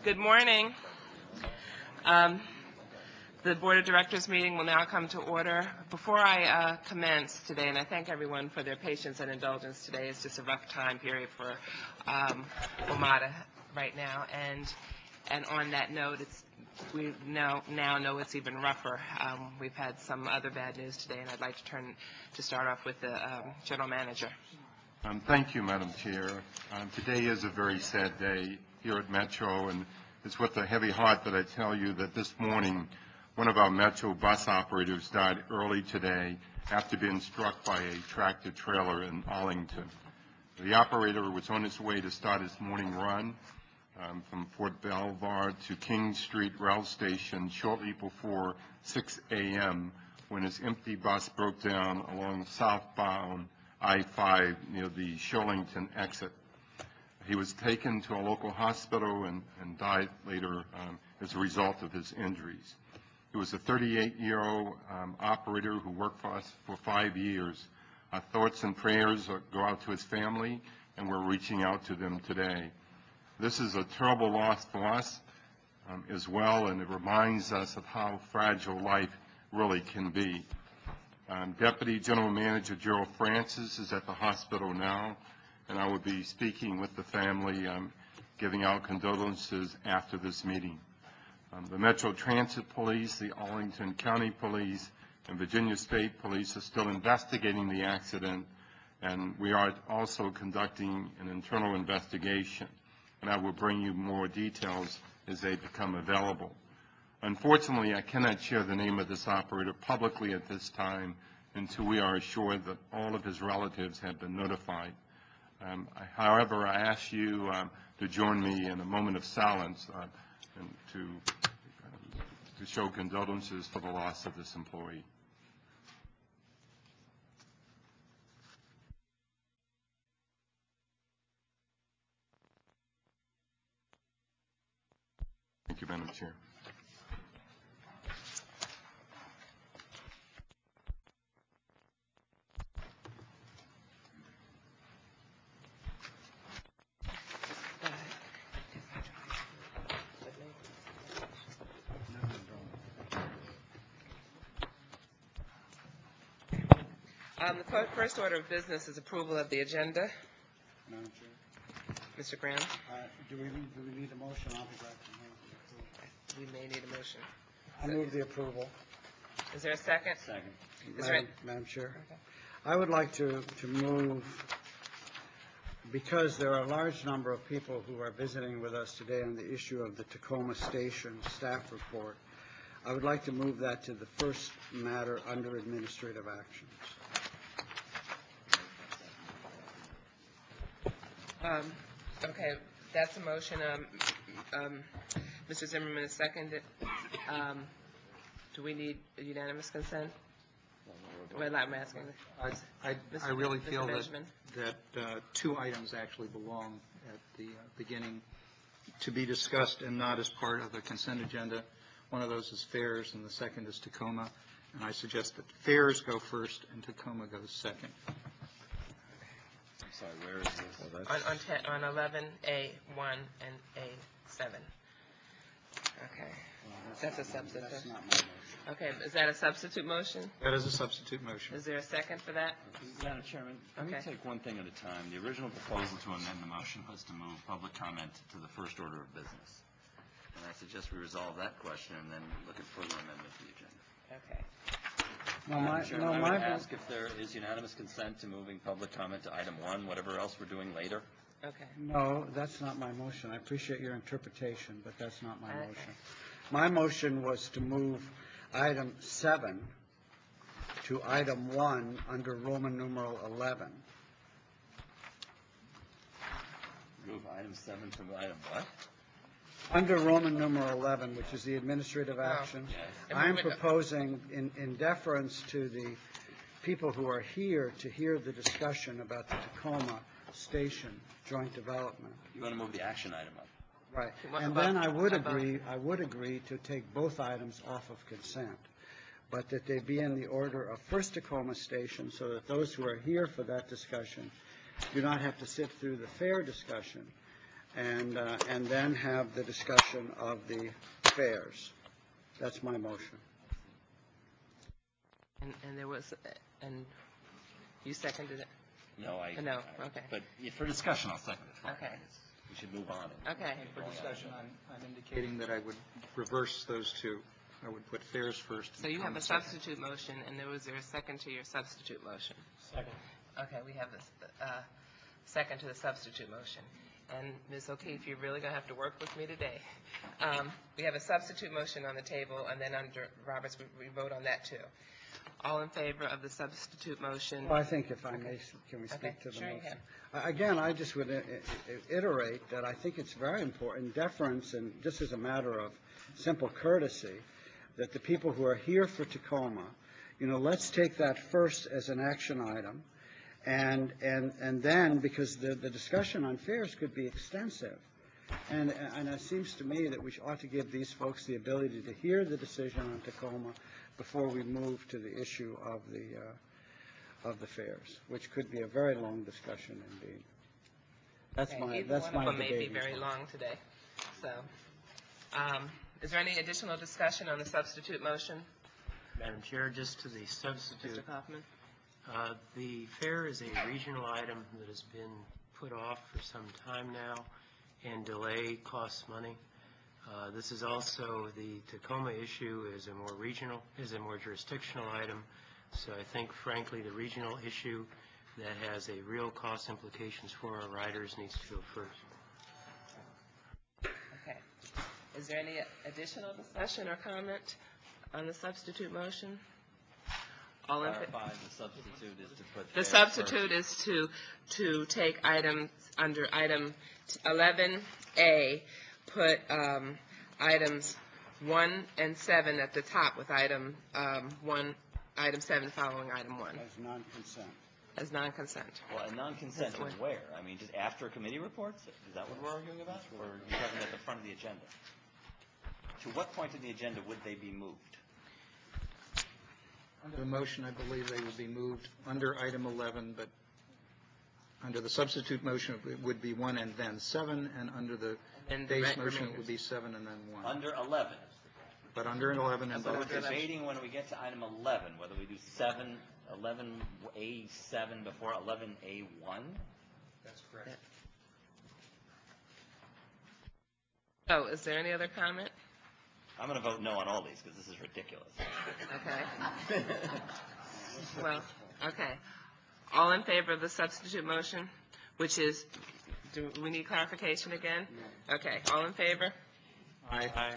Good morning. The Board of Directors meeting will now come to order. Before I commence today, and I thank everyone for their patience and indulgence today, it's just a rough time period for WMATA right now. And on that note, we now know it's even rougher. We've had some other bad news today, and I'd like to start off with the General Manager. Thank you, Madam Chair. Today is a very sad day here at Metro, and it's with a heavy heart that I tell you that this morning one of our Metro bus operators died early today after being struck by a tractor trailer in Arlington. The operator was on his way to start his morning run from Fort Belvoir to King Street Rail Station shortly before 6 a.m. when his empty bus broke down along southbound I-5 near the Shirlington exit. He was taken to a local hospital and died later as a result of his injuries. He was a 38-year-old operator who worked for us for 5 years. Our thoughts and prayers go out to his family, and we're reaching out to them today. This is a terrible loss for us as well, and it reminds us of how fragile life really can be. Deputy General Manager Gerald Francis is at the hospital now, and I will be speaking with the family, giving out condolences after this meeting. The Metro Transit Police, the Arlington County Police, and Virginia State Police are still investigating the accident, and we are also conducting an internal investigation, and I will bring you more details as they become available. Unfortunately, I cannot share the name of this operator publicly at this time until we are assured that all of his relatives have been notified. However, I ask you to join me in a moment of silence and to show condolences for the loss of this employee. Thank you, Madam Chair. The first order of business is approval of the agenda. Madam Chair. Mr. Graham? Do we need a motion? I'll be glad to move the approval. We may need a motion. I move the approval. Is there a second? Second. Madam Chair. Okay. I would like to move, because there are a large number of people who are visiting with us today on the issue of the Tacoma Station staff report, I would like to move that to the first matter under administrative actions. Okay, that's a motion. Mr. Zimmerman is seconded. Do we need a unanimous consent? Well, I'm asking. I really feel that two items actually belong at the beginning to be discussed and not as part of the consent agenda. One of those is fares, and the second is Tacoma. And I suggest that fares go first and Tacoma goes second. Sorry, where is this? On 11A1 and A7. Okay. That's a substitute. That's not my motion. Okay, is that a substitute motion? That is a substitute motion. Is there a second for that? Madam Chairman, let me take one thing at a time. The original proposal to amend the motion was to move public comment to the first order of business. And I suggest we resolve that question and then look at further amendment to the agenda. Okay. I would ask if there is unanimous consent to moving public comment to item 1, whatever else we're doing later. Okay. No, that's not my motion. I appreciate your interpretation, but that's not my motion. My motion was to move item 7 to item 1 under Roman numeral 11. Move item 7 to item what? Under Roman numeral 11, which is the administrative actions, yes. I'm proposing, in deference to the people who are here to hear the discussion about the Tacoma Station joint development. You want to move the action item up? Right. And then I would agree to take both items off of consent, but that they be in the order of first Tacoma Station so that those who are here for that discussion do not have to sit through the fair discussion and then have the discussion of the fares. That's my motion. And there was, and you seconded it? No, No, okay. But for discussion, I'll second it. Okay. We should move on. Okay. For discussion, I'm indicating that I would reverse those two. I would put fares first. So you have a comments second. substitute motion, and was there a second to your substitute motion? Second. Okay, we have this second to the substitute motion. And Ms. O'Keefe, you're really going to have to work with me today. We have a substitute motion on the table, and then under Roberts, we vote on that too. All in favor of the substitute motion? Well, I think if I may, can we Okay, speak to the sure you motion? Again, I just would iterate that I think it's very important, deference, and just as a matter of simple courtesy, that the people who are here for Tacoma, let's take that first as an action item, and then, because the discussion on fares could be extensive, and it seems to me that we ought to give these folks the ability to hear the decision on Tacoma before we move to the issue of the fares, which could be a very long discussion indeed. That's my Either one of them may be debating very point. long today. So, is there any additional discussion on the substitute motion? Madam Chair, just to the substitute, Mr. Kaufman? the fare is a regional item that has been put off for some time now, and delay costs money. This is also, the Tacoma issue is a more jurisdictional item, so I think frankly the regional issue that has a real cost implications for our riders needs to go first. Okay. Is there any additional discussion or comment on the substitute motion? All in Clarify, the substitute is to put. The fares substitute is to take items under item 11A, put items 1 and 7 at the top with item 7 following item 1 As non-consent. as non-consent. Well, and non-consent to where? I mean, just after committee reports? Is that what we're arguing about? Or are you talking about the front of the agenda? To what point in the agenda would they be moved? Under the motion, I believe they would be moved under item 11, but under the substitute motion, it would be 1 and then 7, and under the And the base motion, it remainders. would be 7 and then 1. Under 11. But under 11 and So we're then debating when we get to item 11, whether we do 11A7 before 11A1? That's correct. So, is there any other comment? I'm going to vote no on all these because this is ridiculous. Okay. Well, okay. All in favor of the substitute motion, which is, do we need clarification again? Okay, all in favor? Aye.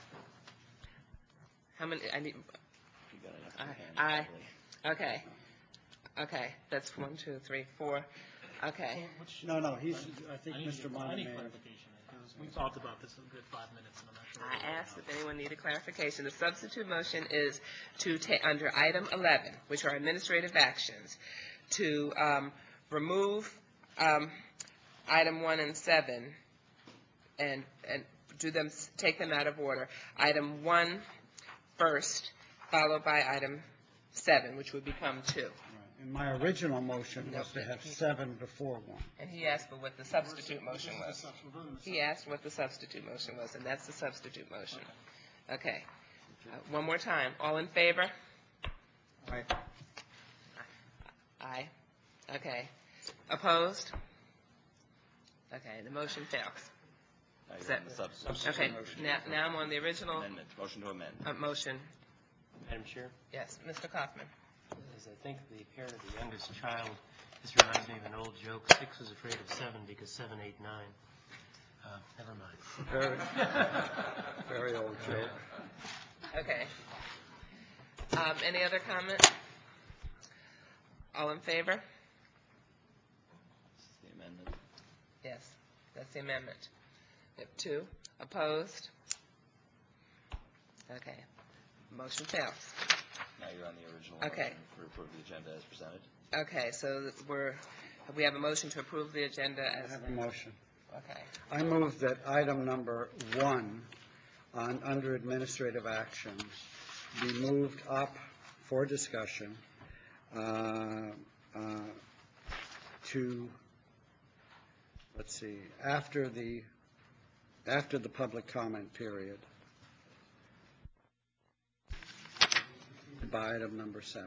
How many, I need, You got enough in hand, Aye. probably. okay. Okay, that's 1, 2, 3, 4. Okay. No, I think I need Mr. Monahan. clarification, because we talked about this a good 5 minutes, and I'm not sure. I asked if anyone needed clarification. The substitute motion is to take, under item 11, which are administrative actions, to remove item 1 and 7 and do them, take them out of order. Item 1 first, followed by item 7, which would become 2. And my original motion was to have 7 before 1. And he asked for what the substitute motion was. He asked what the substitute motion was, and that's the substitute motion. Okay. One more time. All in favor? Aye. Aye. Okay. Opposed? Okay, the motion fails. Now Is you're on that- the substitute. Okay, now I'm on the original Amendment, motion to amend. motion. Madam Chair, Yes, Mr. Kaufman. as I think the parent of the youngest child, this reminds me of an old joke, 6 is afraid of 7 because 7, 8, 9. Never mind. Very old joke. Okay. Any other comment? All in favor? This is the amendment. Yes, that's the amendment. We have 2. Opposed? Okay. Motion fails. Now you're on the original Okay. motion for approve the agenda as presented. Okay, so we have a motion to approve the agenda I as, have a motion. okay. I move that item number 1 under administrative actions be moved up for discussion to let's see, after the public comment period, by item number 7.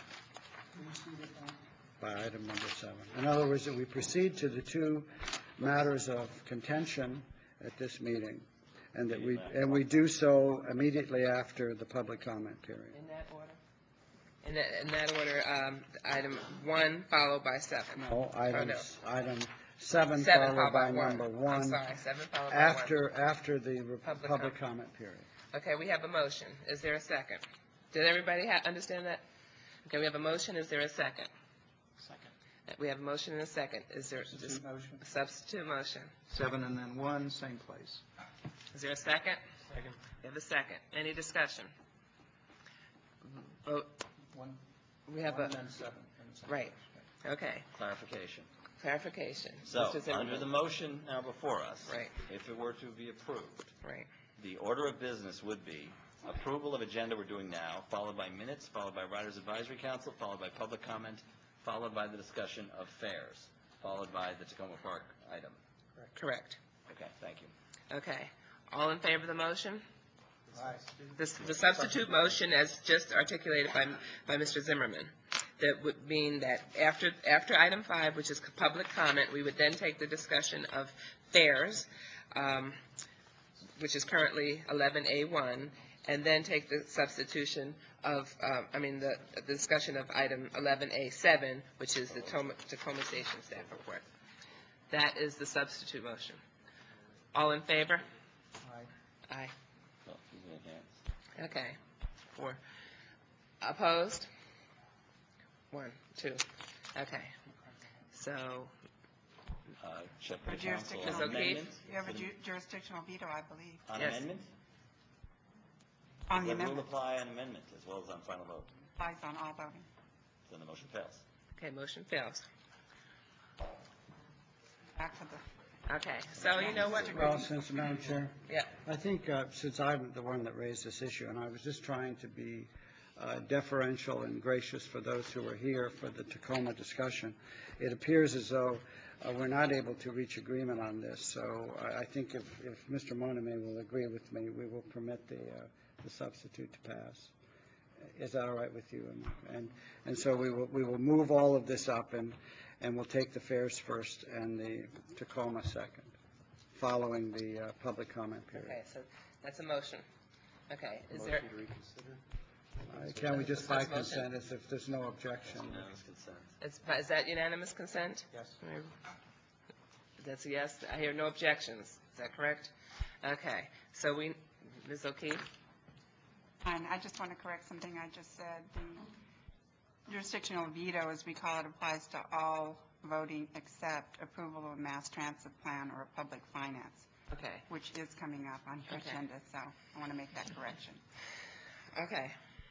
By item number 7. In other words, that we proceed to the two matters of contention at this meeting, and that we do so immediately after the public comment period. In that order? In that order, item 1 followed by 7. No, item 7 7 followed by number 1. I'm sorry, 7 followed by 1. After the public comment period. Okay, we have a motion. Is there a second? Did everybody understand that? Okay, we have a motion. Is there a second? Second. We have a motion and a second. Is there Substitute motion. a substitute motion? 7 and then 1, same place. Is there a second? Second. We have a second. Any discussion? Vote. 1, We have 1 a, and then 7. right. Okay. Clarification. Clarification. So, Mr. Zimmerman. under the motion now before us. Right. If it were to be approved, Right. the order of business would be approval of agenda we're doing now, followed by minutes, followed by Riders Advisory Council, followed by public comment, followed by the discussion of fares, followed by the Tacoma Park item. Correct. Okay, thank you. Okay. All in favor of the motion? Aye. The substitute motion, as just articulated by Mr. Zimmerman, that would mean that after item 5, which is public comment, we would then take the discussion of fares, which is currently 11A1, and then take the substitution of, the discussion of item 11A7, which is the Tacoma Station staff report. That is the substitute motion. All in favor? Aye. Aye. Well, give me a hand. Okay. 4. Opposed? 1, 2. Okay. So, Check For with the council jurisdictional on Ms. O'Keefe? amendment. You have a jurisdictional veto, I believe, On Yes. amendment? on the Does that rule amendment. apply on amendment as well as on final vote? Applies on all voting. Then the motion fails. okay, motion fails. Back to the, Okay, so you know what? Well, since, Madam Chair, Yeah, I think since I'm the one that raised this issue, and I was just trying to be deferential and gracious for those who were here for the Tacoma discussion, it appears as though we're not able to reach agreement on this. So I think if Mr. Moname will agree with me, we will permit the substitute to pass. Is that all right with you? And so we will move all of this up, and we'll take the fares first and the Tacoma second, following the public comment period. okay, so that's a motion. Okay, is there, Can we just by That's motion. consent, as if there's no objection? Unanimous consent. is that unanimous consent? Yes. That's a yes. I hear no objections. Is that correct? Okay, so Ms. O'Keefe? and I just want to correct something I just said. The jurisdictional veto, as we call it, applies to all voting except approval of a mass transit plan or a public finance, Okay, which is coming up on your Okay. agenda, so I want to make that correction. okay.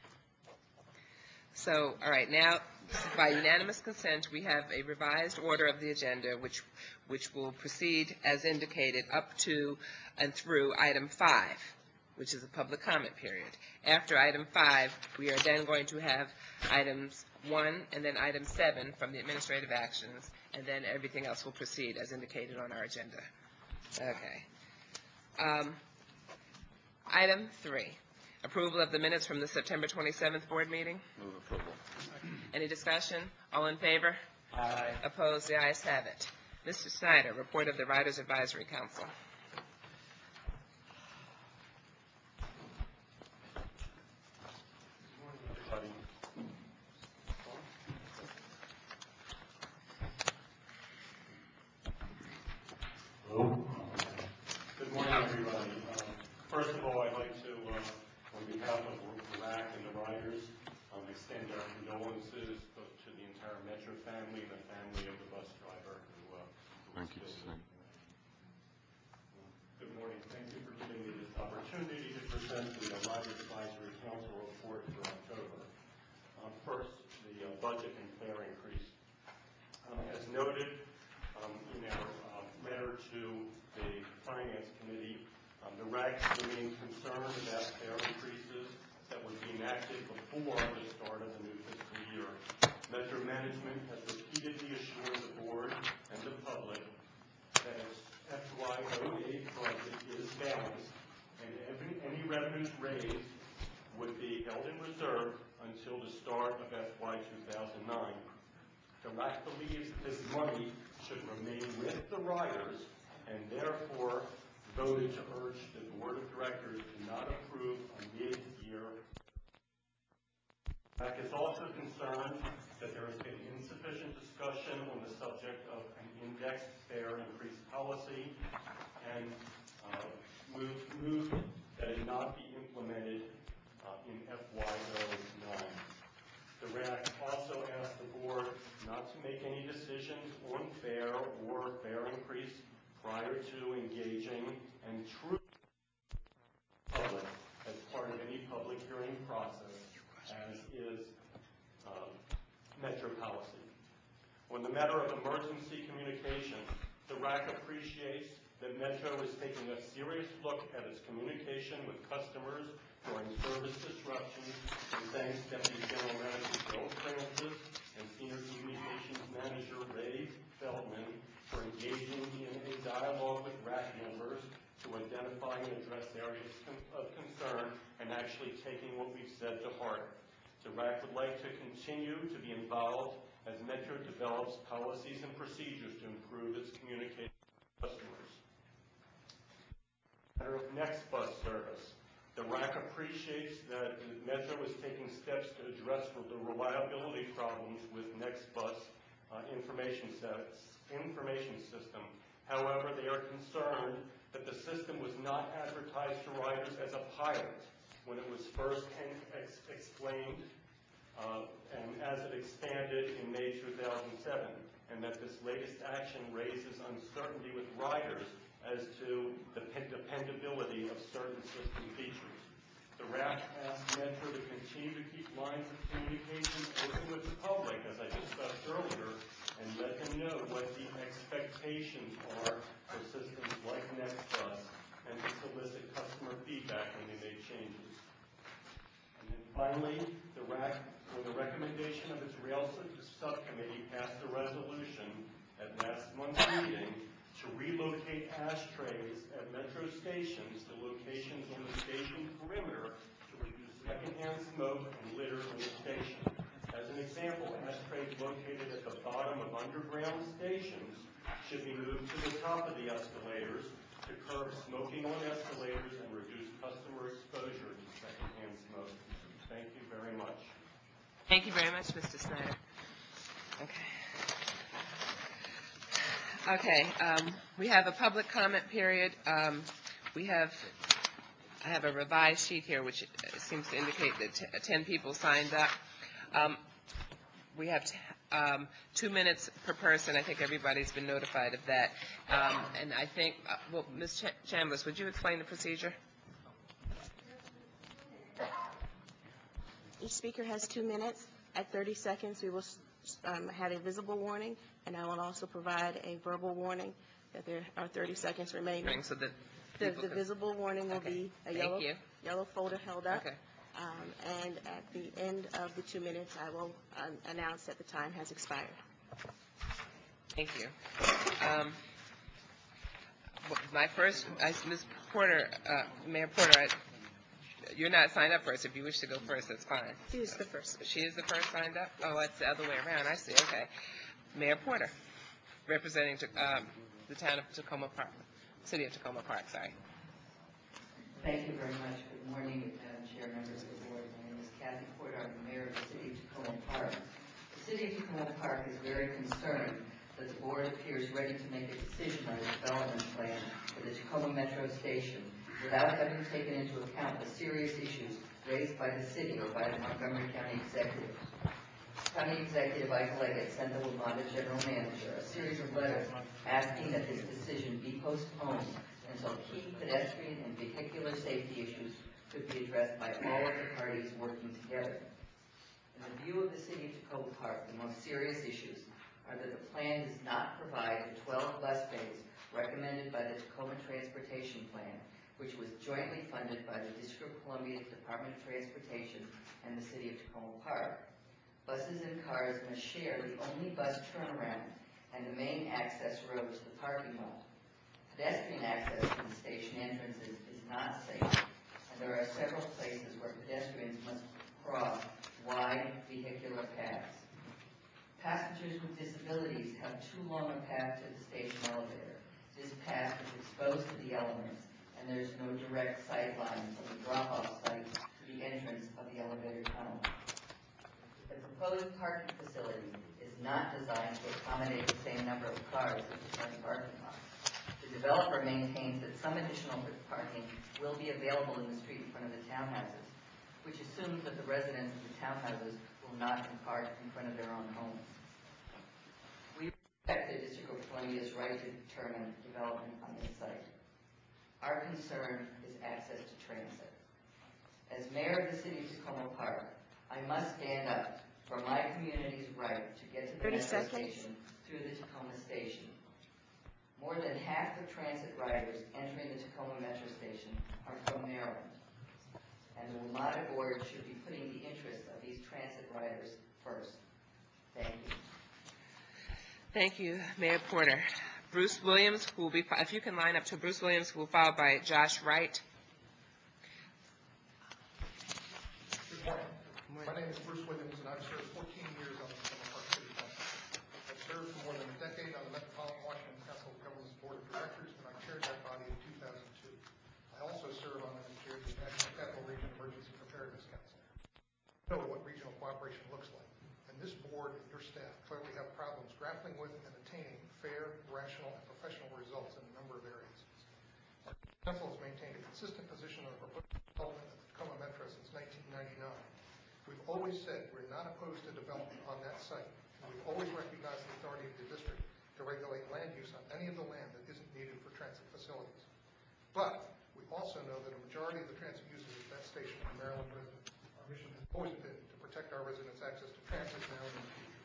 So, all right, now, by unanimous consent, we have a revised order of the agenda, which will proceed as indicated up to and through item 5, which is a public comment period. After item 5, we are then going to have items 1 and then item 7 from the administrative actions, and then everything else will proceed as indicated on our agenda. Okay. Item 3, approval of the minutes from the September 27th board meeting. Move approval. Any discussion? All in favor? Aye. Opposed? The ayes have it. Mr. Snyder, report of the Riders Advisory Council. Good morning, everybody. First of all, I'd like to, on behalf of RAC and the riders, extend our condolences to the entire Metro family and the family of the bus driver who Thank you, was Sir. killed. Good morning. Thank you for giving me this opportunity to present the Riders Advisory Council report for October. First, the budget and fare increase. As noted in our letter to the Finance Committee, the RAC remains concerned about fare increases that would be enacted before the start of the new fiscal year. Metro management has repeatedly assured the board and the public that code 8 budget is balanced, and any revenues raised would be held in reserve until the start of FY 2009. The RAC believes this money should remain with the riders, and therefore voted to urge the Board of Directors to not approve a mid-year. RAC is also concerned that there has been insufficient discussion on the subject of an indexed fare increase policy, and moved that it not be implemented in FY 09. The RAC also asked the Board not to make any decisions on fare or fare increase prior to engaging and true public as part of any public hearing process, as is Metro policy. On the matter of emergency communication, the RAC appreciates that Metro is taking a serious look at its communication with customers during service disruptions, and thanks Deputy General Manager Bill Francis and Senior Communications Manager Ray Feldman for engaging in a dialogue with RAC members to identify and address areas of concern and actually taking what we've said to heart. The RAC would like to continue to be involved as Metro develops policies and procedures to improve its communication with customers. Matter of next bus service. The RAC appreciates that Metro is taking steps to address the reliability problems with NextBus information system. However, they are concerned that the system was not advertised to riders as a pilot when it was first explained and as it expanded in May 2007, and that this latest action raises uncertainty with riders as to the dependability of certain system features. The RAC asked Metro to continue to keep lines of communication open with the public, as I discussed earlier, and let them know what the expectations are for systems like NextBus, and to solicit customer feedback when they make changes. And then finally, the RAC, with a recommendation of its rail subcommittee, passed a resolution at last month's meeting to relocate ashtrays at Metro stations to locations on the station perimeter to reduce secondhand smoke and litter in the station. As an example, ashtrays located at the bottom of underground stations should be moved to the top of the escalators to curb smoking on escalators and reduce customer exposure to secondhand smoke. Thank you very much. Thank you very much, Mr. Snyder. Okay, we have a public comment period. I have a revised sheet here, which seems to indicate that 10 people signed up. We have 2 minutes per person. I think everybody's been notified of that. And I think, well, Ms. Chambliss, would you explain the procedure? Each speaker has 2 minutes. At 30 seconds, we will have a visible warning, and I will also provide a verbal warning that there are 30 seconds remaining. So that the visible warning will be a yellow folder held up. Okay. And at the end of the 2 minutes, I will announce that the time has expired. Thank you. My first, Ms. Porter, Mayor Porter, you're not signed up first. If you wish to go first, that's fine. She is the first. She is the first signed up? Oh, that's the other way around. I see. Okay. Mayor Porter, representing the town of Tacoma Park, city of Tacoma Park, sorry. Thank you very much. Good morning, Madam Chair, members of the board. My name is Kathy Porter. I'm the mayor of the city of Tacoma Park. The city of Tacoma Park is very concerned that the board appears ready to make a decision on the development plan for the Tacoma Metro Station without having taken into account the serious issues raised by the city or by the Montgomery County Executive. County Executive Ike Leggett sent the WMATA General Manager a series of letters asking that this decision be postponed until key pedestrian and vehicular safety issues could be addressed by all of the parties working together. In the view of the city of Tacoma Park, the most serious issues are that the plan does not provide the 12 bus bays recommended by the Tacoma Transportation Plan, which was jointly funded by the District of Columbia Department of Transportation and the city of Tacoma Park. Buses and cars must share the only bus turnaround and the main access road to the parking lot. Pedestrian access to the station entrances is not safe, and there are several places where pedestrians must cross wide vehicular paths. Passengers with disabilities have too long a path to the station elevator. This path is exposed to the elements, and there is no direct sight line from the drop-off site to the entrance of the elevator tunnel. The proposed parking facility is not designed to accommodate the same number of cars as the current parking lot. The developer maintains that some additional parking will be available in the street in front of the townhouses, which assumes that the residents of the townhouses will not park in front of their own homes. We respect the District of Columbia's right to determine development on this site. Our concern is access to transit. As mayor of the city of Tacoma Park, I must stand up for my community's right to get to the 30 metro seconds. station through the Tacoma station. More than half the transit riders entering the Tacoma Metro Station are from Maryland, and the WMATA board should be putting the interests of these transit riders first. Thank you. Thank you, Mayor Porter. Bruce Williams, who will be, if you can line up to Bruce Williams, who will be followed by Josh Wright. Good morning. My name is Bruce Williams, and I've served 14 years on the Tacoma Park City Council. I've served for more than a decade on the Metropolitan Washington Council of Governments Board of Directors, and I chaired that body in 2002. I also serve on and chaired the National Capital Region Emergency Preparedness Council. I know what regional cooperation looks like, and this board and your staff clearly have problems grappling with and attaining fair, rational, and professional results in a number of areas. Our council has maintained a consistent position on the proposed development of the Tacoma Metro since 1999. We've always said we're not opposed to development on that site, and we've always recognized the authority of the district to regulate land use on any of the land that isn't needed for transit facilities. But we also know that a majority of the transit users at that station are Maryland residents. Our mission has always been to protect our residents' access to transit now and in the future.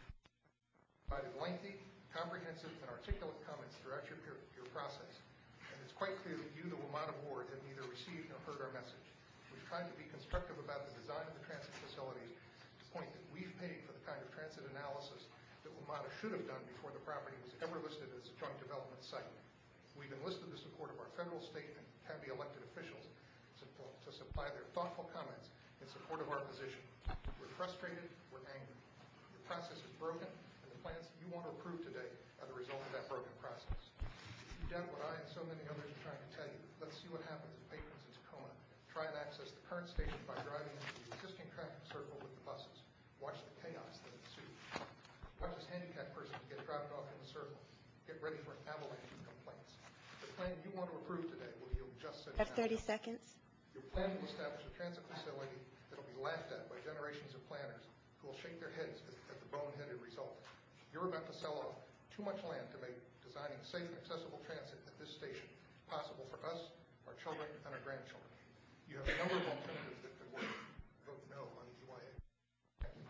Provided lengthy, comprehensive, and articulate comments throughout your process, and it's quite clear that you, the WMATA board, have neither received nor heard our message. We've tried to be constructive about the design of the transit facilities to the point that we've paid for the kind of transit analysis that WMATA should have done before the property was ever listed as a joint development site. We've enlisted the support of our federal, state, and county elected officials to supply their thoughtful comments in support of our position. We're frustrated, we're angry. The process is broken, and the plans you want to approve today are the result of that broken process. If you doubt what I and so many others are trying to tell you, let's see what happens if patrons in Tacoma try and access the current station by driving into the existing traffic circle with the buses. Watch the chaos that ensues. Watch as handicapped persons get dropped off in the circle. Get ready for an avalanche of complaints. The plan you want to approve today will yield just such Have 30 seconds. Your plan will establish a transit facility that will be laughed at by generations of planners who will shake their heads at the boneheaded result. You're about to sell off too much land to make designing safe and accessible transit at this station possible for us, our children, and our grandchildren. You have a number of alternatives that could work. Vote no on EYA. Thank you.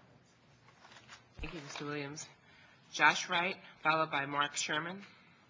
Thank you, Mr. Williams. Josh Wright, followed by Mark Sherman.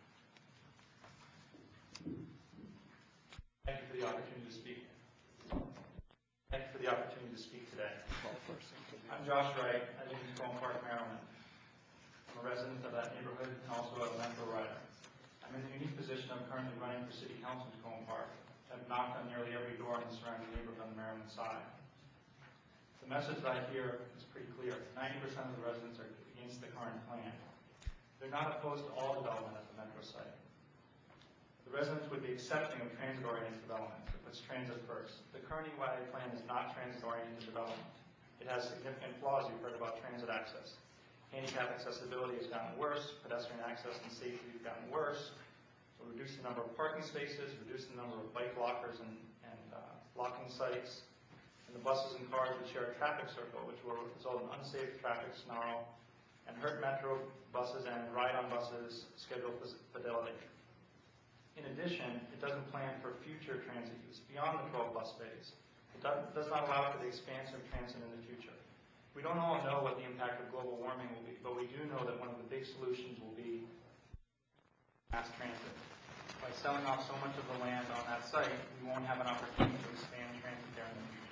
Thank you for the opportunity to speak. Thank you for the opportunity to speak today. I'm Josh Wright. I live in Tacoma Park, Maryland. I'm a resident of that neighborhood and also a Metro rider. I'm in the unique position of currently running for City Council in Tacoma Park. I've knocked on nearly every door in the surrounding neighborhood on the Maryland side. The message that I hear is pretty clear. 90% of the residents are against the current plan. They're not opposed to all development at the Metro site. The residents would be accepting of transit-oriented development that puts transit first. The current EYA plan is not transit-oriented development. It has significant flaws. You've heard about transit access. Handicap accessibility has gotten worse. Pedestrian access and safety have gotten worse. So reduce the number of parking spaces, reduce the number of bike lockers and locking sites, and the buses and cars would share a traffic circle, which will result in unsafe traffic snarl and hurt Metro buses and ride-on buses' schedule fidelity. In addition, it doesn't plan for future transit use beyond the 12 bus bays. It does not allow for the expansion of transit in the future. We don't all know what the impact of global warming will be, but we do know that one of the big solutions will be mass transit. By selling off so much of the land on that site, we won't have an opportunity to expand transit there in the future.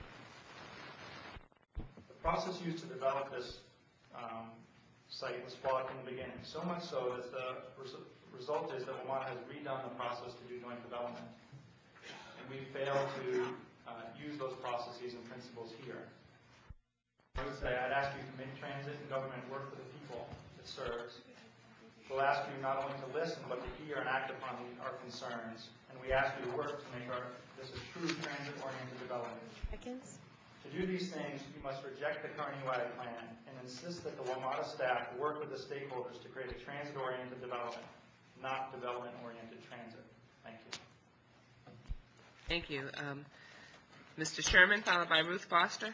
The process used to develop this site was flawed from the beginning, so much so that the result is that WMATA has redone the process to do joint development. And we failed to use those processes and principles here. I would say I'd ask you to make transit and government work for the people it serves. We'll ask you not only to listen, but to hear and act upon our concerns. And we ask you to work to make this a true transit-oriented development. To do these things, you must reject the current EYA plan and insist that the WMATA staff work with the stakeholders to create a transit-oriented development, not development-oriented transit. Thank you. Thank you. Mr. Sherman, followed by Ruth Foster.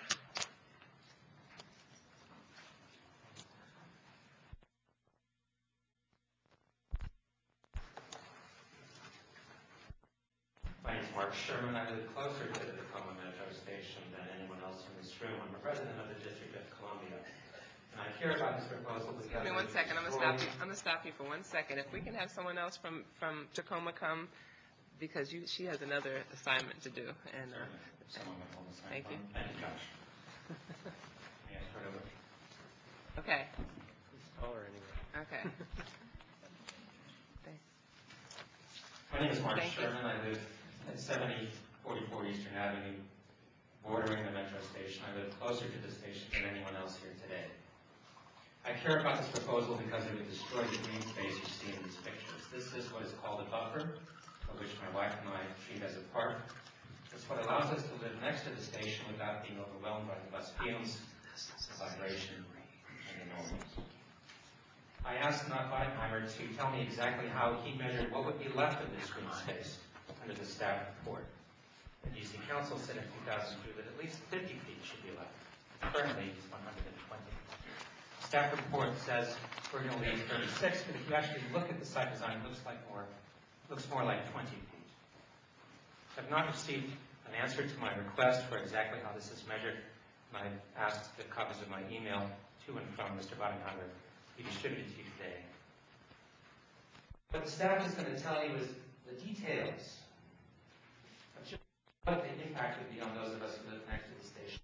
My name is Mark Sherman. I live closer to the Tacoma Metro Station than anyone else in this room. I'm a resident of the District of Columbia. And I care about this proposal because... Excuse me 1 second. I'm going to stop you for 1 second. If we can have someone else from Tacoma come, because she has another assignment to do. And thank you. Thank you, Josh. May I start over? Okay. He's taller anyway. Okay. Thanks. My name is Mark Thank you. Sherman. I live at 7044 Eastern Avenue, bordering the Metro Station. I live closer to the station than anyone else here today. I care about this proposal because it would destroy the green space you see in these pictures. This is what is called a buffer, of which my wife and I treat as a park. It's what allows us to live next to the station without being overwhelmed by the bus fumes, the vibration, and the noise. I asked Matt Weidenheimer to tell me exactly how he measured what would be left of this green space under the staff report. The DC Council said in 2002 that at least 50 feet should be left. Currently, it's 120. The staff report says we're going to leave 36, but if you actually look at the site design, it looks more like 20 feet. I've not received an answer to my request for exactly how this is measured, and I've asked the copies of my email to and from Mr. Weidenheimer be distributed to you today. What the staff is going to tell you is the details of just what the impact would be on those of us who live next to the station.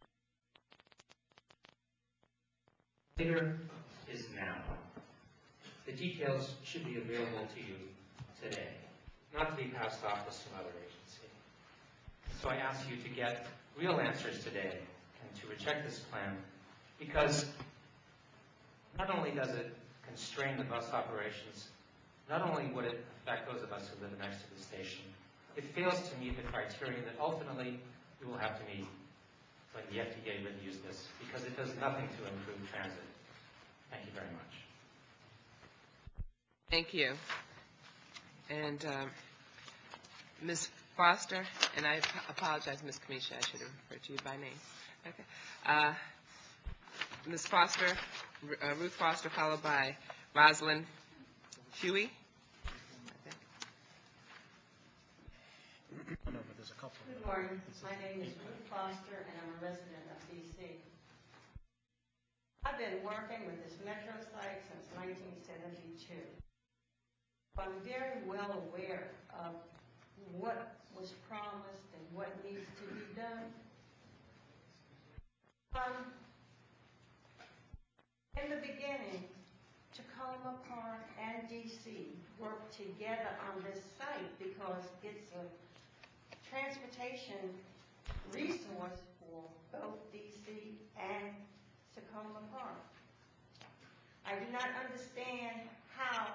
Later is now. The details should be available to you today, not to be passed off to some other agency. So I ask you to get real answers today and to reject this plan, because not only does it constrain the bus operations, not only would it affect those of us who live next to the station, it fails to meet the criteria that ultimately we will have to meet when the FDA reviews this, because it does nothing to improve transit. Thank you very much. Thank you. And Ms. Foster, and I apologize, Ms. Kamisha, I should have referred to you by name. Okay. Ms. Foster, Ruth Foster, followed by Rosalind Huey. Good morning. My name is Ruth Foster, and I'm a resident of D.C. I've been working with this metro site since 1972. I'm very well aware of what was promised and what needs to be done. In the beginning, Tacoma Park and DC worked together on this site because it's a transportation resource for both DC and Tacoma Park. I do not understand how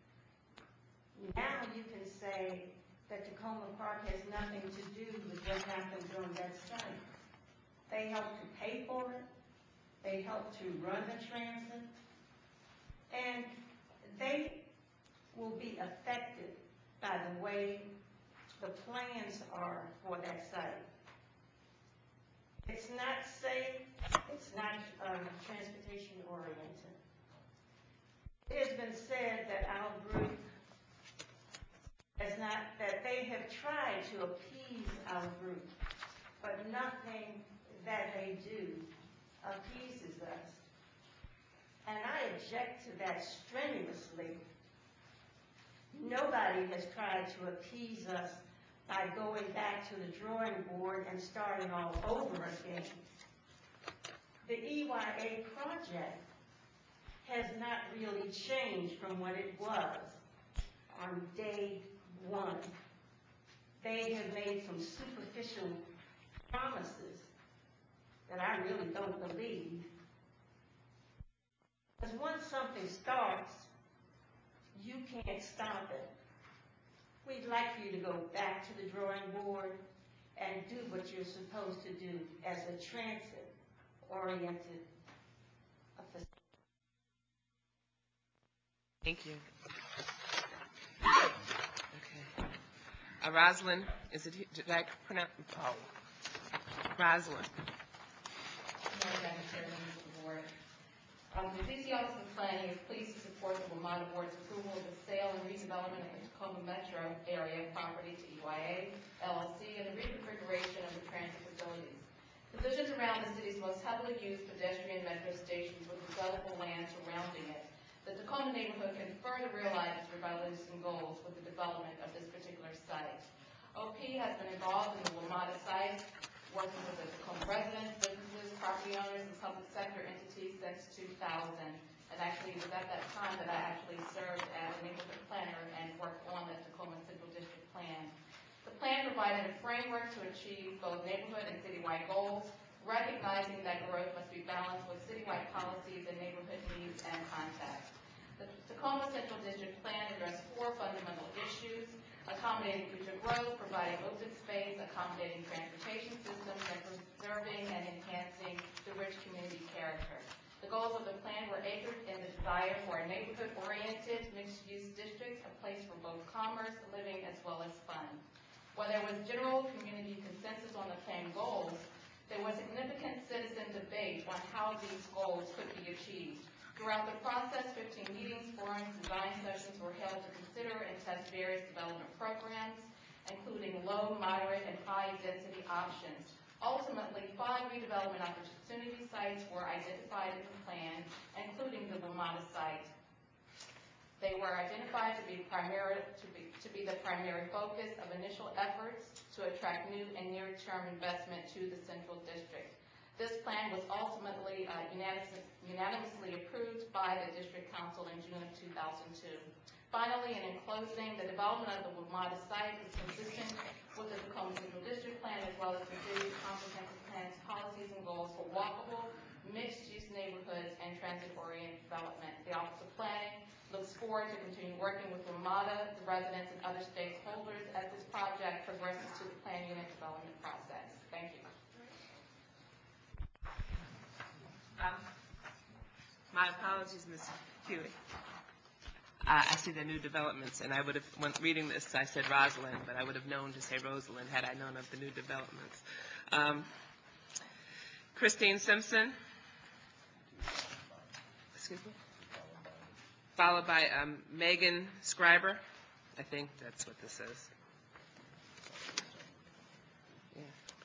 now you can say that Tacoma Park has nothing to do with what happened on that site. They helped to pay for it. They helped to run the transit. And they will be affected by the way the plans are for that site. It's not safe. It's not transportation oriented. It has been said that our group that they have tried to appease our group, but nothing that they do appeases us. And I object to that strenuously. Nobody has tried to appease us by going back to the drawing board and starting all over again. The EYA project has not really changed from what it was. on day one. They have made some superficial promises that I really don't believe. Because once something starts, you can't stop it. We'd like for you to go back to the drawing board and do what you're supposed to do as a transit-oriented facility. Thank you. Okay. Rosalind, did I pronounce? Oh. Rosalind. The D.C. Office of Planning is pleased to support the WMATA Board's approval of the sale and redevelopment of the Tacoma Metro area property to EYA, LLC, and the reconfiguration of the transit facilities. Decisions around the city's most heavily used pedestrian metro stations with developable land surrounding it. The Tacoma neighborhood can further realize its revitalization goals with the development of this particular site. OP has been involved in the WMATA site, working with the Tacoma residents, businesses, property owners, and public sector entities since 2000. And actually, it was at that time that I actually served as a neighborhood planner and worked on the Tacoma Central District Plan. The plan provided a framework to achieve both neighborhood and citywide goals, recognizing that growth must be balanced with citywide policies and neighborhood needs and context. The Tacoma Central District Plan addressed 4 fundamental issues: accommodating future growth, providing open space, accommodating transportation systems, and preserving and enhancing the rich community character. The goals of the plan were anchored in the desire for a neighborhood-oriented, mixed-use district, a place for both commerce, living, as well as fun. While there was general community consensus on the plan goals, there was significant citizen debate on how these goals could be achieved. Throughout the process, 15 meetings, forums, design sessions were held to consider and test various development programs, including low, moderate, and high-density options. Ultimately, 5 redevelopment opportunity sites were identified in the plan, including the WMATA site. They were identified to be the primary focus of initial efforts to attract new and near-term investment to the Central District. This plan was ultimately unanimously approved by the District Council in June of 2002. Finally, and in closing, the development of the WMATA site is consistent with the Tacoma Central District Plan as well as the city's comprehensive plan's policies and goals for walkable, mixed-use neighborhoods and transit-oriented development. The Office of Planning looks forward to continue working with WMATA, the residents, and other stakeholders as this project progresses to the plan unit development process. Thank you. My apologies, Ms. Hewitt. I see the new developments, and I would have, when reading this, I said Rosalind, but I would have known to say Rosalind had I known of the new developments. Christine Simpson. Excuse me. Followed by Megan Scriber. I think that's what this is. Yeah.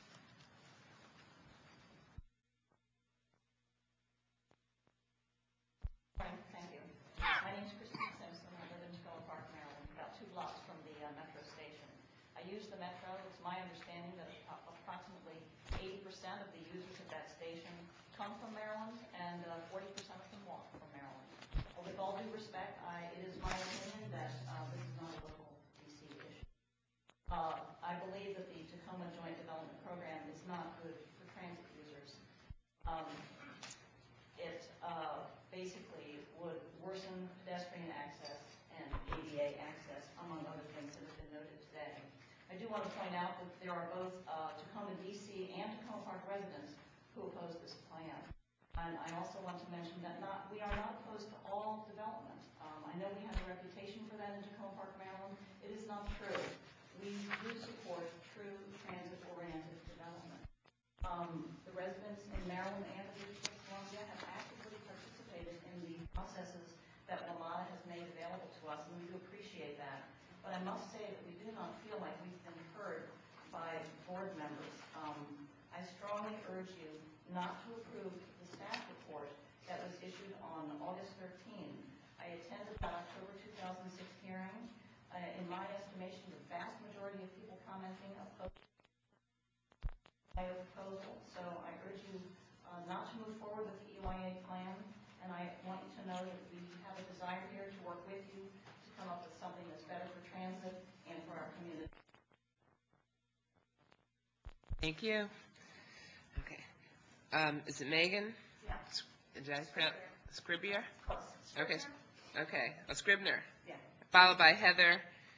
Thank you. My name is Christine Simpson. I live in Tacoma Park, Maryland, about 2 blocks from the metro station. I use the metro. It's my understanding that approximately 80% of the users of that station come from Maryland, and 40% of them walk from Maryland. Well, with all due respect, it is my opinion that this is not a local D.C. issue. I believe that the Tacoma Joint Development Program is not good for transit users. It basically would worsen pedestrian access and ADA access, among other things that have been noted today. I do want to point out that there are both Tacoma DC and Tacoma Park residents who oppose this plan. And I also want to mention that we are not opposed to all development. I know we have a reputation for that in Tacoma Park, Maryland. It is not true. We do support true transit-oriented development. The residents in Maryland and the District of Columbia have actively participated in the processes that WMATA has made available to us, and we do appreciate that. But I must say that we do not feel like we've been heard by board members. I strongly urge you not to approve the staff report that was issued on August 13. I attended the October 2006 hearing. In my estimation, the vast majority of people commenting opposed the proposal. So I urge you not to move forward with the EYA plan, and I want you to know that we have a desire here to work with you to come up with something that's better for transit and for our community. Thank you. Okay. Is it Megan? Yeah. Did I pronounce Scribner? Okay. Scribner? Okay. A Scribner. Yeah. Followed by Heather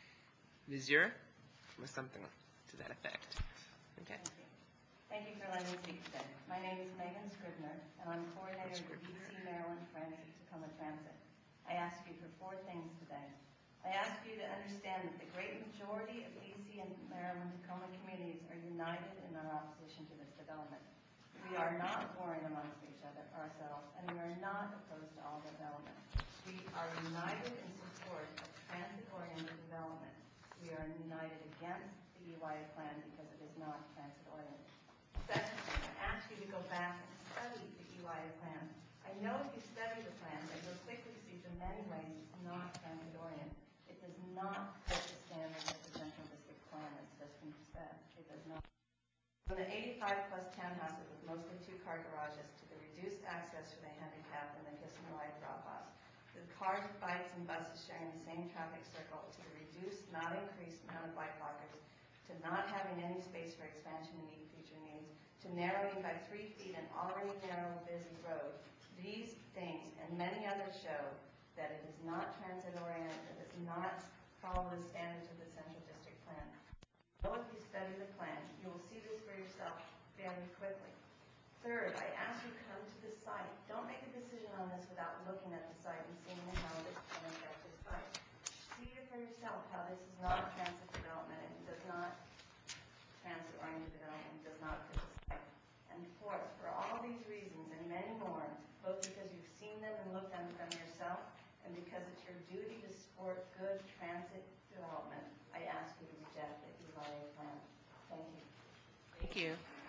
Mizur, or something to that effect. Okay. Thank you for letting me speak today. My name is Megan Scribner, and I'm coordinator of the DC Maryland Friends of Tacoma Transit. I ask you for 4 things today. I ask you to understand that the great majority of DC and Maryland Tacoma communities are united in our opposition to this development. We are not warring amongst ourselves, and we are not opposed to all development. We are united in support of transit-oriented development. We are united against the EYA plan because it is not transit-oriented. Secondly, I ask you to go back and study the EYA plan. I know if you study the plan that you'll quickly see in many ways it's not transit-oriented. It does not fit the standards of the Central District Plan as just been said. It does not. From the 85-plus townhouses with mostly 2-car garages to the reduced access for the handicapped and the Kiss Me Life drop-offs, to the cars, bikes, and buses sharing the same traffic circle, to the reduced, not increased amount of bike lockers, to not having any space for expansion to meet future needs, to narrowing by 3 feet an already narrow, busy road. These things and many others show that it is not transit-oriented, it does not follow the standards of the Central District Plan. So if you study the plan, you will see this for yourself very quickly. Third, I ask you to come to the site. Don't make a decision on this without looking at the site and seeing how this plan affects the site. See it for yourself how this is not transit development and does not transit-oriented development, does not fit the site. And fourth, for all these reasons and many more, both because you've seen them and looked at them yourself, and because it's your duty to support good transit development, I ask you to reject the EYA plan. Thank you. Thank you.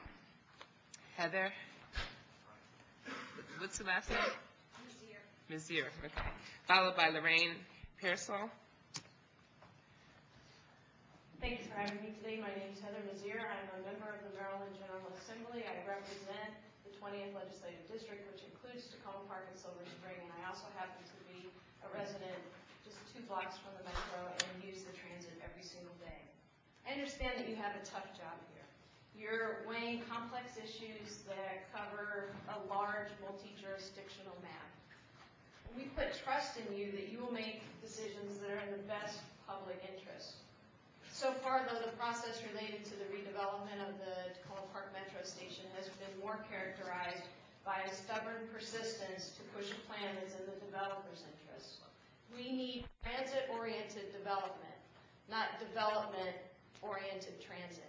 Heather? What's the last name? Mizur. Okay. Followed by Lorraine Pearsall. Thanks for having me today. My name is Heather Mizur. I'm a member of the Maryland General Assembly. I represent the 20th Legislative District, which includes Tacoma Park and Silver Spring, and I also happen to be a resident just 2 blocks from the metro and use the transit every single day. I understand that you have a tough job here. You're weighing complex issues that cover a large multi-jurisdictional map. We put trust in you that you will make decisions that are in the best public interest. So far, though, the process related to the redevelopment of the Tacoma Park Metro Station has been more characterized by a stubborn persistence to push a plan that's in the developer's interest. We need transit-oriented development, not development-oriented transit.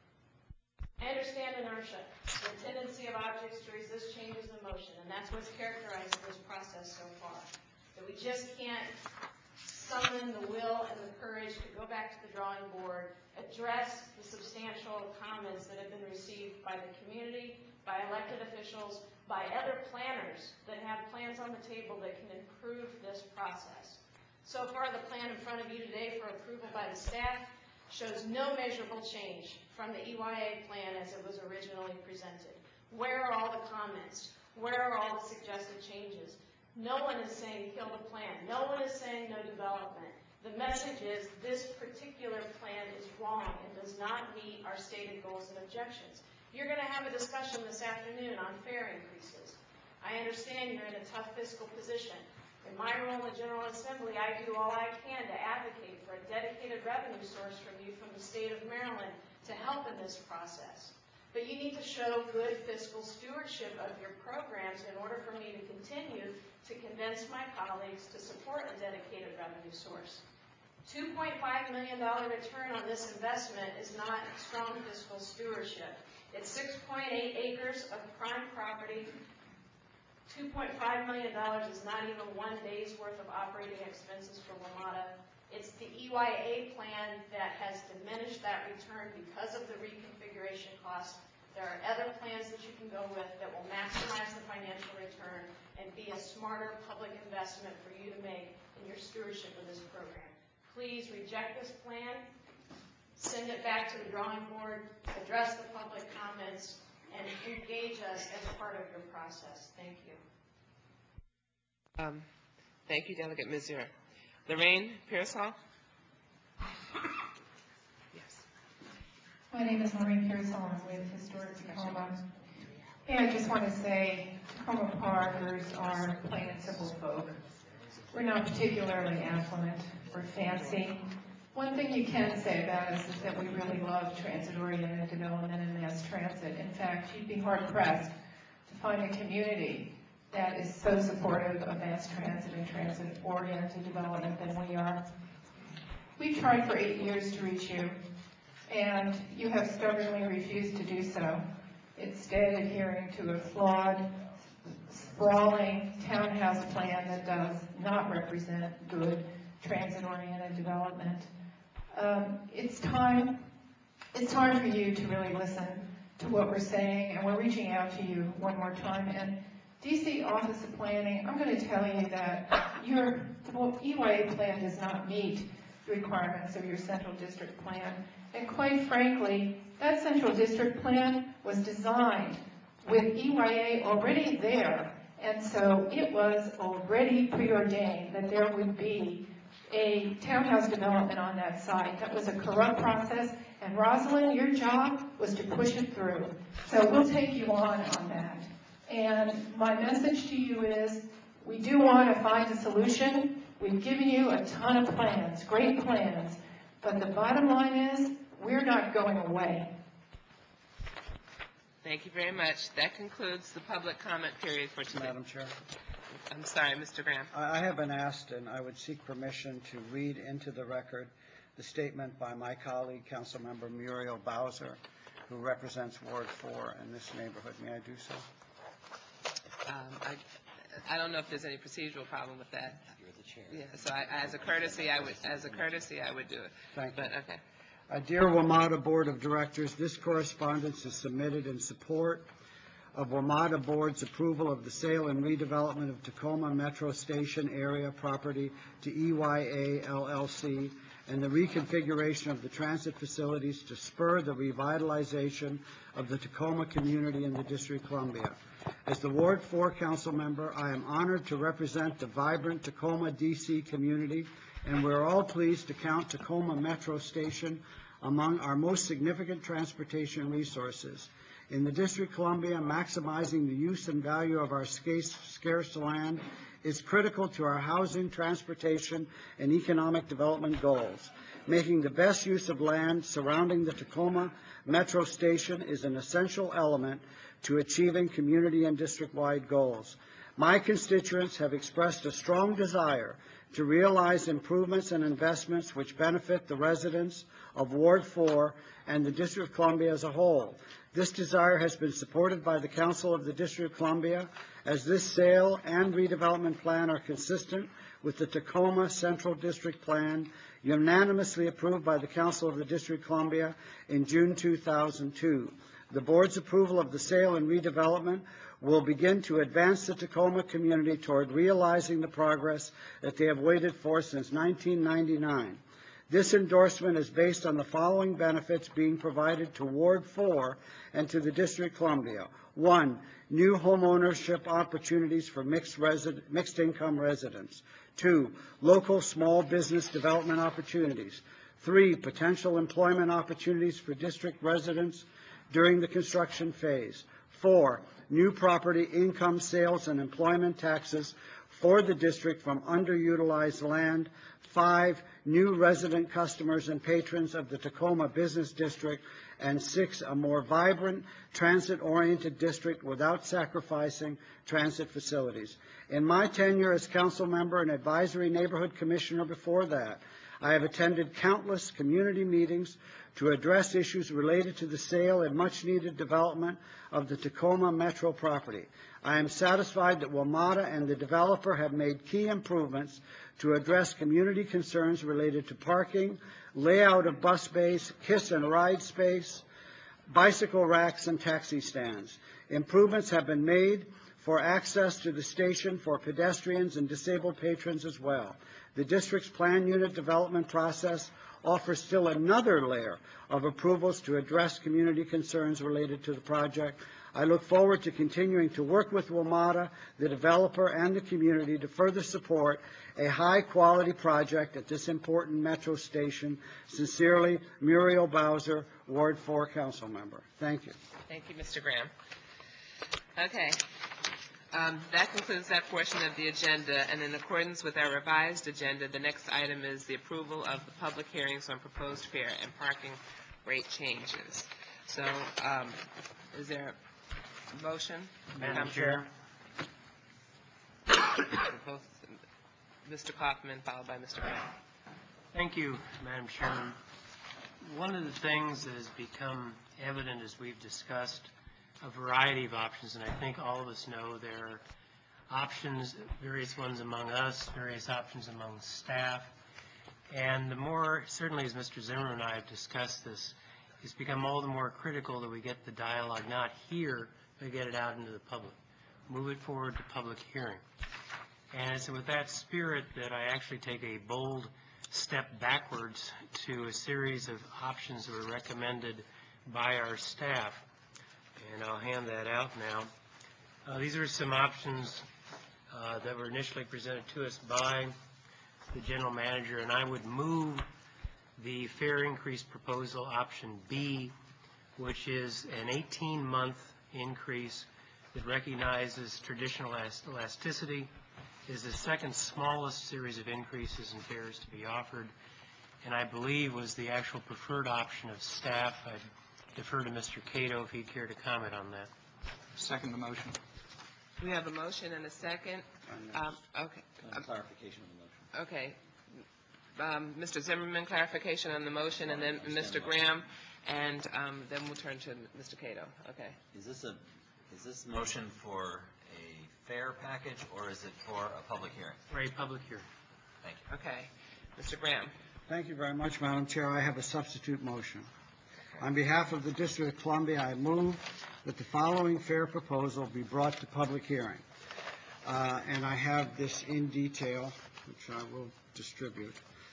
I understand inertia, the tendency of objects to resist changes in motion, and that's what's characterized this process so far. That we just can't summon the will and the courage to go back to the drawing board, address the substantial comments that have been received by the community, by elected officials, by other planners that have plans on the table that can improve this process. So far, the plan in front of you today for approval by the staff shows no measurable change from the EYA plan as it was originally presented. Where are all the comments? Where are all the suggested changes? No one is saying kill the plan. No one is saying no development. The message is this particular plan is wrong and does not meet our stated goals and objections. You're going to have a discussion this afternoon on fare increases. I understand you're in a tough fiscal position. In my role in the General Assembly, I do all I can to advocate for a dedicated revenue source from you from the state of Maryland to help in this process. But you need to show good fiscal stewardship of your programs in order for me to continue to convince my colleagues to support a dedicated revenue source. $2.5 million return on this investment is not strong fiscal stewardship. It's 6.8 acres of prime property. $2.5 million is not even 1 day's worth of operating expenses for WMATA. It's the EYA plan that has diminished that return because of the reconfiguration costs. There are other plans that you can go with that will maximize the financial return and be a smarter public investment for you to make in your stewardship of this program. Please reject this plan, send it back to the drawing board, address the public comments, and engage us as part of your process. Thank you. Thank you, Delegate Mizur. Lorraine Pearsall? My name is Maureen Pearsall. I'm with Historic Tacoma. And I just want to say, Tacoma Parkers are plain and simple folk. We're not particularly affluent or fancy. One thing you can say about us is that we really love transit-oriented development and mass transit. In fact, you'd be hard-pressed to find a community that is so supportive of mass transit and transit-oriented development than we are. We've tried for 8 years to reach you, and you have stubbornly refused to do so, instead adhering to a flawed, sprawling townhouse plan that does not represent good transit-oriented development. It's time for you to really listen to what we're saying, and we're reaching out to you one more time. And DC Office of Planning, I'm going to tell you that your EYA plan does not meet the requirements of your Central District Plan. And quite frankly, that Central District Plan was designed with EYA already there, and so it was already preordained that there would be a townhouse development on that site. That was a corrupt process, and Rosalind, your job was to push it through. So we'll take you on that. And my message to you is, we do want to find a solution. We've given you a ton of plans, great plans, but the bottom line is, we're not going away. Thank you very much. That concludes the public comment period for today. Madam Chair. I'm sorry, Mr. Graham. I have been asked, and I would seek permission to read into the record the statement by my colleague, Councilmember Muriel Bowser, who represents Ward 4 in this neighborhood. May I do so? I don't know if there's any procedural problem with that. You're the chair. Yeah, so as a courtesy, I would do it. Thank you. But, okay. Dear WMATA Board of Directors, this correspondence is submitted in support of WMATA Board's approval of the sale and redevelopment of Tacoma Metro Station area property to EYA LLC and the reconfiguration of the transit facilities to spur the revitalization of the Tacoma community in the District of Columbia. As the Ward 4 Council member, I am honored to represent the vibrant Tacoma DC community, and we're all pleased to count Tacoma Metro Station among our most significant transportation resources. In the District of Columbia, maximizing the use and value of our scarce land is critical to our housing, transportation, and economic development goals. Making the best use of land surrounding the Tacoma Metro Station is an essential element to achieving community and district-wide goals. My constituents have expressed a strong desire to realize improvements and investments which benefit the residents of Ward 4 and the District of Columbia as a whole. This desire has been supported by the Council of the District of Columbia, as this sale and redevelopment plan are consistent with the Tacoma Central District Plan, unanimously approved by the Council of the District of Columbia in June 2002. The Board's approval of the sale and redevelopment will begin to advance the Tacoma community toward realizing the progress that they have waited for since 1999. This endorsement is based on the following benefits being provided to Ward 4 and to the District of Columbia. 1, new home ownership opportunities for mixed income residents. 2, local small business development opportunities. 3, potential employment opportunities for district residents during the construction phase. 4, new property income sales and employment taxes for the district from underutilized land. 5, new resident customers and patrons of the Tacoma Business District. And 6, a more vibrant, transit-oriented district without sacrificing transit facilities. In my tenure as council member and advisory neighborhood commissioner before that, I have attended countless community meetings to address issues related to the sale and much-needed development of the Tacoma Metro property. I am satisfied that WMATA and the developer have made key improvements to address community concerns related to parking, layout of bus bays, kiss and ride space, bicycle racks, and taxi stands. Improvements have been made for access to the station for pedestrians and disabled patrons as well. The district's plan unit development process offers still another layer of approvals to address community concerns related to the project. I look forward to continuing to work with WMATA, the developer, and the community to further support a high-quality project at this important metro station. Sincerely, Muriel Bowser, Ward 4 Council Member. Thank you. Thank you, Mr. Graham. Okay. That concludes that portion of the agenda, and in accordance with our revised agenda, the next item is the approval of the public hearings on proposed fare and parking rate changes. So, is there a motion? Madam Chair. Both Mr. Kaufman, followed by Mr. Graham. Thank you, Madam Chairman. One of the things that has become evident as we've discussed a variety of options, and I think all of us know there are options, various ones among us, various options among staff, and the more, certainly as Mr. Zimmerman and I have discussed this, it's become all the more critical that we get the dialogue not here, but get it out into the public. Move it forward to public hearing. And it's with that spirit that I actually take a bold step backwards to a series of options that were recommended by our staff. And I'll hand that out now. These are some options that were initially presented to us by the general manager, and I would move the fare increase proposal option B, which is an 18-month increase that recognizes traditional elasticity, is the second smallest series of increases in fares to be offered, and I believe was the actual preferred option of staff. I'd defer to Mr. Cato if he'd care to comment on that. Second the motion. We have a motion and a second. Okay. Clarification of the motion. Okay. Mr. Zimmerman, clarification on the motion, and then Mr. Graham, and then we'll turn to Mr. Cato. Okay. Is this motion for a fare package, or is it for a public hearing? For a public hearing. Thank you. Okay. Mr. Graham. Thank you very much, Madam Chair. I have a substitute motion. On behalf of the District of Columbia, I move that the following fare proposal be brought to public hearing. And I have this in detail, which I will distribute.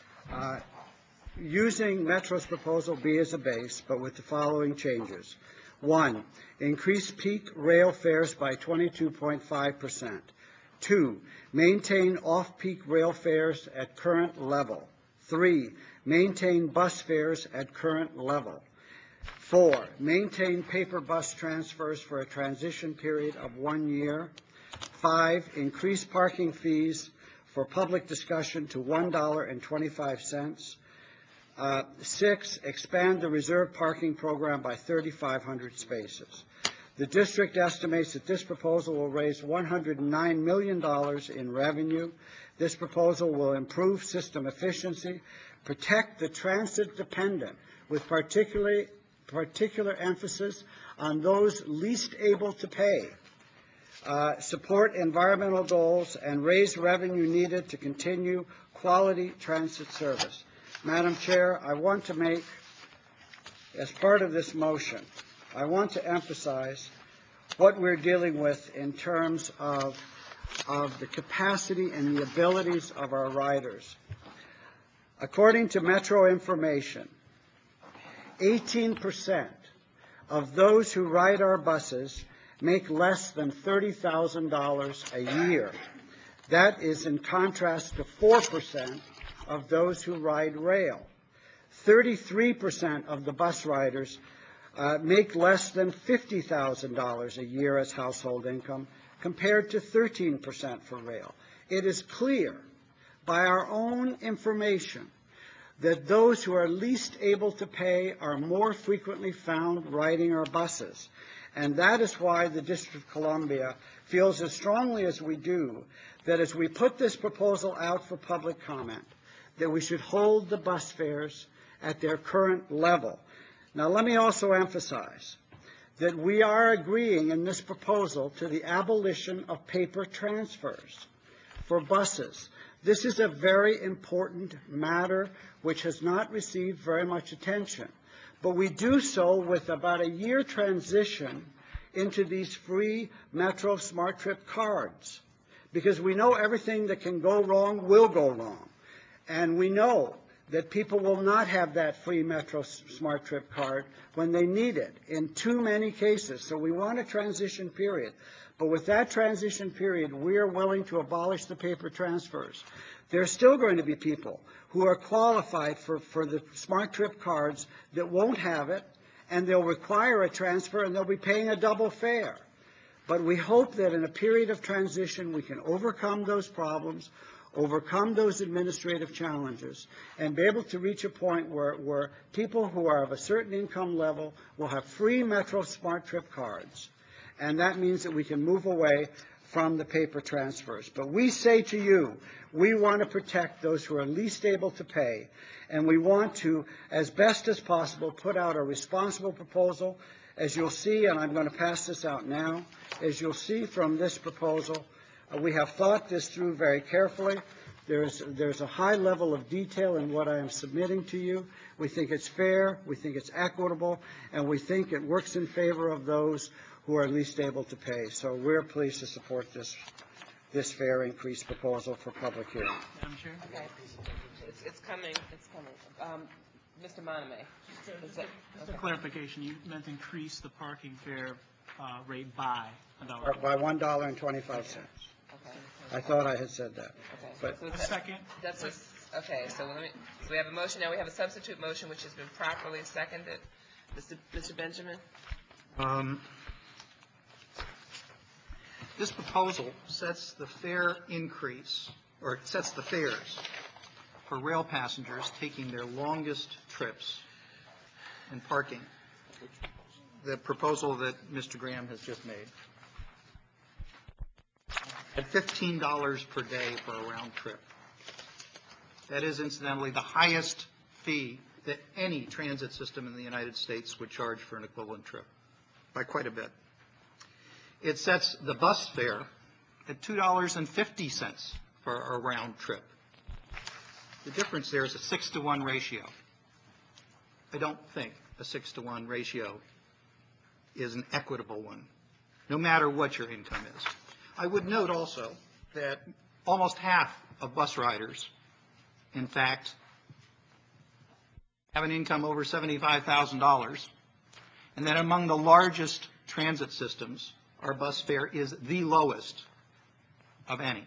Using Metro's proposal B as a base, but with the following changes. 1, increase peak rail fares by 22.5%. 2, maintain off-peak rail fares at current level. 3, maintain bus fares at current level. 4, maintain paper bus transfers for a transition period of 1 year. 5, increase parking fees for public discussion to $1.25. 6, expand the reserve parking program by 3,500 spaces. The district estimates that this proposal will raise $109 million in revenue. This proposal will improve system efficiency, protect the transit-dependent, with particular emphasis on those least able to pay, support environmental goals, and raise revenue needed to continue quality transit service. Madam Chair, I want to make, as part of this motion, I want to emphasize what we're dealing with in terms of the capacity and the abilities of our riders. According to Metro information, 18% of those who ride our buses make less than $30,000 a year. That is in contrast to 4% of those who ride rail. 33% of the bus riders make less than $50,000 a year as household income, compared to 13% for rail. It is clear by our own information that those who are least able to pay are more frequently found riding our buses. And that is why the District of Columbia feels as strongly as we do that as we put this proposal out for public comment, that we should hold the bus fares at their current level. Now, let me also emphasize that we are agreeing in this proposal to the abolition of paper transfers for buses. This is a very important matter which has not received very much attention. But we do so with about a year transition into these free Metro Smart Trip cards, because we know everything that can go wrong will go wrong. And we know that people will not have that free Metro Smart Trip card when they need it in too many cases. So we want a transition period. But with that transition period, we are willing to abolish the paper transfers. There are still going to be people who are qualified for the Smart Trip cards that won't have it, and they'll require a transfer, and they'll be paying a double fare. But we hope that in a period of transition, we can overcome those problems, overcome those administrative challenges, and be able to reach a point where people who are of a certain income level will have free Metro Smart Trip cards. And that means that we can move away from the paper transfers. But we say to you, we want to protect those who are least able to pay, and we want to, as best as possible, put out a responsible proposal. As you'll see, and I'm going to pass this out now, as you'll see from this proposal, we have thought this through very carefully. There's a high level of detail in what I am submitting to you. We think it's fair, we think it's equitable, and we think it works in favor of those who are least able to pay. So we're pleased to support this fair increase proposal for public hearing. Madam Chair? Okay. It's coming. Mr. Monime. Just a clarification, you meant increase the parking fare rate by $1. By $1.25. Okay. I thought I had said that. Okay. But So A second. okay, so we have a motion now. We have a substitute motion which has been properly seconded. Mr. Benjamin? This proposal sets the fare increase, or sets the fares for rail passengers taking their longest trips and parking. The proposal that Mr. Graham has just made. At $15 per day for a round trip. That is incidentally the highest fee that any transit system in the United States would charge for an equivalent trip, by quite a bit. It sets the bus fare at $2.50 for a round trip. The difference there is a 6-to-1 ratio. I don't think a 6-to-1 ratio is an equitable one, no matter what your income is. I would note also that almost half of bus riders, in fact, have an income over $75,000, and that among the largest transit systems, our bus fare is the lowest of any.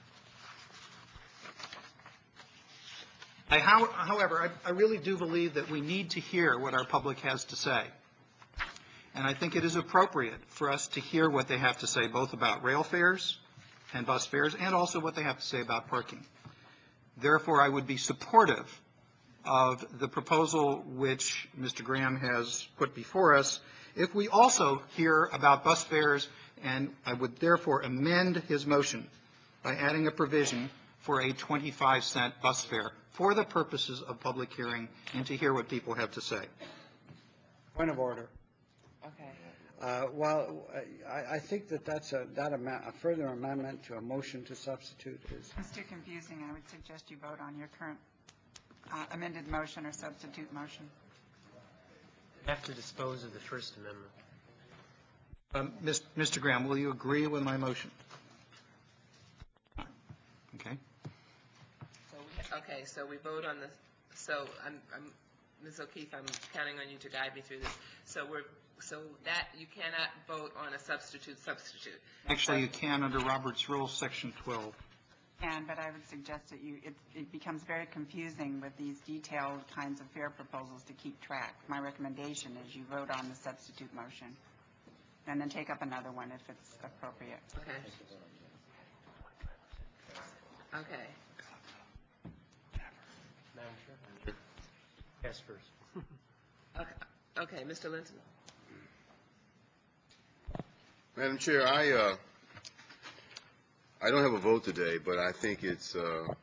However, I really do believe that we need to hear what our public has to say. And I think it is appropriate for us to hear what they have to say, both about rail fares and bus fares, and also what they have to say about parking. Therefore, I would be supportive of the proposal which Mr. Graham has put before us if we also hear about bus fares, and I would therefore amend his motion by adding a provision for a 25-cent bus fare for the purposes of public hearing and to hear what people have to say. point of order. Okay. Well, I think that's a further amendment to a motion to substitute is. It's too confusing. I would suggest you vote on your current amended motion or substitute motion. Have to dispose of the First Amendment. Mr. Graham, will you agree with my motion? Okay. So we vote on the. So Ms. O'Keefe, I'm counting on you to guide me through this. So that you cannot vote on a substitute. Actually, you can under Robert's Rules, Section 12. But I would suggest that it becomes very confusing with these detailed kinds of fare proposals to keep track. My recommendation is you vote on the substitute motion and then take up another one if it's appropriate. Okay. Okay. Madam Chair? Yes, first. Okay, Mr. Linton. Madam Chair, I don't have a vote today, but I think it's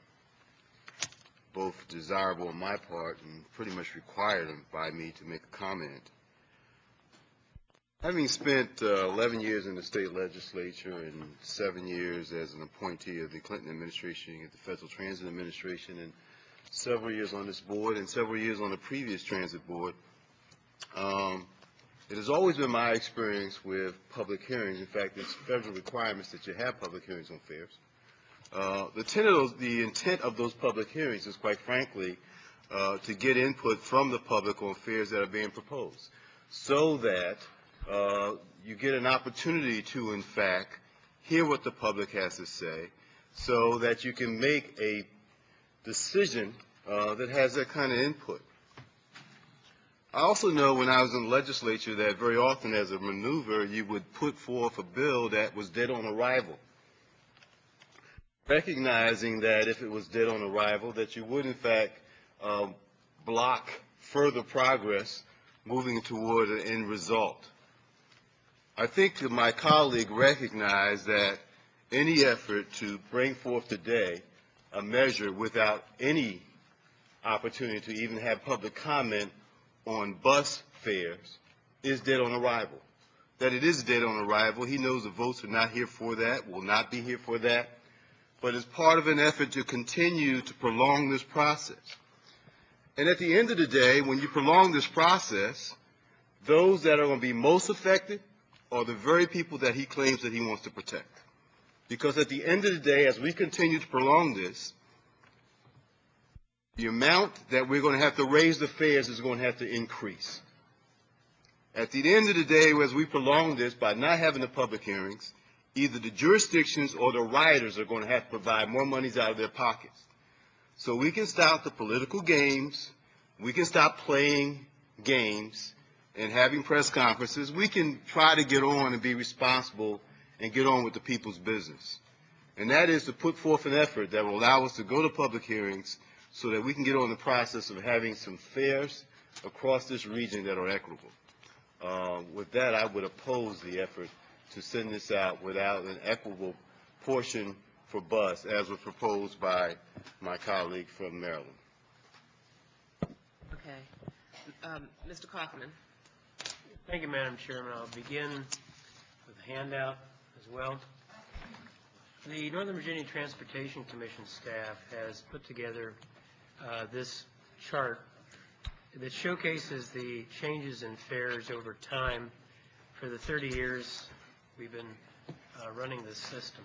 both desirable on my part and pretty much required by me to make a comment. Having spent 11 years in the state legislature and 7 years as an appointee of the Clinton administration at the Federal Transit Administration, and several years on this board and several years on the previous transit board, it has always been my experience with public hearings. In fact, it's federal requirements that you have public hearings on fares. The intent of those public hearings is, quite frankly, to get input from the public on fares that are being proposed, so that you get an opportunity to, in fact, hear what the public has to say, so that you can make a decision that has that kind of input. I also know when I was in the legislature that very often as a maneuver, you would put forth a bill that was dead on arrival, recognizing that if it was dead on arrival, that you would, in fact, block further progress moving toward an end result. I think that my colleague recognized that any effort to bring forth today a measure without any opportunity to even have public comment on bus fares is dead on arrival. That it is dead on arrival. He knows the votes are not here for that, will not be here for that, but it's part of an effort to continue to prolong this process. And at the end of the day, when you prolong this process, those that are going to be most affected are the very people that he claims that he wants to protect. Because at the end of the day, as we continue to prolong this, the amount that we're going to have to raise the fares is going to have to increase. At the end of the day, as we prolong this by not having the public hearings, either the jurisdictions or the riders are going to have to provide more monies out of their pockets. So we can stop the political games, we can stop playing games and having press conferences. We can try to get on and be responsible and get on with the people's business. And that is to put forth an effort that will allow us to go to public hearings so that we can get on the process of having some fares across this region that are equitable. With that, I would oppose the effort to send this out without an equitable portion for bus, as was proposed by my colleague from Maryland. Okay. Mr. Kaufman. Thank you, Madam Chairman. I'll begin with a handout as well. The Northern Virginia Transportation Commission staff has put together this chart that showcases the changes in fares over time for the 30 years we've been running this system.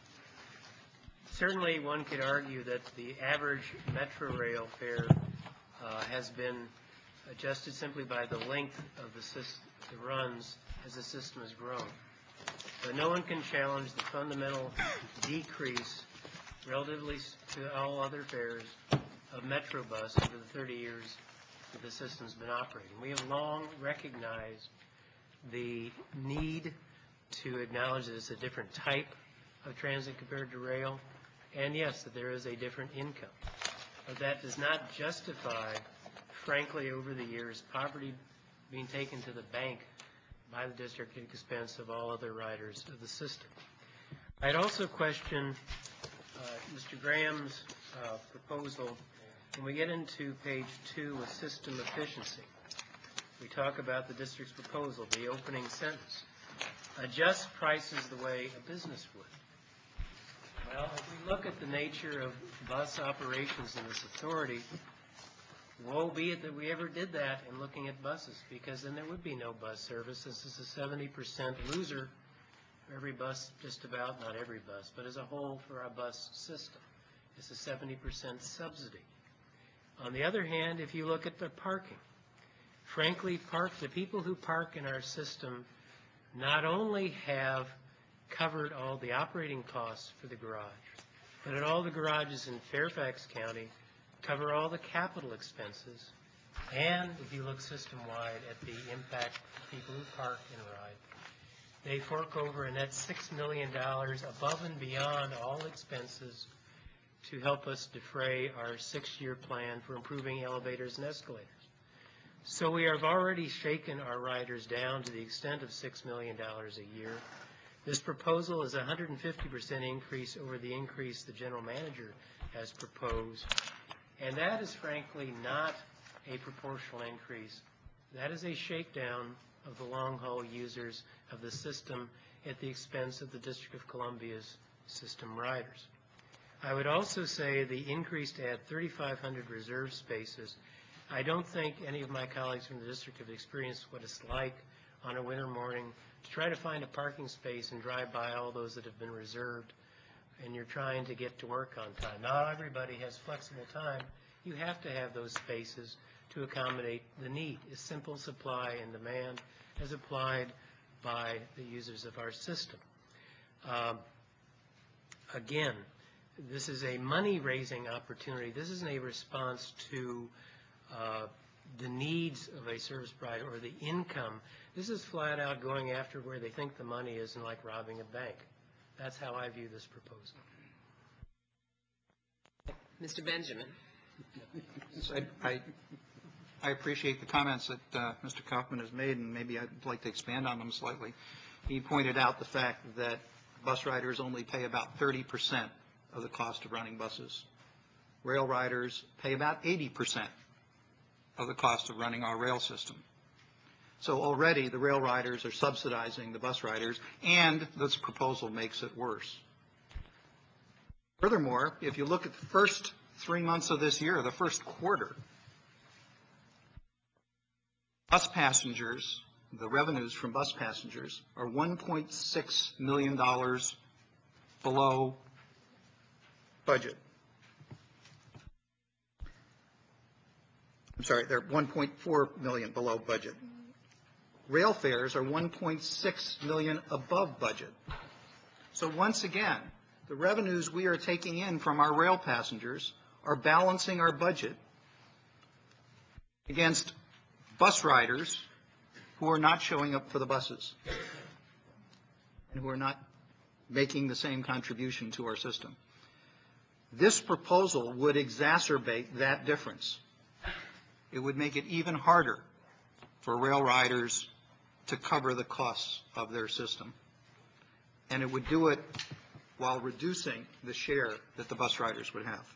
Certainly, one could argue that the average Metro Rail fare has been adjusted simply by the length of the runs as the system has grown. But no one can challenge the fundamental decrease relatively to all other fares of Metrobus over the 30 years that the system's been operating. We have long recognized the need to acknowledge that it's a different type of transit compared to rail, and yes, that there is a different income. But that does not justify, frankly, over the years, poverty being taken to the bank by the district at the expense of all other riders of the system. I'd also question Mr. Graham's proposal when we get into page 2 with system efficiency. We talk about the district's proposal, the opening sentence. Adjust prices the way a business would. Well, if we look at the nature of bus operations in this authority, woe be it that we ever did that in looking at buses, because then there would be no bus service. This is a 70% loser for every bus, just about, not every bus, but as a whole for our bus system. It's a 70% subsidy. On the other hand, if you look at the parking, frankly, the people who park in our system not only have covered all the operating costs for the garage, but at all the garages in Fairfax County cover all the capital expenses, and if you look system-wide at the impact of people who park and ride, they fork over a net $6 million above and beyond all expenses to help us defray our 6-year plan for improving elevators and escalators. So we have already shaken our riders down to the extent of $6 million a year. This proposal is a 150% increase over the increase the general manager has proposed. And that is frankly not a proportional increase. That is a shakedown of the long-haul users of the system at the expense of the District of Columbia's system riders. I would also say the increase to add 3,500 reserve spaces. I don't think any of my colleagues from the district have experienced what it's like on a winter morning to try to find a parking space and drive by all those that have been reserved, and you're trying to get to work on time. Not everybody has flexible time You have to have those spaces to accommodate the need. It's simple supply and demand as applied by the users of our system. Again, this is a money-raising opportunity. This isn't a response to the needs of a service provider or the income. This is flat out going after where they think the money is, and like robbing a bank. That's how I view this proposal. Mr. Benjamin. I appreciate the comments that Mr. Kaufman has made, and maybe I'd like to expand on them slightly. He pointed out the fact that bus riders only pay about 30% of the cost of running buses. Rail riders pay about 80% of the cost of running our rail system. So already the rail riders are subsidizing the bus riders, and this proposal makes it worse. Furthermore, if you look at the first 3 months of this year, the first quarter, bus passengers, the revenues from bus passengers are $1.6 million below budget. I'm sorry, they're 1.4 million below budget. Rail fares are 1.6 million above budget. So once again, the revenues we are taking in from our rail passengers are balancing our budget against bus riders who are not showing up for the buses and who are not making the same contribution to our system. This proposal would exacerbate that difference. It would make it even harder for rail riders to cover the costs of their system. And it would do it while reducing the share that the bus riders would have.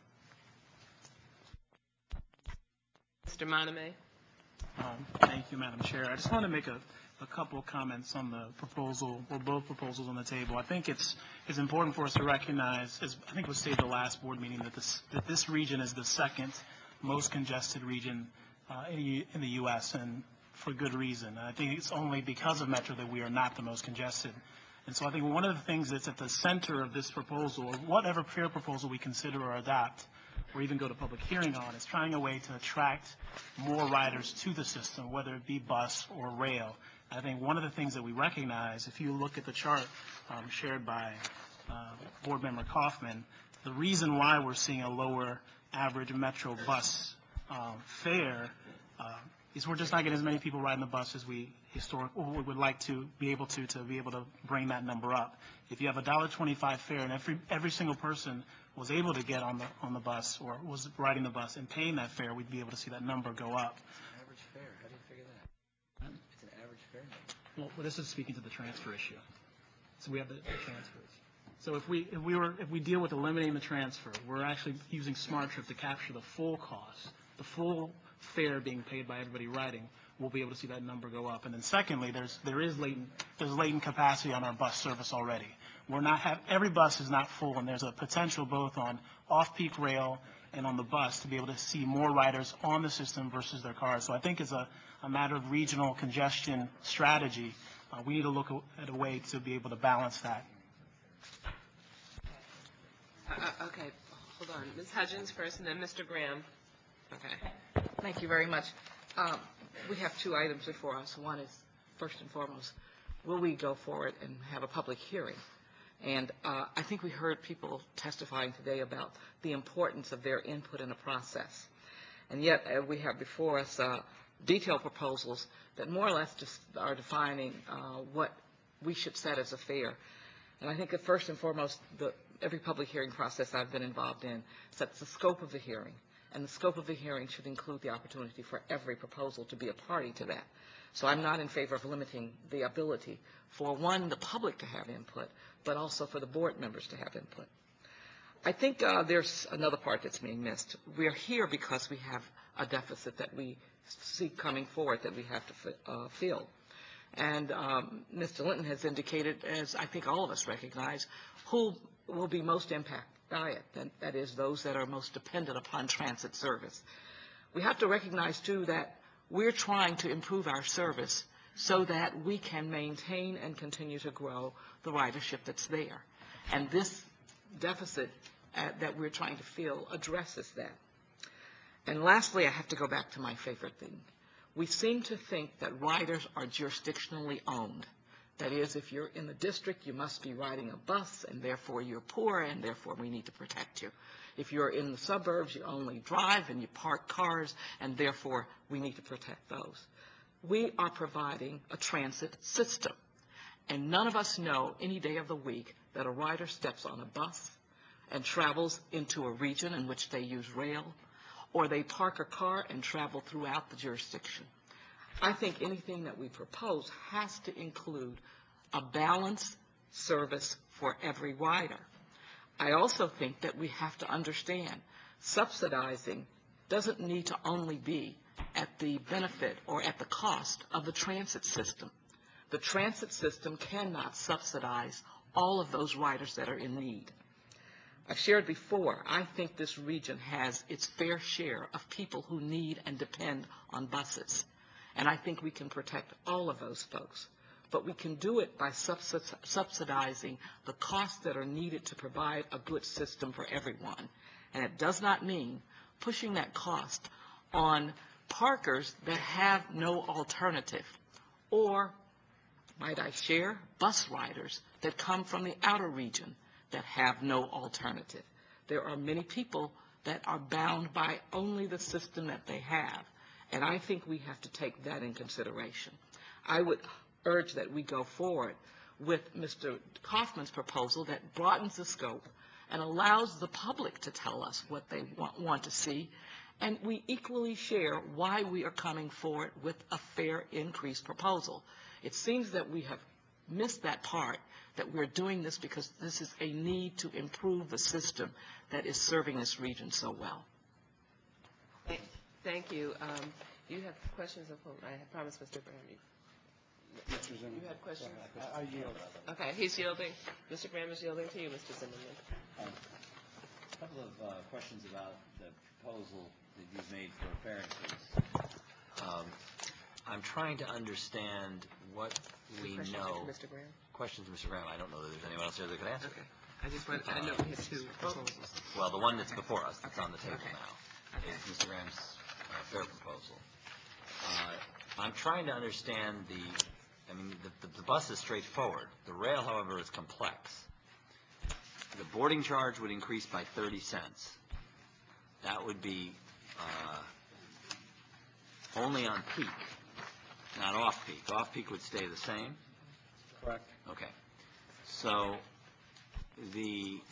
Mr. Moname. Thank you, Madam Chair. I just want to make a couple comments on the proposal, or both proposals on the table. I think it's important for us to recognize, as I think was stated at the last board meeting, that this region is the second most congested region in the U.S., and for good reason. I think it's only because of Metro that we are not the most congested. And so I think one of the things that's at the center of this proposal, or whatever fare proposal we consider or adopt, or even go to public hearing on, is trying a way to attract more riders to the system, whether it be bus or rail. I think one of the things that we recognize, if you look at the chart shared by Board Member Kaufman, the reason why we're seeing a lower average Metro bus fare is we're just not getting as many people riding the bus as we would like to be able to bring that number up. If you have a $1.25 fare and every single person was able to get on the bus or was riding the bus and paying that fare, we'd be able to see that number go up. Average fare, how do you figure that? It's an average fare number. Well, this is speaking to the transfer issue. So we have the transfers. So if we deal with eliminating the transfer, we're actually using SmartTrip to capture the full cost, the full fare being paid by everybody riding. We'll be able to see that number go up. And then secondly, there's latent capacity on our bus service already. Every bus is not full, and there's a potential both on off-peak rail and on the bus to be able to see more riders on the system versus their cars. So I think it's a matter of regional congestion strategy. We need to look at a way to be able to balance that. Okay, hold on. Ms. Hudgens first, and then Mr. Graham. Okay. Thank you very much. We have two items before us. One is, first and foremost, will we go forward and have a public hearing? And I think we heard people testifying today about the importance of their input in the process. And yet we have before us detailed proposals that more or less just are defining what we should set as a fare. And I think that first and foremost, every public hearing process I've been involved in sets the scope of the hearing. And the scope of the hearing should include the opportunity for every proposal to be a party to that. So I'm not in favor of limiting the ability for, one, the public to have input, but also for the board members to have input. I think there's another part that's being missed. We're here because we have a deficit that we see coming forward that we have to fill. And Mr. Linton has indicated, as I think all of us recognize, who will be most impacted by it, that is, those that are most dependent upon transit service. We have to recognize, too, that we're trying to improve our service so that we can maintain and continue to grow the ridership that's there. And this deficit that we're trying to fill addresses that. And lastly, I have to go back to my favorite thing. We seem to think that riders are jurisdictionally owned. That is, if you're in the district, you must be riding a bus, and therefore you're poor, and therefore we need to protect you. If you're in the suburbs, you only drive and you park cars, and therefore we need to protect those. We are providing a transit system, and none of us know any day of the week that a rider steps on a bus and travels into a region in which they use rail, or they park a car and travel throughout the jurisdiction. I think anything that we propose has to include a balanced service for every rider. I also think that we have to understand subsidizing doesn't need to only be at the benefit or at the cost of the transit system. The transit system cannot subsidize all of those riders that are in need. I've shared before, I think this region has its fair share of people who need and depend on buses. And I think we can protect all of those folks. But we can do it by subsidizing the costs that are needed to provide a good system for everyone. And it does not mean pushing that cost on parkers that have no alternative, or, might I share, bus riders that come from the outer region that have no alternative. There are many people that are bound by only the system that they have, and I think we have to take that in consideration. I would urge that we go forward with Mr. Kaufman's proposal that broadens the scope and allows the public to tell us what they want to see, and we equally share why we are coming forward with a fair increase proposal. It seems that we have missed that part, that we're doing this because this is a need to improve the system that is serving this region so well. Thank you. Do you have questions? I promised Mr. Graham. Mr. Zimmerman. You had questions? I yield. Okay, he's yielding. Mr. Graham is yielding to you, Mr. Zimmerman. A couple of questions about the proposal that you've made for a fare increase. I'm trying to understand what we know. Mr. Graham? Questions, Mr. Graham. I don't know that there's anyone else here that could answer. Okay. I know we have two proposals. Well, the one that's before us, that's on the table now, is Mr. Graham's fare proposal. I'm trying to understand the bus is straightforward. The rail, however, is complex. The boarding charge would increase by 30 cents. That would be only on peak, not off-peak. Off-peak would stay the same? Correct. Okay. So the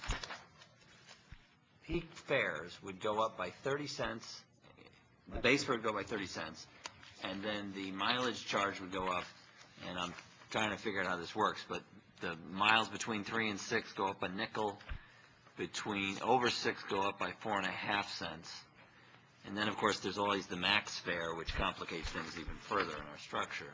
peak fares would go up by 30 cents. The base fare would go by 30 cents, and then the mileage charge would go up, and I'm trying to figure out how this works, but the miles between 3 and 6 go up a nickel, over 6 go up by 4.5 cents, and then, of course, there's always the max fare, which complicates things even further in our structure.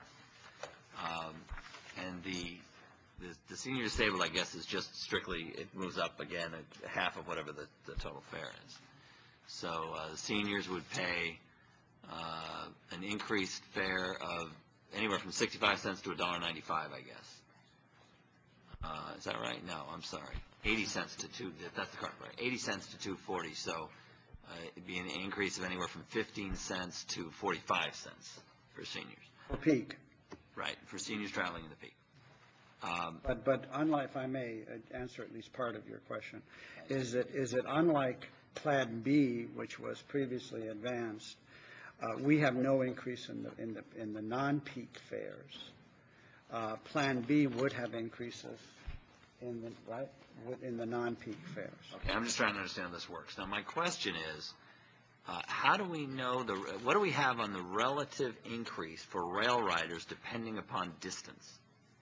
And the senior disabled, I guess, is just strictly, it moves up again at half of whatever the total fare is. So the seniors would pay an increased fare of anywhere from 65 cents to $1.95, I guess. Is that right? No, I'm sorry. 80 cents to that's the correct rate. 80 cents to $2.40. So it'd be an increase of anywhere from 15 cents to 45 cents for seniors. For peak. Right, for seniors traveling in the peak. But unlike, if I may answer at least part of your question, is it unlike Plan B, which was previously advanced, we have no increase in the non-peak fares. Plan B would have increases in the non-peak fares. Okay, I'm just trying to understand how this works. Now, my question is, how do we know what do we have on the relative increase for rail riders depending upon distance?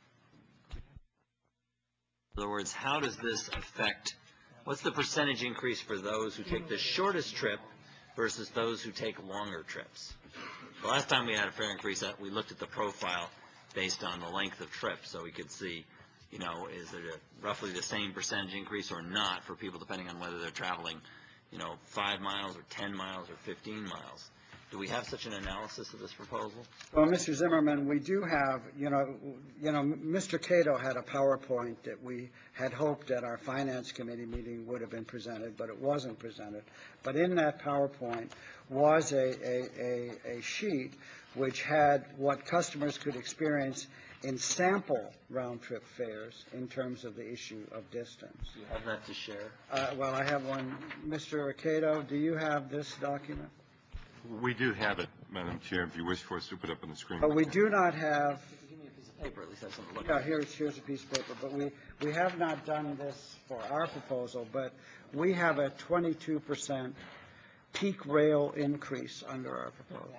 In other words, how does this affect, what's the percentage increase for those who take the shortest trip versus those who take longer trips? The last time we had a fare increase, we looked at the profile based on the length of trip, so we could see, is it roughly the same percentage increase or not for people depending on whether they're traveling, 5 miles or 10 miles or 15 miles. Do we have such an analysis of this proposal? Well, Mr. Zimmerman, we do have, Mr. Cato had a PowerPoint that we had hoped at our Finance Committee meeting would have been presented, but it wasn't presented. But in that PowerPoint was a sheet which had what customers could experience in sample round-trip fares in terms of the issue of distance. Do you have that to share? Well, I have one. Mr. Cato, do you have this document? We do have it, Madam Chair, if you wish for us to put up on the screen. But we do not have, Give me a piece of paper, at least I have something to look yeah, at. here's a piece of paper, but we have not done this for our proposal, but we have a 22% peak rail increase under our proposal.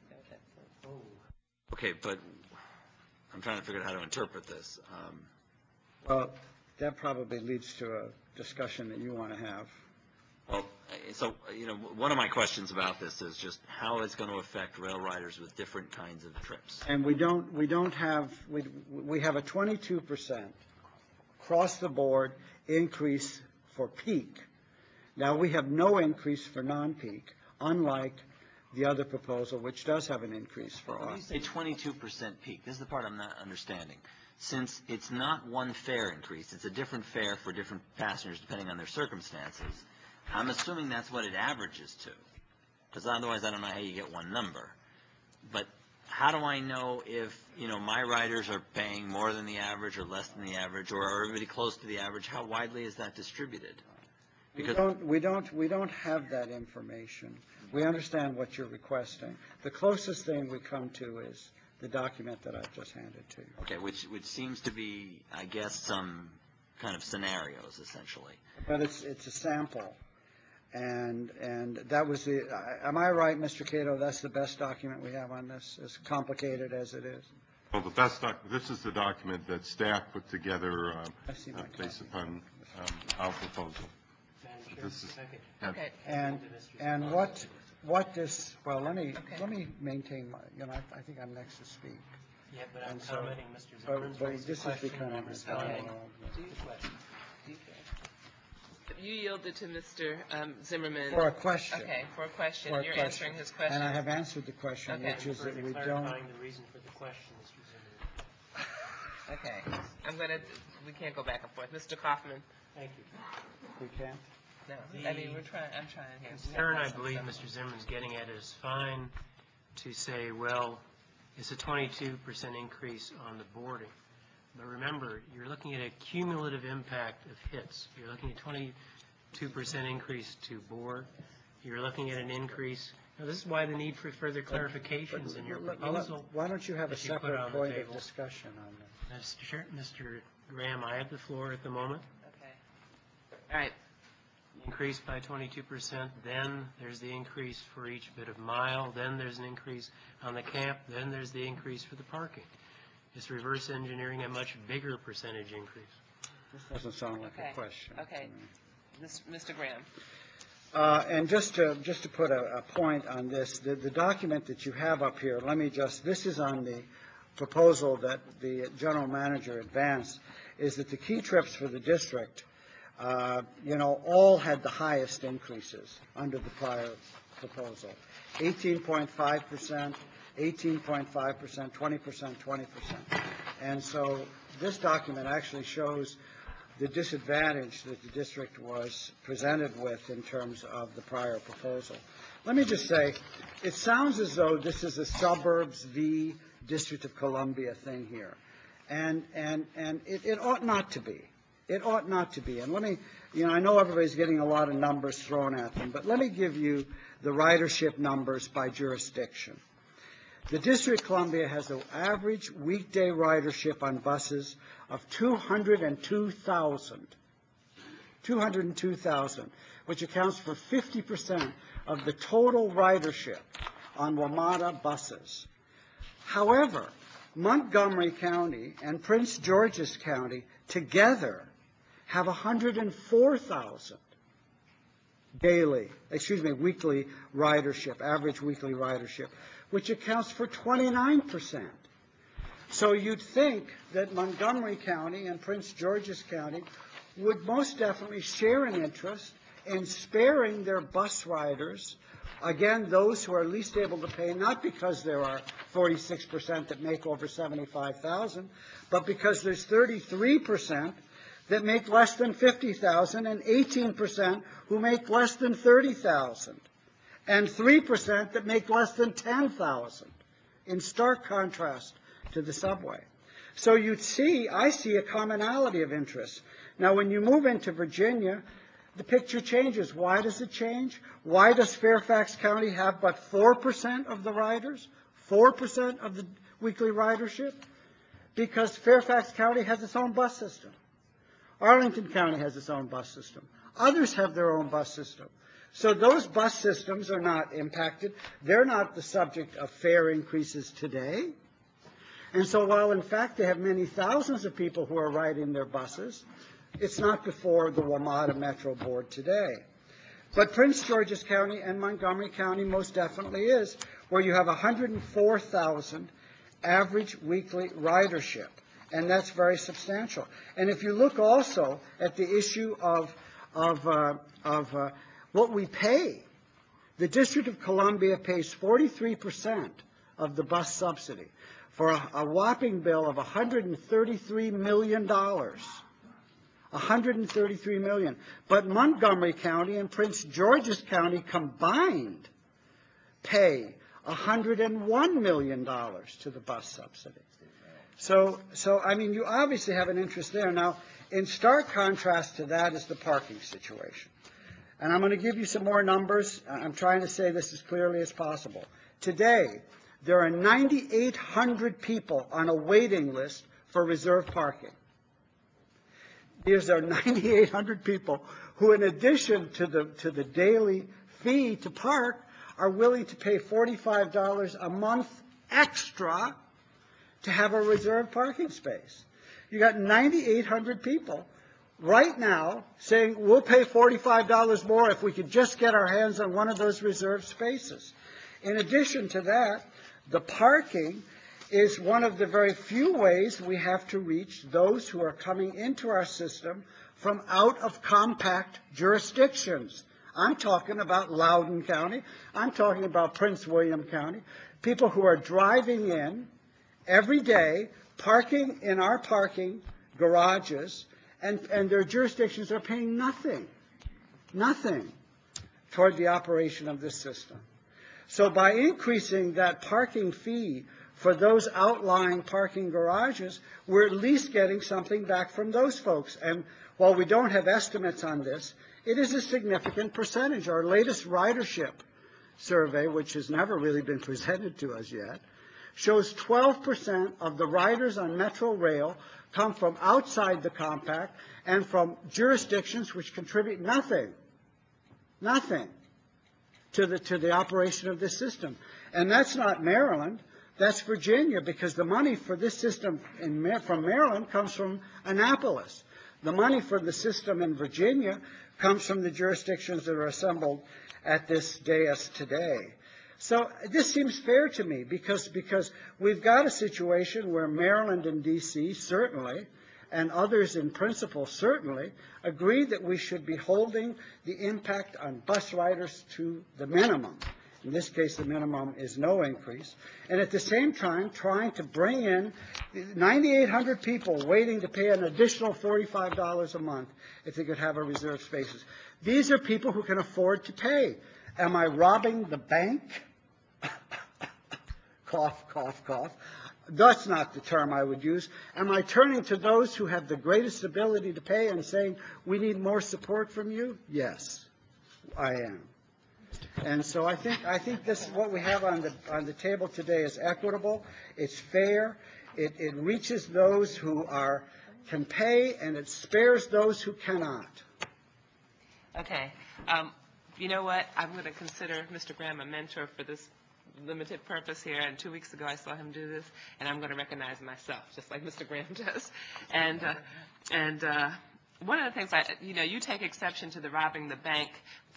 Okay, but I'm trying to figure out how to interpret this. Well, that probably leads to a discussion that you want to have. Well, so, one of my questions about this is just how it's going to affect rail riders with different kinds of trips. And we have a 22% across the board increase for peak. Now, we have no increase for non-peak, unlike the other proposal, which does have an increase for When you us. say 22% peak, this is the part I'm not understanding. Since it's not one fare increase, it's a different fare for different passengers depending on their circumstances, I'm assuming that's what it averages to, because otherwise I don't know how you get one number. But how do I know if, my riders are paying more than the average or less than the average, or are everybody close to the average? How widely is that distributed? We don't have that information. We understand what you're requesting. The closest thing we come to is the document that I've just handed to you. Okay, which seems to be, I guess, some kind of scenarios, essentially. But it's a sample. And that was am I right, Mr. Cato, that's the best document we have on this, as complicated as it is? Well, this is the document that staff put together based upon our proposal. This is, Okay. And what this, well, let me maintain my, I think I'm next to speak. Yeah, but I'm And so- commenting Mr. Zimmerman's but raised a this is question, becoming I'm a responding dialogue. to the question. You yielded to Mr. Zimmerman. For a question. Okay, for a question. For a You're question. answering his question. And I have answered the question, Okay. which is that we Further don't. clarifying the reason for the question, Mr. Zimmerman. Okay. We can't go back and forth. Mr. Kaufman? Thank you. We can't? No, I mean, I'm trying here. Concern I believe Mr. Zimmerman's getting at is fine to say, well, it's a 22% increase on the boarding. But remember, you're looking at a cumulative impact of hits. You're looking at 22% increase to board. You're looking at an increase. Now, this is why the need for further clarifications in your proposal. Why don't you have a that you put separate on the point of table. discussion on this? Mr. Graham, I have the floor at the moment. Okay. All right. Increase by 22%, then there's the increase for each bit of mile, then there's an increase on the camp, then there's the increase for the parking. It's reverse engineering a much bigger percentage increase. This doesn't sound like Okay. a question. Okay. Mr. Graham? And just to put a point on this, the document that you have up here, this is on the proposal that the general manager advanced, is that the key trips for the district, all had the highest increases under the prior proposal. 18.5%, 18.5%, 20%, 20%. And so this document actually shows the disadvantage that the district was presented with in terms of the prior proposal. Let me just say, it sounds as though this is a suburbs v. District of Columbia thing here. And it ought not to be. It ought not to be. And let me, I know everybody's getting a lot of numbers thrown at them, but let me give you the ridership numbers by jurisdiction. The District of Columbia has an average weekday ridership on buses of 202,000. 202,000, which accounts for 50% of the total ridership on WMATA buses. However, Montgomery County and Prince George's County together have 104,000 weekly ridership, average weekly ridership, which accounts for 29%. So you'd think that Montgomery County and Prince George's County would most definitely share an interest in sparing their bus riders Again, those who are least able to pay, not because there are 46% that make over $75,000, but because there's 33% that make less than $50,000 and 18% who make less than $30,000 and 3% that make less than $10,000, in stark contrast to the subway. So I see a commonality of interests. Now, when you move into Virginia, the picture changes. Why does it change? Why does Fairfax County have but 4% of the riders, 4% of the weekly ridership? Because Fairfax County has its own bus system. Arlington County has its own bus system. Others have their own bus system. So those bus systems are not impacted. They're not the subject of fare increases today. And so while, in fact, they have many thousands of people who are riding their buses, it's not before the WMATA Metro Board today. But Prince George's County and Montgomery County most definitely is, where you have 104,000 average weekly ridership, and that's very substantial. And if you look also at the issue of what we pay, the District of Columbia pays 43% of the bus subsidy for a whopping bill of $133 million. $133 million. But Montgomery County and Prince George's County combined pay $101 million to the bus subsidy. So I mean, you obviously have an interest there. Now, in stark contrast to that is the parking situation. And I'm going to give you some more numbers. I'm trying to say this as clearly as possible. Today, there are 9,800 people on a waiting list for reserved parking. These are 9,800 people who, in addition to the daily fee to park, are willing to pay $45 a month extra to have a reserved parking space. You got 9,800 people right now saying, we'll pay $45 more if we could just get our hands on one of those reserved spaces. In addition to that, the parking is one of the very few ways we have to reach those who are coming into our system from out of compact jurisdictions. I'm talking about Loudoun County. I'm talking about Prince William County. People who are driving in every day, parking in our parking garages, and their jurisdictions are paying nothing toward the operation of this system. So by increasing that parking fee for those outlying parking garages, we're at least getting something back from those folks. And while we don't have estimates on this, it is a significant percentage. Our latest ridership survey, which has never really been presented to us yet, shows 12% of the riders on Metro Rail come from outside the compact and from jurisdictions which contribute nothing to the operation of this system. And that's not Maryland. That's Virginia, because the money for this system from Maryland comes from Annapolis. The money for the system in Virginia comes from the jurisdictions that are assembled at this dais today. So this seems fair to me, because we've got a situation where Maryland and D.C. certainly, and others in principle certainly, agree that we should be holding the impact on bus riders to the minimum. In this case, the minimum is no increase. And at the same time, trying to bring in 9,800 people waiting to pay an additional $45 a month if they could have a reserved spaces. These are people who can afford to pay. Am I robbing the bank? Cough, cough, cough. That's not the term I would use. Am I turning to those who have the greatest ability to pay and saying, we need more support from you? Yes, I am. And so I think this what we have on the table today is equitable. It's fair. It reaches those who can pay, and it spares those who cannot. Okay. You know what? I'm going to consider Mr. Graham a mentor for this limited purpose here. And 2 weeks ago, I saw him do this, and I'm going to recognize myself, just like Mr. Graham does. And one of the things you take exception to the robbing the bank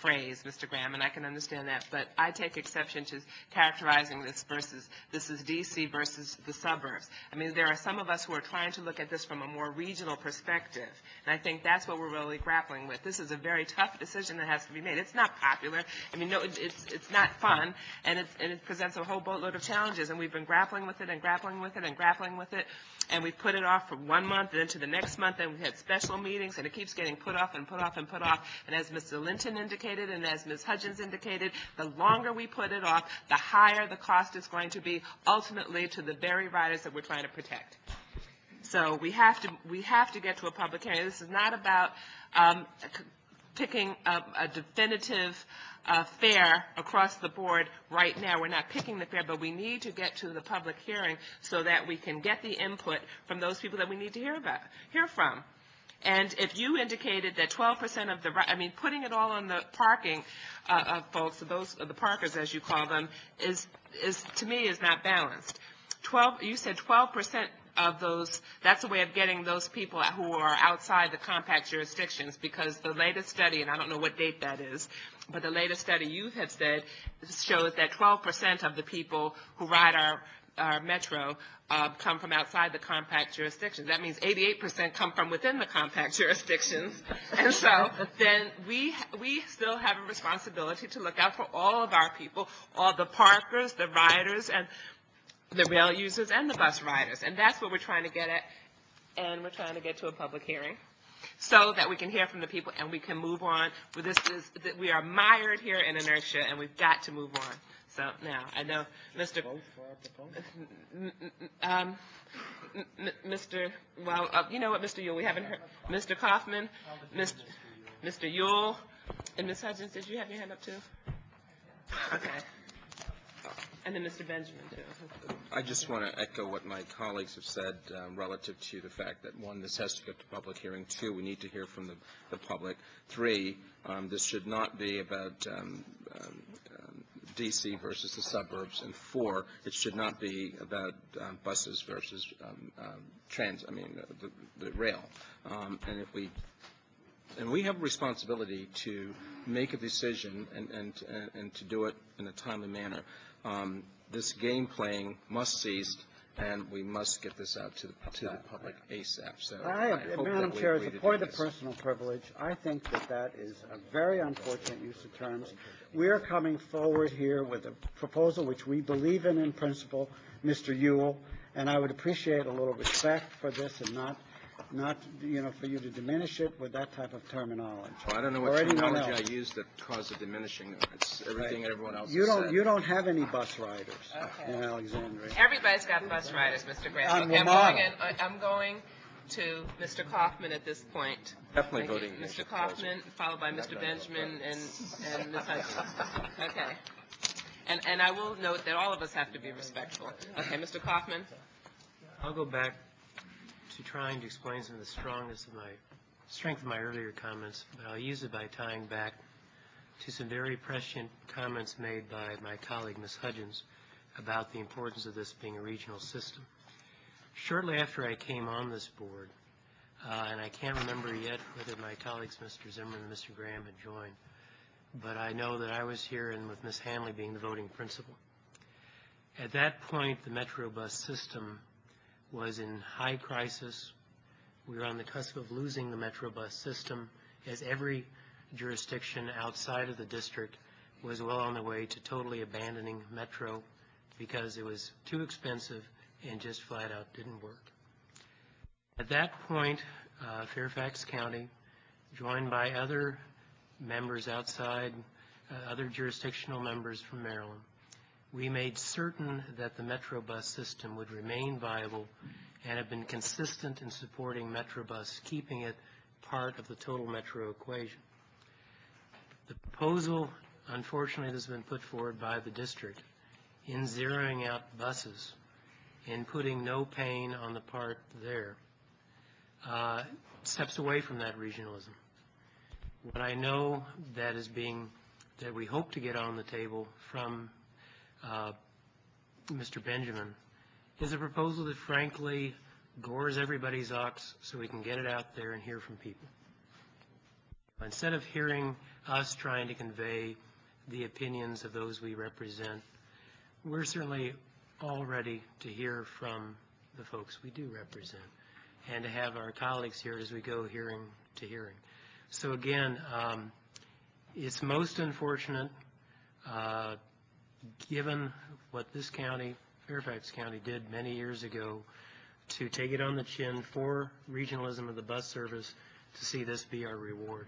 phrase, Mr. Graham, and I can understand that, but I take exception to characterizing this is D.C. versus the suburbs. I mean, there are some of us who are trying to look at this from a more regional perspective, and I think that's what we're really grappling with. This is a very tough decision that has to be made. It's not popular. I mean, no, it's not fun, and it presents a whole boatload of challenges, and we've been grappling with it and grappling with it and grappling with it, and we've put it off for 1 month and then to the next month, and we've had special meetings, and it keeps getting put off and put off and put off. And as Mr. Linton indicated and as Ms. Hudgens indicated, the longer we put it off, the higher the cost is going to be ultimately to the very riders that we're trying to protect. So we have to get to a public hearing. This is not about picking a definitive fare across the board right now. We're not picking the fare, but we need to get to the public hearing so that we can get the input from those people that we need to hear from. And if you indicated that 12% of the, I mean, putting it all on the parking folks, the parkers as you call them, is to me is not balanced. You said 12% of those, that's a way of getting those people who are outside the compact jurisdictions, because the latest study, and I don't know what date that is, but the latest study you have said shows that 12% of the people who ride our metro come from outside the compact jurisdictions. That means 88% come from within the compact jurisdictions. And so then we still have a responsibility to look out for all of our people, all the parkers, the riders, and the rail users and the bus riders. And that's what we're trying to get at, and we're trying to get to a public hearing so that we can hear from the people and we can move on. We are mired here in inertia, and we've got to move on. So now, I know Mr. You know what, Mr. Yule, we haven't heard. Mr. Kaufman, Mr. Yule, and Ms. Hudgens, did you have your hand up too? Okay. And then Mr. Benjamin, too. I just want to echo what my colleagues have said relative to the fact that, one, this has to go to public hearing. Two, we need to hear from the public. Three, this should not be about D.C. versus the suburbs. And four, it should not be about buses versus the rail. And we have a responsibility to make a decision and to do it in a timely manner. This game playing must cease, and we must get this out to the public ASAP. So Madam Chair, as a point of personal privilege, I think that is a very unfortunate use of terms. We are coming forward here with a proposal which we believe in principle, Mr. Yule, and I would appreciate a little respect for this and not for you to diminish it with that type of terminology. Well, I don't know what terminology I used that caused a diminishing. It's everything everyone else has said. You don't have any bus riders in Alexandria. Everybody's got bus riders, Mr. Graham. I'm going to Mr. Kaufman at this point. Definitely voting Mr. Kaufman, followed by Mr. Benjamin and Ms. Hudgens. Okay. And I will note that all of us have to be respectful. Okay, Mr. Kaufman? I'll go back to trying to explain some of the strength of my earlier comments, but I'll use it by tying back to some very prescient comments made by my colleague, Ms. Hudgens, about the importance of this being a regional system. Shortly after I came on this board, and I can't remember yet whether my colleagues, Mr. Zimmerman and Mr. Graham, had joined, but I know that I was here and with Ms. Hanley being the voting principal. At that point, the Metro bus system was in high crisis. We were on the cusp of losing the Metro bus system, as every jurisdiction outside of the district was well on the way to totally abandoning Metro because it was too expensive and just flat out didn't work. At that point, Fairfax County, joined by other members outside, other jurisdictional members from Maryland, we made certain that the Metro bus system would remain viable and have been consistent in supporting Metro bus, keeping it part of the total Metro equation. The proposal, unfortunately, has been put forward by the district in zeroing out buses and putting no pain on the part there, steps away from that regionalism. What I know that we hope to get on the table from Mr. Benjamin is a proposal that frankly gores everybody's ox so we can get it out there and hear from people. Instead of hearing us trying to convey the opinions of those we represent, we're certainly all ready to hear from the folks we do represent and to have our colleagues here as we go hearing to hearing. So again, it's most unfortunate, given what this county, Fairfax County, did many years ago to take it on the chin for regionalism of the bus service, to see this be our reward.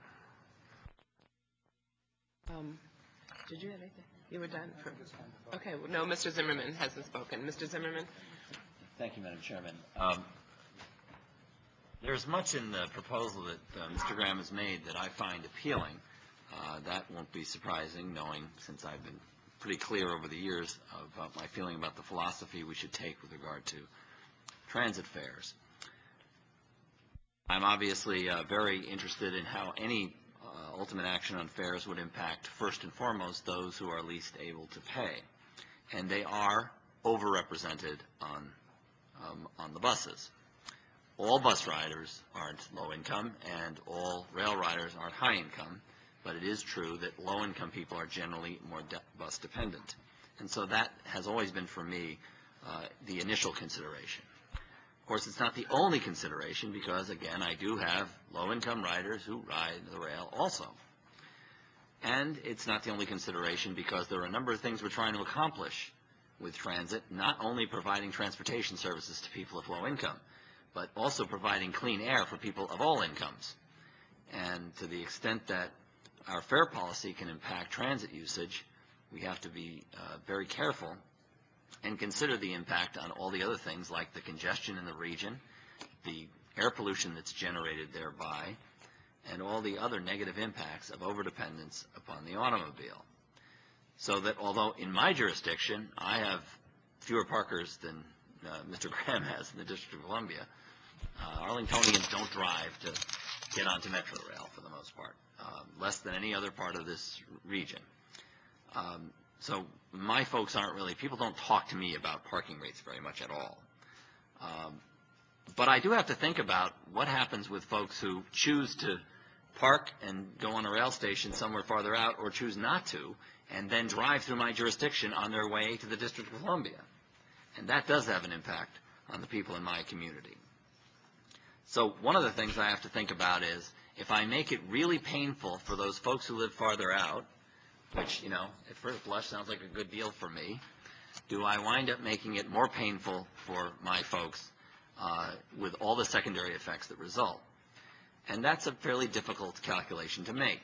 Did you have anything? You were done? Okay, well, no, Mr. Zimmerman hasn't spoken. Mr. Zimmerman? Thank you, Madam Chairman. There's much in the proposal that Mr. Graham has made that I find appealing. That won't be surprising, knowing, since I've been pretty clear over the years about my feeling about the philosophy we should take with regard to transit fares. I'm obviously very interested in how any ultimate action on fares would impact, first and foremost, those who are least able to pay. And they are overrepresented on the buses. All bus riders aren't low income, and all rail riders aren't high income, but it is true that low income people are generally more bus dependent. And so that has always been, for me, the initial consideration. Of course, it's not the only consideration because, again, I do have low-income riders who ride the rail also. And it's not the only consideration because there are a number of things we're trying to accomplish with transit, not only providing transportation services to people of low income, but also providing clean air for people of all incomes. And to the extent that our fare policy can impact transit usage, we have to be very careful and consider the impact on all the other things like the congestion in the region, the air pollution that's generated thereby, and all the other negative impacts of overdependence upon the automobile. So that although in my jurisdiction I have fewer parkers than Mr. Graham has in the District of Columbia, Arlingtonians don't drive to get onto Metro Rail for the most part, less than any other part of this region. So my folks aren't really, people don't talk to me about parking rates very much at all. But I do have to think about what happens with folks who choose to park and go on a rail station somewhere farther out or choose not to and then drive through my jurisdiction on their way to the District of Columbia. And that does have an impact on the people in my community. So one of the things I have to think about is if I make it really painful for those folks who live farther out, which, you know, at first blush sounds like a good deal for me, do I wind up making it more painful for my folks with all the secondary effects that result? And that's a fairly difficult calculation to make.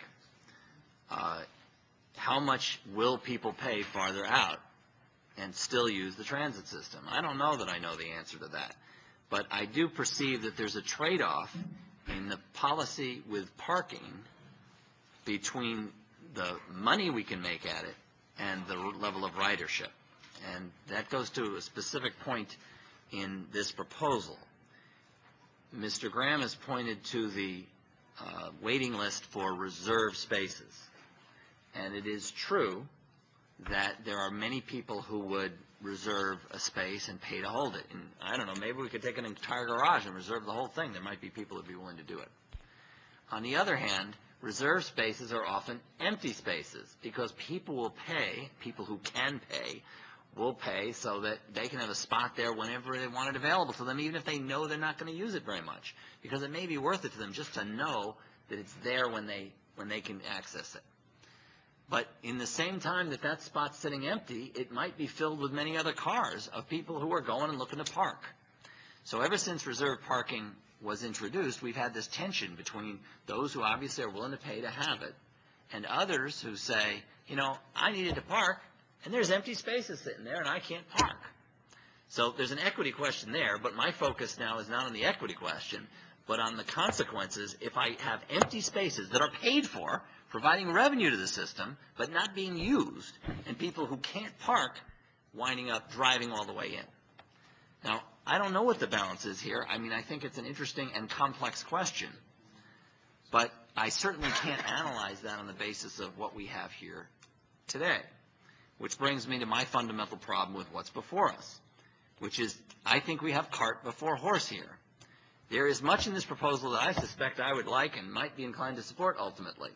How much will people pay farther out and still use the transit system? I don't know that I know the answer to that. But I do perceive that there's a trade-off in the policy with parking between the money we can make at it and the level of ridership. And that goes to a specific point in this proposal. Mr. Graham has pointed to the waiting list for reserved spaces. And it is true that there are many people who would reserve a space and pay to hold it. And I don't know, maybe we could take an entire garage and reserve the whole thing. There might be people who would be willing to do it. On the other hand, reserved spaces are often empty spaces because people will pay, people who can pay, will pay so that they can have a spot there whenever they want it available to them, even if they know they're not going to use it very much, because it may be worth it to them just to know that it's there when they can access it. But in the same time that that spot's sitting empty, it might be filled with many other cars of people who are going and looking to park. So ever since reserved parking was introduced, we've had this tension between those who obviously are willing to pay to have it and others who say, you know, I needed to park, and there's empty spaces sitting there, and I can't park. So there's an equity question there, but my focus now is not on the equity question, but on the consequences if I have empty spaces that are paid for, providing revenue to the system, but not being used, and people who can't park winding up driving all the way in. Now, I don't know what the balance is here. I mean, I think it's an interesting and complex question, but I certainly can't analyze that on the basis of what we have here today, which brings me to my fundamental problem with what's before us, which is I think we have cart before horse here. There is much in this proposal that I suspect I would like and might be inclined to support ultimately.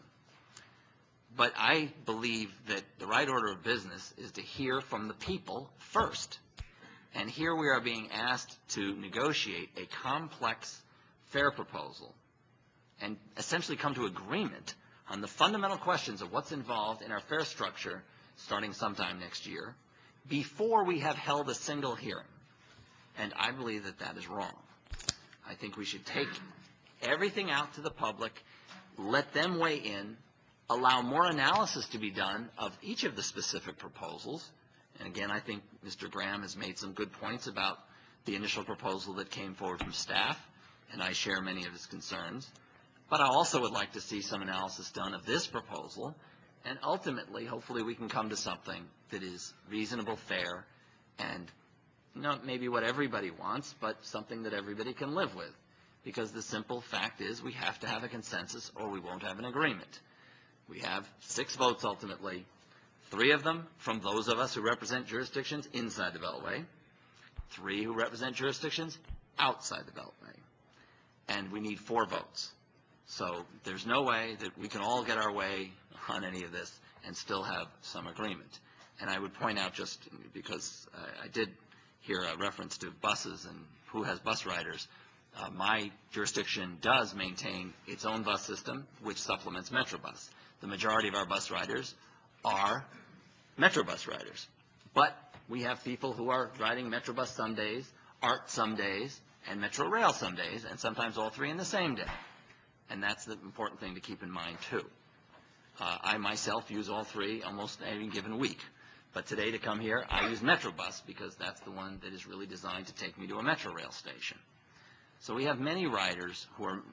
But I believe that the right order of business is to hear from the people first. And here we are being asked to negotiate a complex fare proposal and essentially come to agreement on the fundamental questions of what's involved in our fare structure starting sometime next year before we have held a single hearing. And I believe that that is wrong. I think we should take everything out to the public, let them weigh in, allow more analysis to be done of each of the specific proposals. And again, I think Mr. Graham has made some good points about the initial proposal that came forward from staff, and I share many of his concerns. But I also would like to see some analysis done of this proposal, and ultimately, hopefully, we can come to something that is reasonable, fair, and not maybe what everybody wants, but something that everybody can live with. Because the simple fact is we have to have a consensus or we won't have an agreement. We have 6 votes ultimately, 3 of them from those of us who represent jurisdictions inside the Beltway, 3 who represent jurisdictions outside the Beltway. And we need 4 votes. So there's no way that we can all get our way on any of this and still have some agreement. And I would point out, just because I did hear a reference to buses and who has bus riders, my jurisdiction does maintain its own bus system, which supplements Metrobus. The majority of our bus riders are Metrobus riders. But we have people who are riding Metrobus some days, ART some days, and Metro Rail some days, and sometimes all 3 in the same day. And that's the important thing to keep in mind, too. I myself use all 3 almost any given week. But today, to come here, I use Metrobus because that's the one that is really designed to take me to a Metro Rail station. So we have many riders who are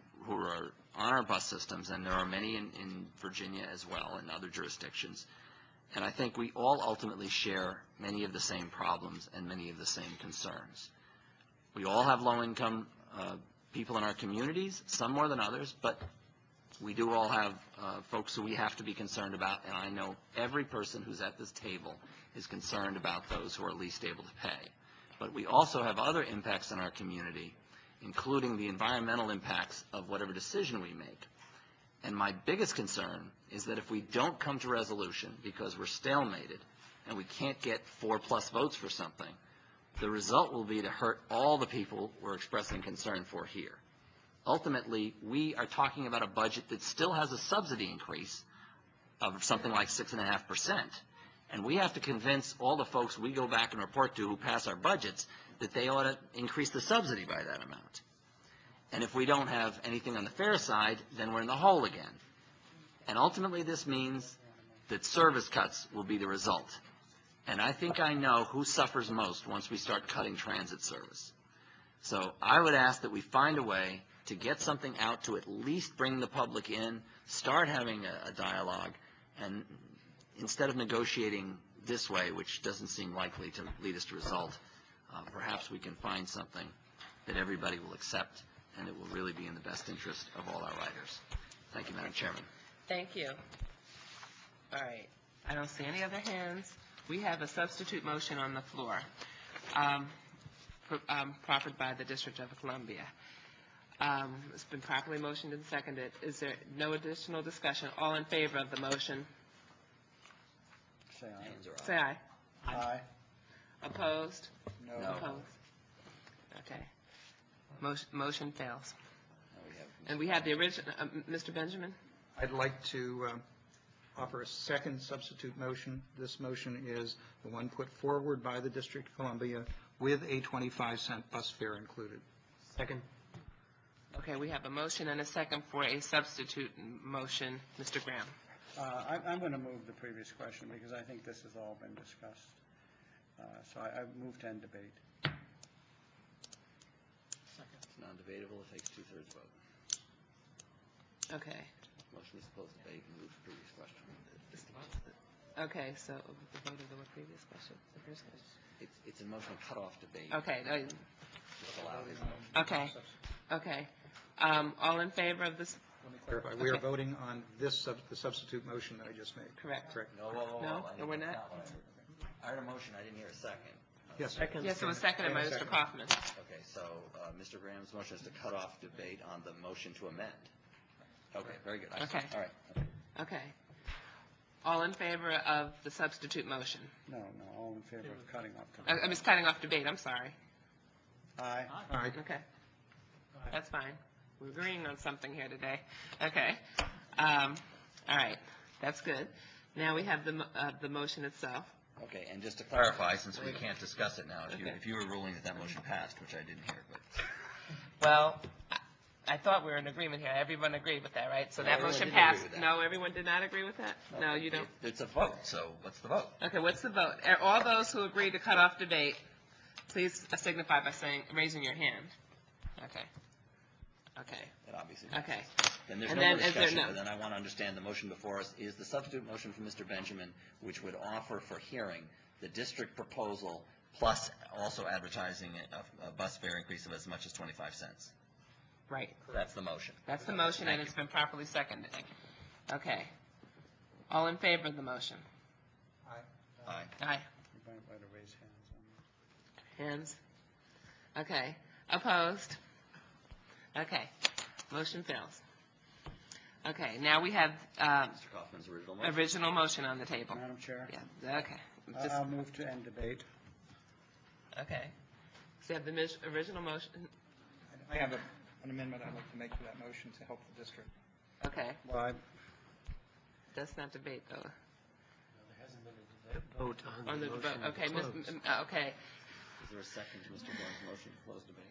on our bus systems, and there are many in Virginia as well and other jurisdictions. And I think we all ultimately share many of the same problems and many of the same concerns. We all have low-income people in our communities, some more than others, but we do all have folks who we have to be concerned about, and I know every person who's at this table is concerned about those who are least able to pay. But we also have other impacts in our community, including the environmental impacts of whatever decision we make. And my biggest concern is that if we don't come to resolution because we're stalemated and we can't get 4+ votes for something, the result will be to hurt all the people we're expressing concern for here. Ultimately, we are talking about a budget that still has a subsidy increase of something like 6.5%. And we have to convince all the folks we go back and report to who pass our budgets that they ought to increase the subsidy by that amount. And if we don't have anything on the fare side, then we're in the hole again. And ultimately, this means that service cuts will be the result. And I think I know who suffers most once we start cutting transit service. So I would ask that we find a way to get something out to at least bring the public in, start having a dialogue, and instead of negotiating this way, which doesn't seem likely to lead us to result, perhaps we can find something that everybody will accept and it will really be in the best interest of all our riders. Thank you, Madam Chairman. Thank you. All right. I don't see any other hands. We have a substitute motion on the floor, proffered by the District of Columbia. It's been properly motioned and seconded. Is there no additional discussion? All in favor of the motion? Say aye. Say aye. Aye. Opposed? No. Opposed. Okay. Motion fails. And we have the original, Mr. Benjamin? I'd like to offer a second substitute motion. This motion is the one put forward by the District of Columbia with a 25-cent bus fare included. Second. Okay, we have a motion and a second for a substitute motion. Mr. Graham. I'm going to move the previous question because I think this has all been discussed. So I move to end debate. It's non-debatable. It takes 2/3 vote. Okay. Motion is closed debate and move to previous question. Okay, so the vote of the previous question, the first question. It's a motion cutoff debate. Okay. Just allow his motion. Okay. Okay. All in favor of this? Let me clarify. We are voting on this the substitute motion that I just made. Correct. Correct. No, No, we're not. I heard a motion. I didn't hear a second. Yes. Yes, it was seconded by Mr. Kaufman. Okay, so Mr. Graham's motion is to cut off debate on the motion to amend. Okay, very good. I see. Okay. All right. Okay. All in favor of the substitute motion? No, all in favor of cutting off. I'm just cutting off debate, I'm sorry. Aye. Aye. Okay. That's fine. We're agreeing on something here today. Okay. All right. That's good. Now we have the motion itself. Okay, and just to clarify, since we can't discuss it now, if you were ruling that motion passed, which I didn't hear, but. Well, I thought we were in agreement here. Everyone agreed with that, right? So No, that everyone motion didn't agree passed. with that. No, everyone did not agree with that? No, you don't? It's a vote, so what's the vote? Okay, what's the vote? All those who agree to cut off debate, please signify by raising your hand. Okay. Okay. That obviously. Okay. Then there's And no then more is there discussion, no- but then I want to understand the motion before us is the substitute motion from Mr. Benjamin, which would offer for hearing the district proposal plus also advertising a bus fare increase of as much as 25 cents. Right. That's the motion. That's the motion, and it's been properly seconded. Okay. All in favor of the motion? Aye. Aye. You might want to raise hands on that. Hands? Okay. Opposed? Okay. Motion fails. Okay, now we have Mr. Kaufman's original motion on the table. Madam Chair? Yeah, okay. I'll move to end debate. Okay. So you have the original motion? I have an amendment I'd like to make to that motion to help the district. Okay. Why? That's not debate, though. There hasn't been a vote on the motion vote. Okay, to close. Okay. Is there a second to Mr. Graham's motion to close debate?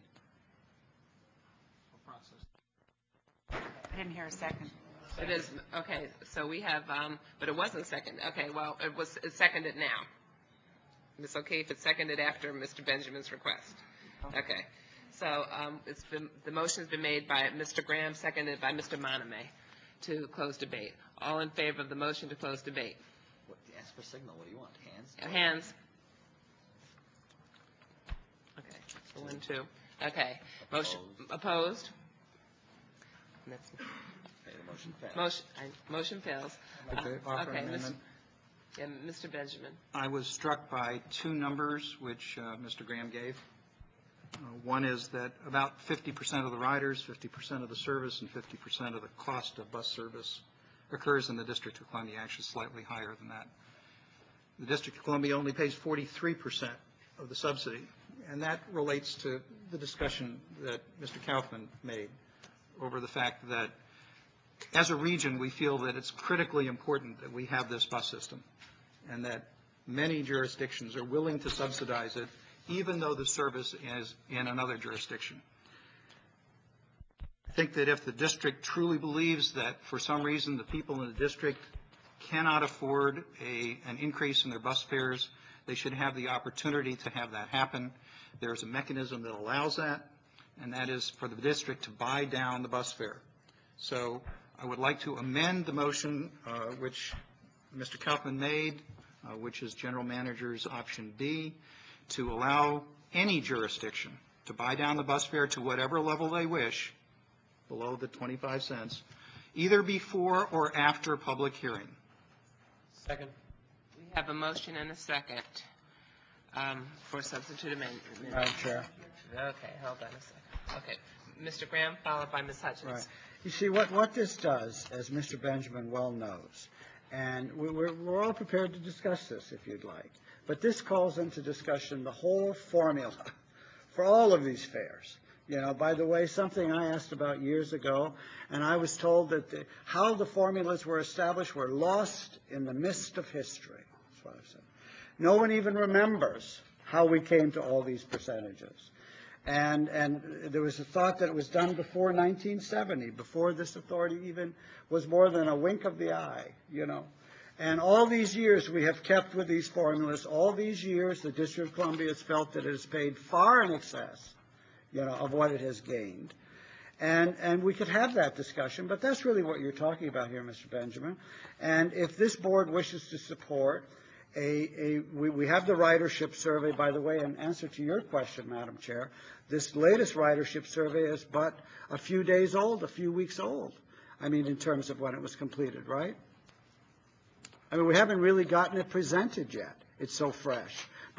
I didn't hear a second. It is, okay, so we have, but it wasn't seconded. Okay, well, it's seconded now. It's okay if it's seconded after Mr. Benjamin's request. Okay. So the motion's been made by Mr. Graham, seconded by Mr. Moname to close debate. All in favor of the motion to close debate? Ask for signal. What do you want? Hands? Hands. Okay, so 1, 2. Okay. Motion opposed? That's- Okay, the motion fails. Motion fails. I'd like to offer an Okay, amendment. Mr. Benjamin. I was struck by two numbers which Mr. Graham gave. One is that about 50% of the riders, 50% of the service, and 50% of the cost of bus service occurs in the District of Columbia, actually slightly higher than that. The District of Columbia only pays 43% of the subsidy, and that relates to the discussion that Mr. Kaufman made over the fact that as a region, we feel that it's critically important that we have this bus system, and that many jurisdictions are willing to subsidize it, even though the service is in another jurisdiction. I think that if the district truly believes that for some reason the people in the district cannot afford an increase in their bus fares, they should have the opportunity to have that happen. There's a mechanism that allows that, and that is for the district to buy down the bus fare. So I would like to amend the motion which Mr. Kaufman made, which is General Manager's option B, to allow any jurisdiction to buy down the bus fare to whatever level they wish, below the 25 cents, either before or after public hearing. Second. We have a motion and a second for substitute amendment. Madam Chair. Okay, hold on a second. Okay, Mr. Graham, followed by Ms. Hutchins. Right. You see, what this does, as Mr. Benjamin well knows, and we're all prepared to discuss this if you'd like, but this calls into discussion the whole formula for all of these fares. You know, by the way, something I asked about years ago, and I was told that how the formulas were established were lost in the mist of history. That's what I said. No one even remembers how we came to all these percentages. And there was a thought that it was done before 1970, before this authority even was more than a wink of the eye, you know. And all these years we have kept with these formulas. All these years the District of Columbia has felt that it has paid far in excess, you know, of what it has gained. And we could have that discussion, but that's really what you're talking about here, Mr. Benjamin. And if this board wishes to support we have the ridership survey, by the way, in answer to your question, Madam Chair. This latest ridership survey is but a few days old, a few weeks old. I mean, in terms of when it was completed, right? I mean, we haven't really gotten it presented yet. It's so fresh.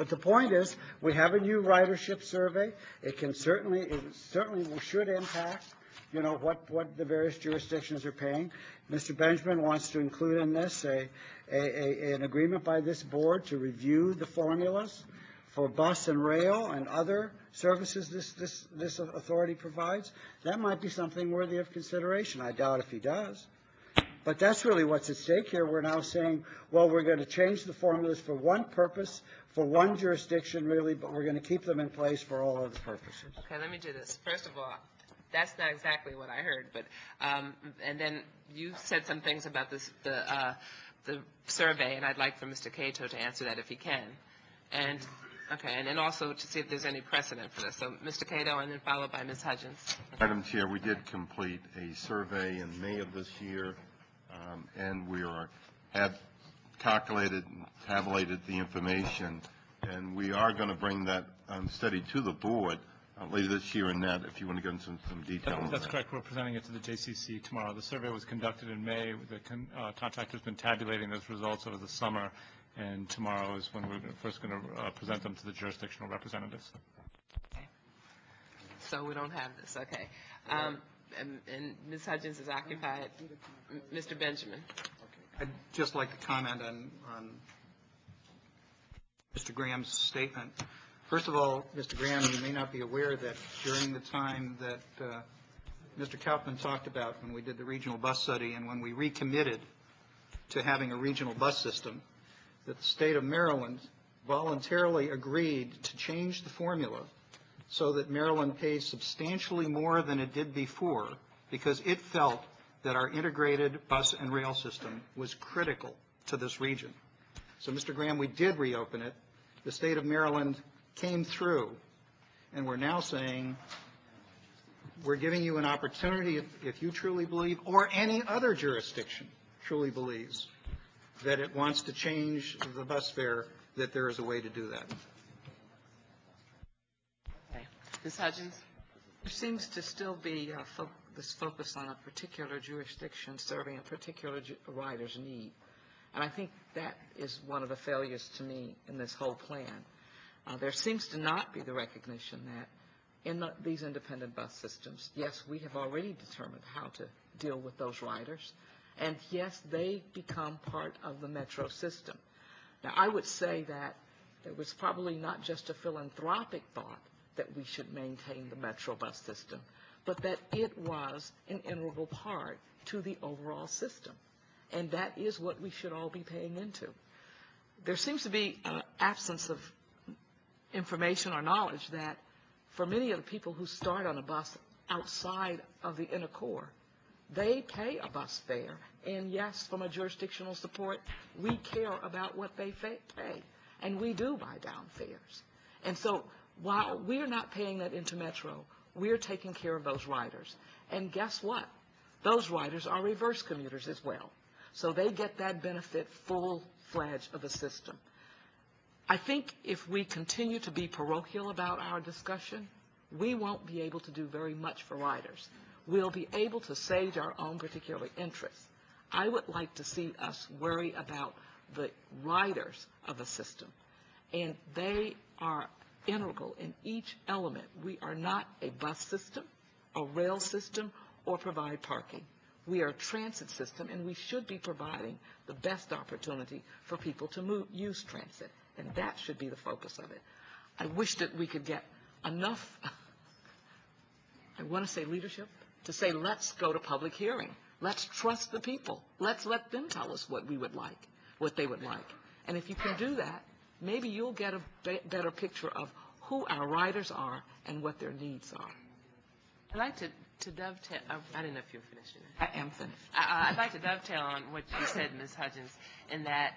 But the point is, we have a new ridership survey. It certainly should impact, you know, what the various jurisdictions are paying. Mr. Benjamin wants to include in this an agreement by this board to review the formulas for bus and rail and other services this authority provides. That might be something worthy of consideration. I doubt if he does. But that's really what's at stake here. We're now saying, well, we're going to change the formulas for one purpose, for one jurisdiction really, but we're going to keep them in place for all other purposes. Okay, let me do this. First of all, that's not exactly what I heard, but and then you said some things about the survey, and I'd like for Mr. Cato to answer that if he can. And okay, and then also to see if there's any precedent for this. So Mr. Cato, and then followed by Ms. Hudgens. Madam Chair, we did complete a survey in May of this year, and we have calculated and tabulated the information, and we are going to bring that study to the board later this year, and that, if you want to get into some detail on that. That's correct. We're presenting it to the JCC tomorrow. The survey was conducted in May. The contractor's been tabulating those results over the summer, and tomorrow is when we're first going to present them to the jurisdictional representatives. Okay. So we don't have this. Okay. And Ms. Hudgens is occupied. Mr. Benjamin. I'd just like to comment on Mr. Graham's statement. First of all, Mr. Graham, you may not be aware that during the time that Mr. Kaufman talked about when we did the regional bus study and when we recommitted to having a regional bus system, that the state of Maryland voluntarily agreed to change the formula so that Maryland pays substantially more than it did before because it felt that our integrated bus and rail system was critical to this region. So, Mr. Graham, we did reopen it. The state of Maryland came through, and we're now saying we're giving you an opportunity, if you truly believe, or any other jurisdiction truly believes, that it wants to change the bus fare, that there is a way to do that. Okay. Ms. Hudgens? There seems to still be this focus on a particular jurisdiction serving a particular rider's need. And I think that is one of the failures to me in this whole plan. There seems to not be the recognition that in these independent bus systems, yes, we have already determined how to deal with those riders, and yes, they become part of the metro system. Now, I would say that there was probably not just a philanthropic thought that we should maintain the metro bus system, but that it was an integral part to the overall system, and that is what we should all be paying into. There seems to be an absence of information or knowledge that for many of the people who start on a bus outside of the inner core, they pay a bus fare, and yes, from a jurisdictional support, we care about what they pay, and we do buy down fares. And so while we're not paying that into Metro, we're taking care of those riders. And guess what? Those riders are reverse commuters as well. So they get that benefit full-fledged of the system. I think if we continue to be parochial about our discussion, we won't be able to do very much for riders. We'll be able to sage our own particular interests. I would like to see us worry about the riders of the system, and they are integral in each element. We are not a bus system, a rail system, or provide parking. We are a transit system, and we should be providing the best opportunity for people to use transit, and that should be the focus of it. I wish that we could get enough, I want to say leadership, to say let's go to public hearing. Let's trust the people. Let's let them tell us what we would like, what they would like. And if you can do that, maybe you'll get a better picture of who our riders are and what their needs are. I'd like to dovetail, I don't know if you're finished. I am finished. I'd like to dovetail on what you said, Ms. Hudgens, in that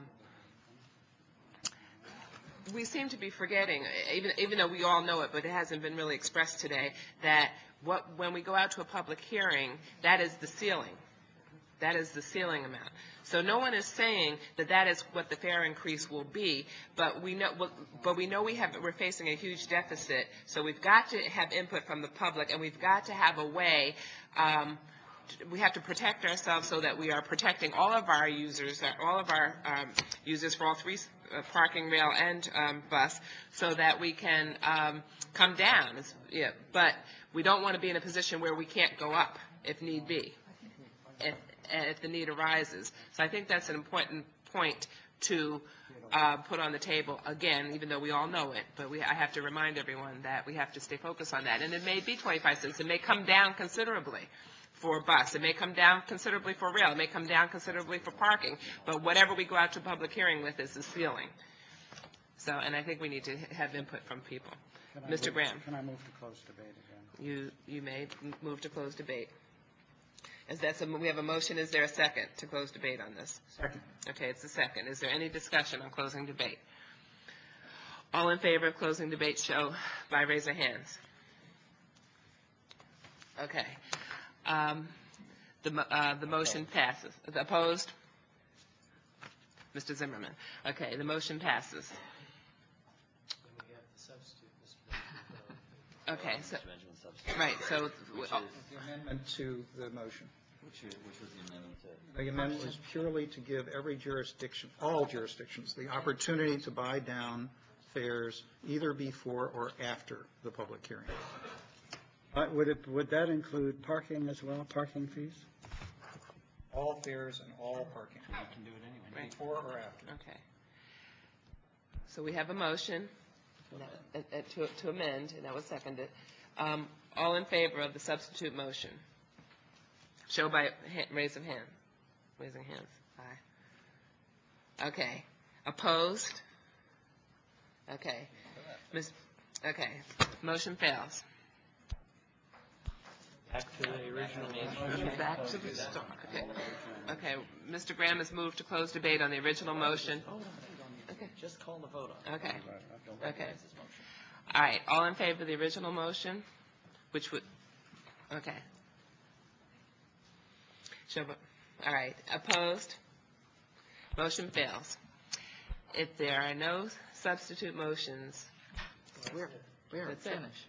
we seem to be forgetting, even though we all know it, but it hasn't been really expressed today, that when we go out to a public hearing, that is the ceiling. That is the ceiling amount. So no one is saying that that is what the fare increase will be, but we know we're facing a huge deficit. So we've got to have input from the public, and we've got to have a way we have to protect ourselves so that we are protecting all of our users for all three, parking, rail, and bus, so that we can come down. But we don't want to be in a position where we can't go up if need be, if the need arises. So I think that's an important point to put on the table again, even though we all know it, but I have to remind everyone that we have to stay focused on that. And it may be 25 cents. It may come down considerably for bus. It may come down considerably for rail. It may come down considerably for parking. But whatever we go out to public hearing with is the ceiling. So, and I think we need to have input from people. Mr. Graham. Can I move to close debate again? You may move to close debate. We have a motion. Is there a second to close debate on this? Second. Okay, it's a second. Is there any discussion on closing debate? All in favor of closing debate show by raise of hands. Okay. The motion passes. Opposed? Mr. Zimmerman. Okay, the motion passes. Okay, so, right, so. The amendment to the motion. Which was the amendment to? The amendment was purely to give every jurisdiction, all jurisdictions, the opportunity to buy down fares either before or after the public hearing. Would that include parking as well, parking fees? All fares and all parking. You can do it anyway. Right. Before or after. Okay. So we have a motion to amend, and that was seconded. All in favor of the substitute motion? Show by raise of hand. Raising hands. Aye. Okay. Opposed? Okay. Okay. Motion fails. Back to the original Okay, back to the start. Okay. Okay. Mr. Graham has moved to close debate on the original motion. Okay. Just call the vote on it. Okay. Okay. All right. All in favor of the original motion? Which would, okay. All right. Opposed? Motion fails. If there are no substitute motions, We're that's it. finished.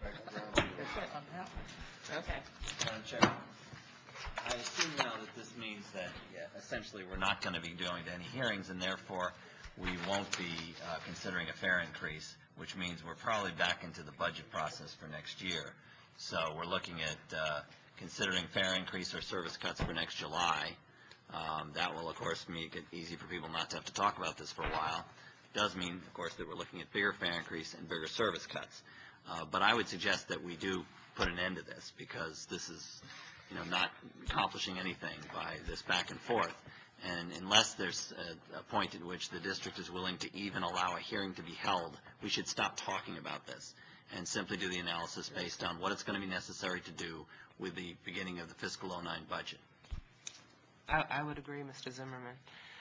Okay. Madam Chair, I assume now that this means that essentially we're not going to be going to any hearings, and therefore we won't be considering a fare increase, which means we're probably back into the budget process for next year. So we're looking at considering fare increase or service cuts for next July. That will, of course, make it easy for people not to have to talk about this for a while. It does mean, of course, that we're looking at bigger fare increase and bigger service cuts. But I would suggest that we do put an end to this, because this is, not accomplishing anything by this back and forth. And unless there's a point at which the district is willing to even allow a hearing to be held, we should stop talking about this and simply do the analysis based on what it's going to be necessary to do with the beginning of the fiscal 09 budget. I would agree, Mr. Zimmerman.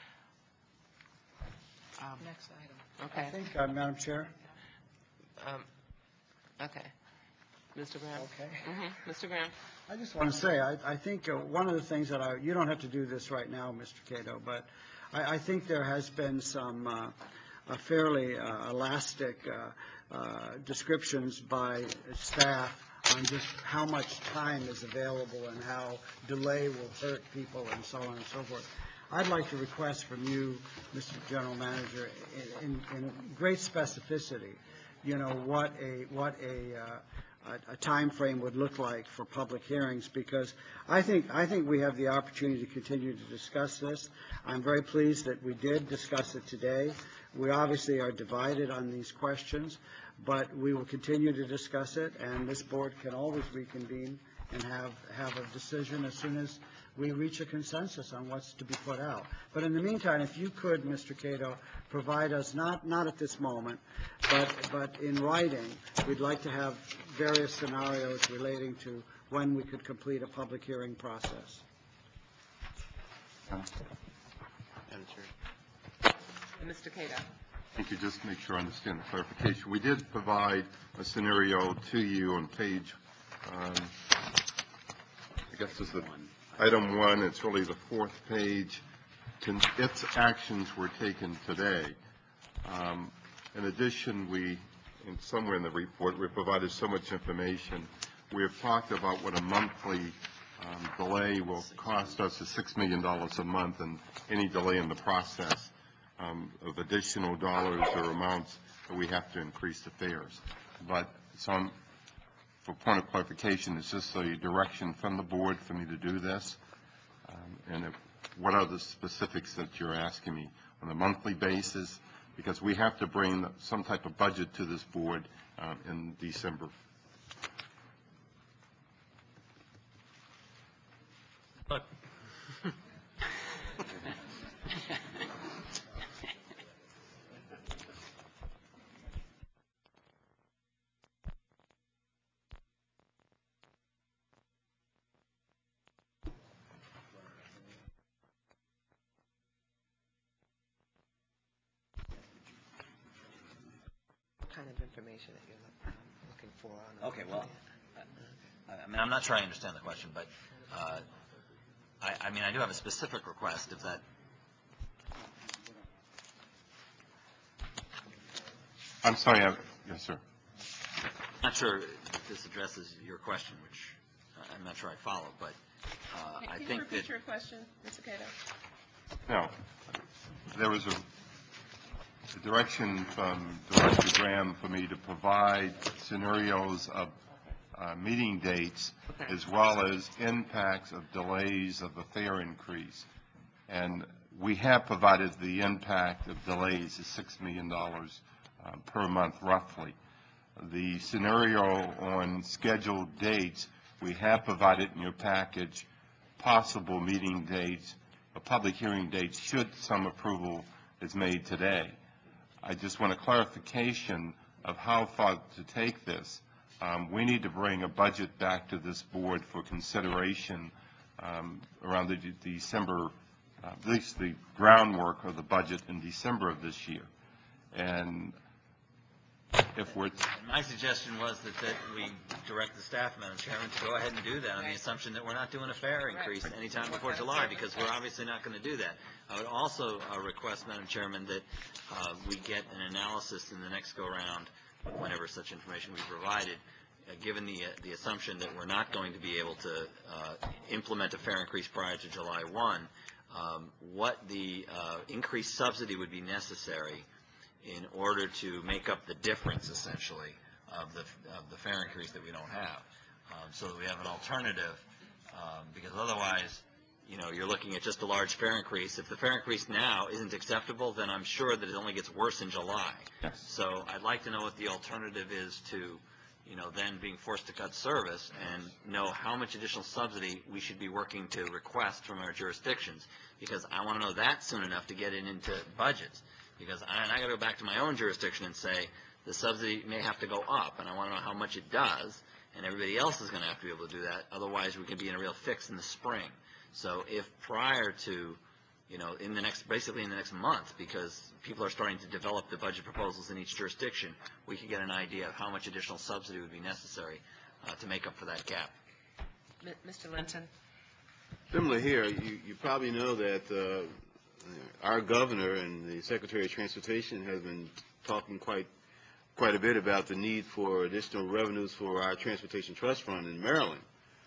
Next item. Okay. I think, Madam Chair. Okay. Mr. Graham? Okay. Mr. Graham? I just want to say, I think one of the things that you don't have to do this right now, Mr. Cato, but I think there has been some fairly elastic descriptions by staff on just how much time is available and how delay will hurt people and so on and so forth. I'd like to request from you, Mr. General Manager, in great specificity, what a time frame would look like for public hearings, because I think we have the opportunity to continue to discuss this. I'm very pleased that we did discuss it today. We obviously are divided on these questions, but we will continue to discuss it, and this board can always reconvene and have a decision as soon as we reach a consensus on what's to be put out. But in the meantime, if you could, Mr. Cato, provide us, not at this moment, but in writing, we'd like to have various scenarios relating to when we could complete a public hearing process. Mr. Cato? Thank you. Just to make sure I understand the clarification. We did provide a scenario to you on page, I guess this is item 1. It's really the 4th page. Its actions were taken today. In addition, somewhere in the report, we provided so much information. We have talked about what a monthly delay will cost us $6 million a month, and any delay in the process of additional dollars or amounts that we have to increase the fares. But for point of clarification, it's just a direction from the board for me to do this. What are the specifics that you're asking me on a monthly basis? Because we have to bring some type of budget to this board in December. Look. Kind of information that you're looking for on Okay, well, I mean, I'm not sure I understand the question, but I mean, I do have a specific request, if that... I'm sorry. Yes, sir. I'm not sure if this addresses your question, which I'm not sure I follow, but I think that... Can you repeat your question, Mr. Cato? No. There was a direction from Director Graham for me to provide scenarios of meeting dates as well as impacts of delays of the fare increase. And we have provided the impact of delays is $6 million per month, roughly. The scenario on scheduled dates, we have provided in your package possible meeting dates, or public hearing dates, should some approval is made today. I just want a clarification of how far to take this. We need to bring a budget back to this board for consideration around the December, at least the groundwork of the budget in December of this year. And if we're... My suggestion was that we direct the staff, Madam Chairman, to go ahead and do that on the assumption that we're not doing a fare increase anytime before July, because we're obviously not going to do that. I would also request, Madam Chairman, that we get an analysis in the next go-round, whenever such information we provided, given the assumption that we're not going to be able to implement a fare increase prior to July 1, what the increased subsidy would be necessary in order to make up the difference, essentially, of the fare increase that we don't have, so that we have an alternative, because otherwise, you know, you're looking at just a large fare increase. If the fare increase now isn't acceptable, then I'm sure that it only gets worse in July. Yes. So I'd like to know what the alternative is to, you know, then being forced to cut service, and know how much additional subsidy we should be working to request from our jurisdictions, because I want to know that soon enough to get it into budgets. Because I got to go back to my own jurisdiction and say the subsidy may have to go up, and I want to know how much it does, and everybody else is going to have to be able to do that. Otherwise, we could be in a real fix in the spring. So if prior to, you know, basically in the next month, because people are starting to develop the budget proposals in each jurisdiction, we could get an idea of how much additional subsidy would be necessary to make up for that gap. Mr. Linton. Similar here, you probably know that our governor and the Secretary of Transportation have been talking quite a bit about the need for additional revenues for our Transportation Trust Fund in Maryland.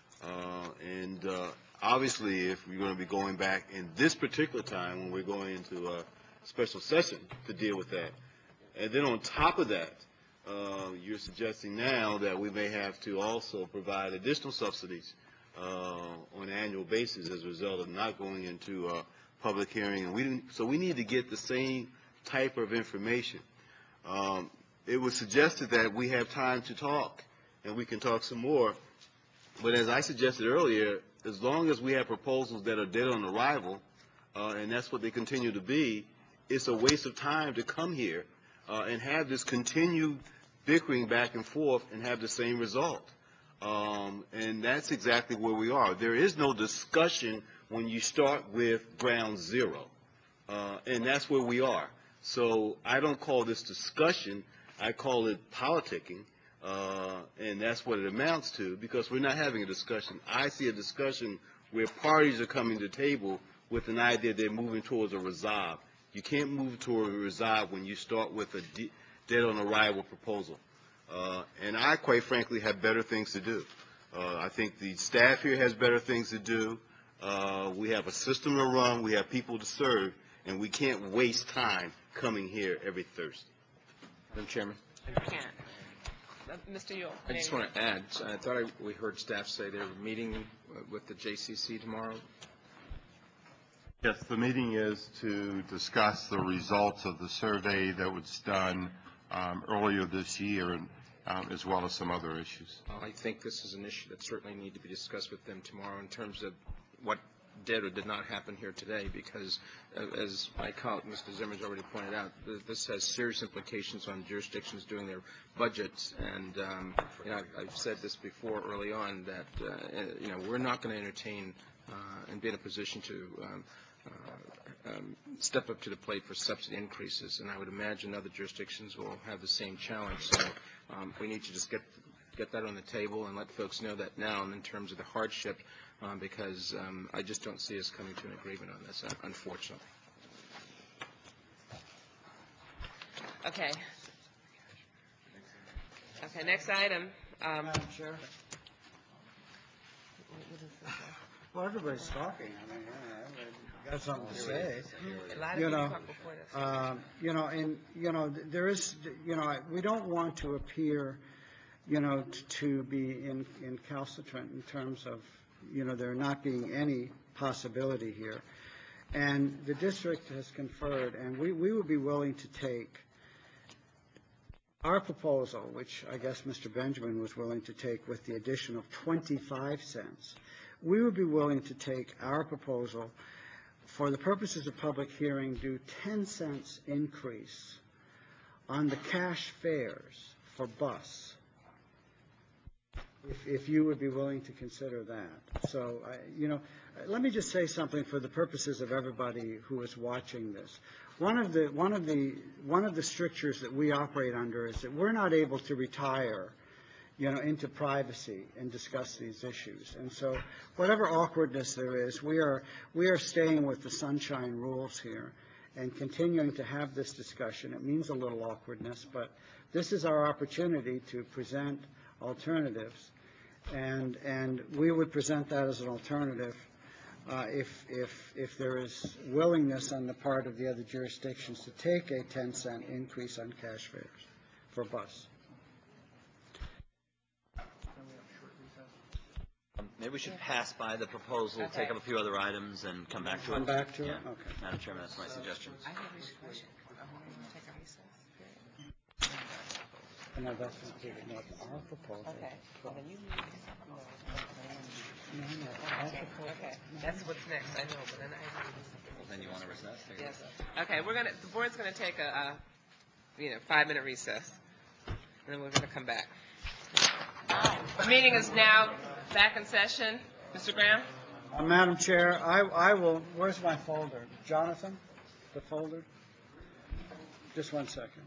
Obviously, if we're going to be going back in this particular time when we're going into a special session to deal with that. And then on top of that, you're suggesting now that we may have to also provide additional subsidies on an annual basis as a result of not going into public hearing. And so we need to get the same type of information. It was suggested that we have time to talk, and we can talk some more. But as I suggested earlier, as long as we have proposals that are dead on arrival, and that's what they continue to be, it's a waste of time to come here and have this continued bickering back and forth and have the same result. And that's exactly where we are. There is no discussion when you start with ground zero, and that's where we are. So I don't call this discussion, I call it politicking. And that's what it amounts to, because we're not having a discussion. I see a discussion where parties are coming to the table with an idea they're moving towards a resolve. You can't move toward a resolve when you start with a dead on arrival proposal. And I, quite frankly, have better things to do. I think the staff here has better things to do. We have a system to run, we have people to serve, and we can't waste time coming here every Thursday. Madam Chairman? You can't. Mr. Yule. I just want to add, I thought we heard staff say they're meeting with the JCC tomorrow. Yes, the meeting is to discuss the results of the survey that was done earlier this year, and as well as some other issues. I think this is an issue that certainly need to be discussed with them tomorrow in terms of what did or did not happen here today, because as my colleague, Mr. Zimmer's already pointed out, this has serious implications on jurisdictions doing their budgets. And I've said this before early on that we're not going to entertain and be in a position to step up to the plate for subsidy increases, and I would imagine other jurisdictions will have the same challenge. So we need to just get that on the table and let folks know that now, and in terms of the hardship, because I just don't see us coming to an agreement on this, unfortunately. Okay. Okay, next item. Madam Chair? Well, everybody's talking. I mean, everybody got something to say. There is, we don't want to appear, to be incalcitrant in terms of, there not being any possibility here. And the district has conferred, and we would be willing to take our proposal, which I guess Mr. Benjamin was willing to take with the addition of 25 cents. We would be willing to take our proposal for the purposes of public hearing, do 10 cents increase on the cash fares for bus, if you would be willing to consider that. So, let me just say something for the purposes of everybody who is watching this. One of the strictures that we operate under is that we're not able to retire into privacy and discuss these issues. And so whatever awkwardness there is, we are staying with the sunshine rules here and continuing to have this discussion. It means a little awkwardness, but this is our opportunity to present alternatives, and we would present that as an alternative if there is willingness on the part of the other jurisdictions to take a 10-cent increase on cash fares for bus. Maybe we should pass by the proposal, Okay. take up a few other items, and come back to it. Come back to it? Yeah. Okay. Madam Chairman, that's my suggestion. I think we should take a recess. No, that's not our proposal. Okay. Well, then you Okay. That's what's next. I know, but then Then you want to recess? Yes. Okay. The board's gonna take a 5-minute recess, and then we're gonna come back. The meeting is now back in session. Mr. Graham? Madam Chair, I will, where's my folder? Jonathan, the folder? Just 1 second.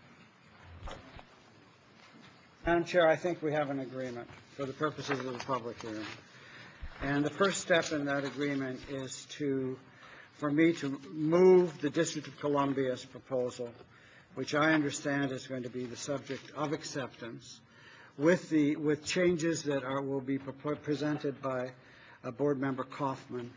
Madam Chair, I think we have an agreement for the purposes of the public hearing. And the first step in that agreement is for me to move the District of Columbia's proposal, which I understand is going to be the subject of acceptance, with changes that will be presented by Board Member Kaufman.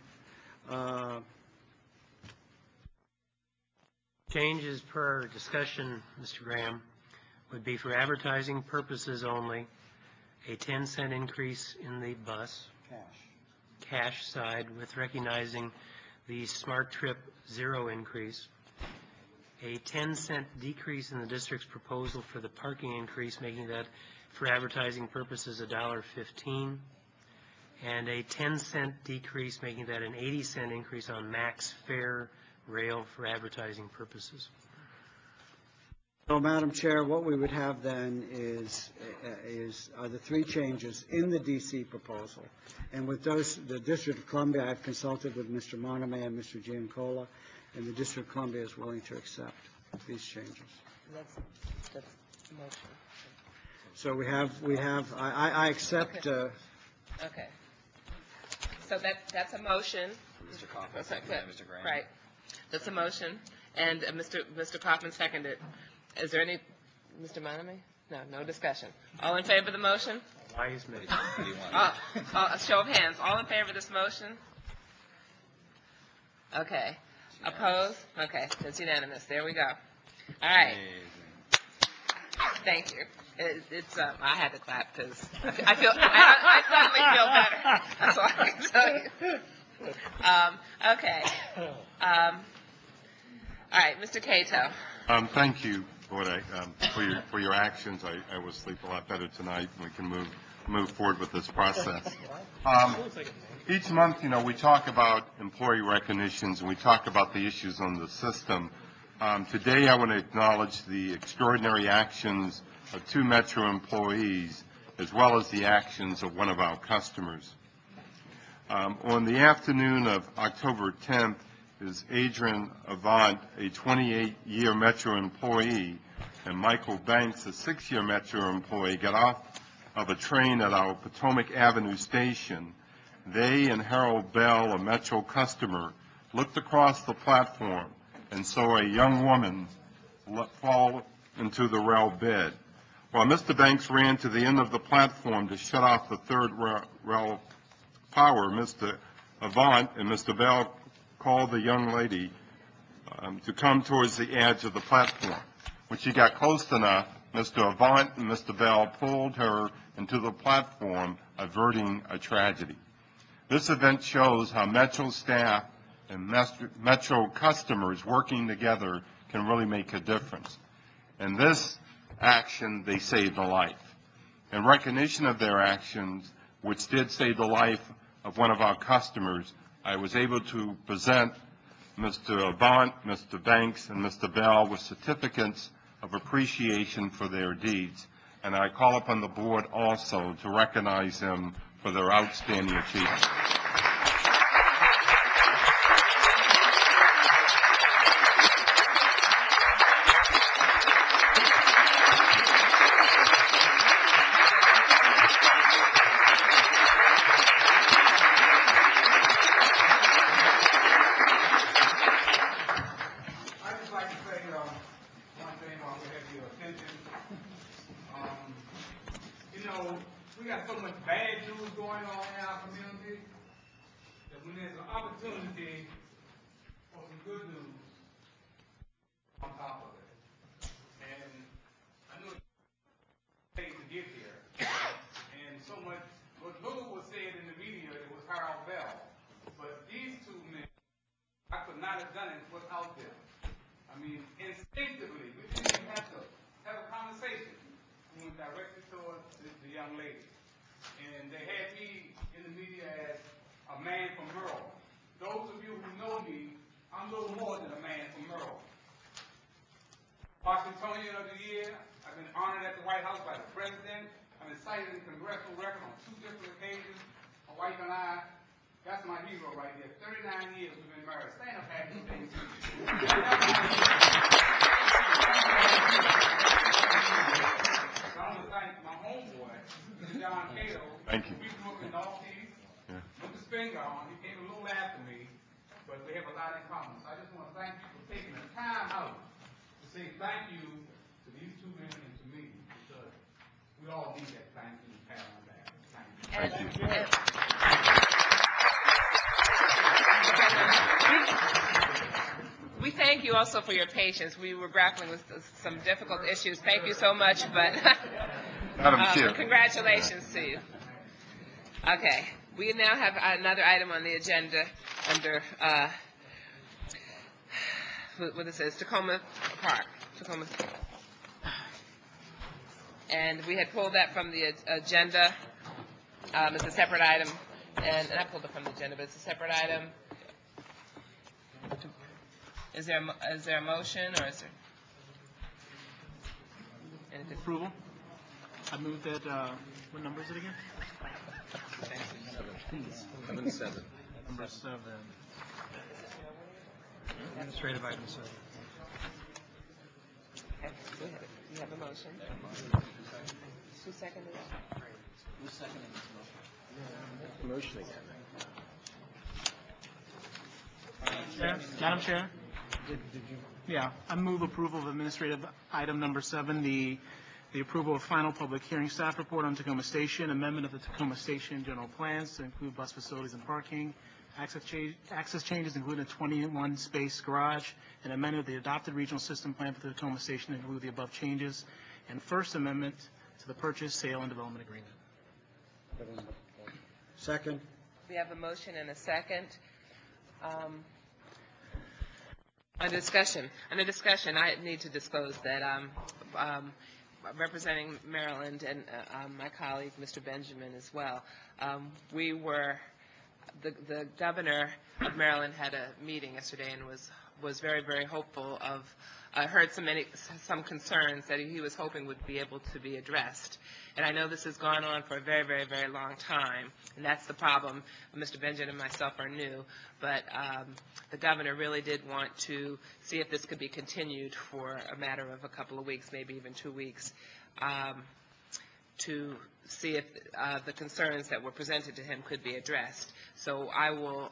Changes per discussion, Mr. Graham, would be for advertising purposes only, a 10-cent increase in the bus cash side with recognizing the Smart Trip Zero increase, a 10-cent decrease in the district's proposal for the parking increase, making that for advertising purposes $1.15, and a 10-cent decrease, making that an 80-cent increase on max fare rail for advertising purposes. So, Madam Chair, what we would have then is the 3 changes in the DC proposal. And with those, the District of Columbia, I've consulted with Mr. Moname and Mr. Giancola, and the District of Columbia is willing to accept these changes. That's the motion. So I accept. Okay. So that's a motion. Mr. Kaufman, Second. Mr. Graham. Right. That's a motion, and Mr. Kaufman seconded. Is there any, Mr. Moname? No discussion. All in favor of the motion? Wise men. A show of hands. All in favor of this motion? Okay. Opposed? Okay, it's unanimous. There we go. All right. Thank you. I had to clap because I suddenly feel better. That's all I can tell you. Okay. All right, Mr. Cato. Thank you, Board, for your actions. I will sleep a lot better tonight, and we can move forward with this process. Each month, we talk about employee recognitions, and we talk about the issues on the system. Today, I want to acknowledge the extraordinary actions of 2 Metro employees, as well as the actions of one of our customers. On the afternoon of October 10th, is Adrian Avant, a 28-year Metro employee, and Michael Banks, a 6-year Metro employee, got off of a train at our Potomac Avenue station. They and Harold Bell, a Metro customer, looked across the platform and saw a young woman fall into the rail bed. While Mr. Banks ran to the end of the platform to shut off the third rail power, Mr. Avant and Mr. Bell called the young lady to come towards the edge of the platform. When she got close enough, Mr. Avant and Mr. Bell pulled her into the platform, averting a tragedy. This event shows how Metro staff and Metro customers working together can really make a difference. In this action, they saved a life. In recognition of their actions, which did save the life of one of our customers, I was able to present Mr. Avant, Mr. Banks, and Mr. Bell with certificates of appreciation for their deeds. And I call upon the board also to recognize them for their outstanding achievements. Instinctively, we didn't even have to have a conversation. We went directly towards the young lady. And they had me in the media as a man from Merle. Those of you who know me, I'm a little more than a man from Merle. Washingtonian of the Year, I've been honored at the White House by the President. I've been cited in congressional record on 2 different occasions. My wife and I, that's my hero right there. 39 years we've been married. Stand up, happy things. I want to thank my homeboy, Mr. John Cato. Thank you. We grew up in Northeast. Went to Spingarn. He came a little after me, but we have a lot in common. So I just want to thank you for taking the time out to say thank you to these 2 men and to me, because we all need that thank you pat on the back. Thank you. We thank you also for your patience. We were grappling with some difficult issues. Thank you so much, but Madam Chair. Congratulations to you. Okay, we now have another item on the agenda under what it says, Tacoma Park. And we had pulled that from the agenda. It's a separate item, and I pulled it from the agenda, but it's a separate item. Is there a motion, or is there anything? Approval? I move that, what number is it again? 7. Number 7. Administrative item 7. Okay, we have a motion. Who seconded it? Who's seconding this motion? Motion again. Madam Chair? Yeah, I move approval of administrative item number 7, the the approval of final public hearing staff report on Tacoma Station, amendment of the Tacoma Station general plans to include bus facilities and parking, access changes including a 21-space garage, and amendment of the adopted regional system plan for the Tacoma Station to include the above changes, and first amendment to the purchase, sale, and development agreement. Second. We have a motion and a second. On discussion, I need to disclose that representing Maryland and my colleague, Mr. Benjamin, as well. The governor of Maryland had a meeting yesterday and was very, very hopeful of. I heard some concerns that he was hoping would be able to be addressed. And I know this has gone on for a very, very, very long time, and that's the problem. Mr. Benjamin and myself are new, but the governor really did want to see if this could be continued for a matter of a couple of weeks, maybe even 2 weeks, to see if the concerns that were presented to him could be addressed. So I will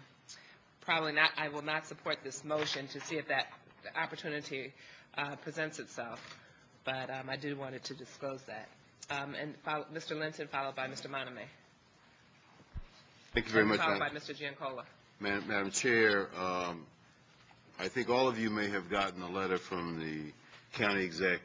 I will not support this motion to see if that opportunity presents itself, but I do wanted to disclose that. Mr. Linton, followed by Mr. Moname. Thank you very much. Followed by Mr. Giancola. Madam Chair, I think all of you may have gotten a letter from the county exec,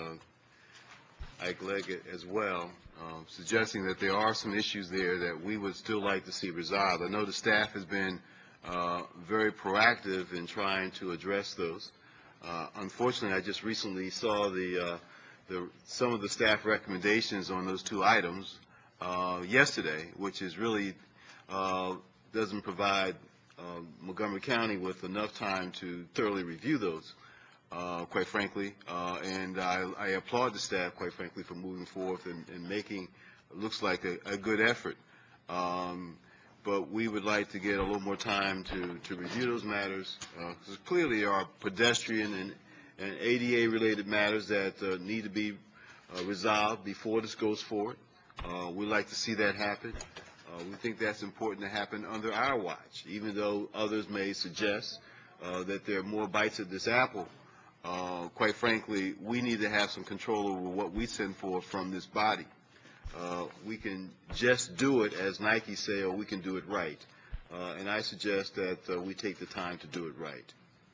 Ike Leggett, as well, suggesting that there are some issues there that we would still like to see resolved. I know the staff has been very proactive in trying to address those. Unfortunately, I just recently saw some of the staff recommendations on those two items yesterday, which is really doesn't provide Montgomery County with enough time to thoroughly review those, quite frankly. And I applaud the staff, quite frankly, for moving forth and making looks like a good effort. But we would like to get a little more time to review those matters, because clearly there are pedestrian and ADA-related matters that need to be resolved before this goes forward. We'd like to see that happen. We think that's important to happen under our watch, even though others may suggest that there are more bites at this apple. Quite frankly, we need to have some control over what we send forth from this body. We can just do it, as Nike say, or we can do it right. And I suggest that we take the time to do it right.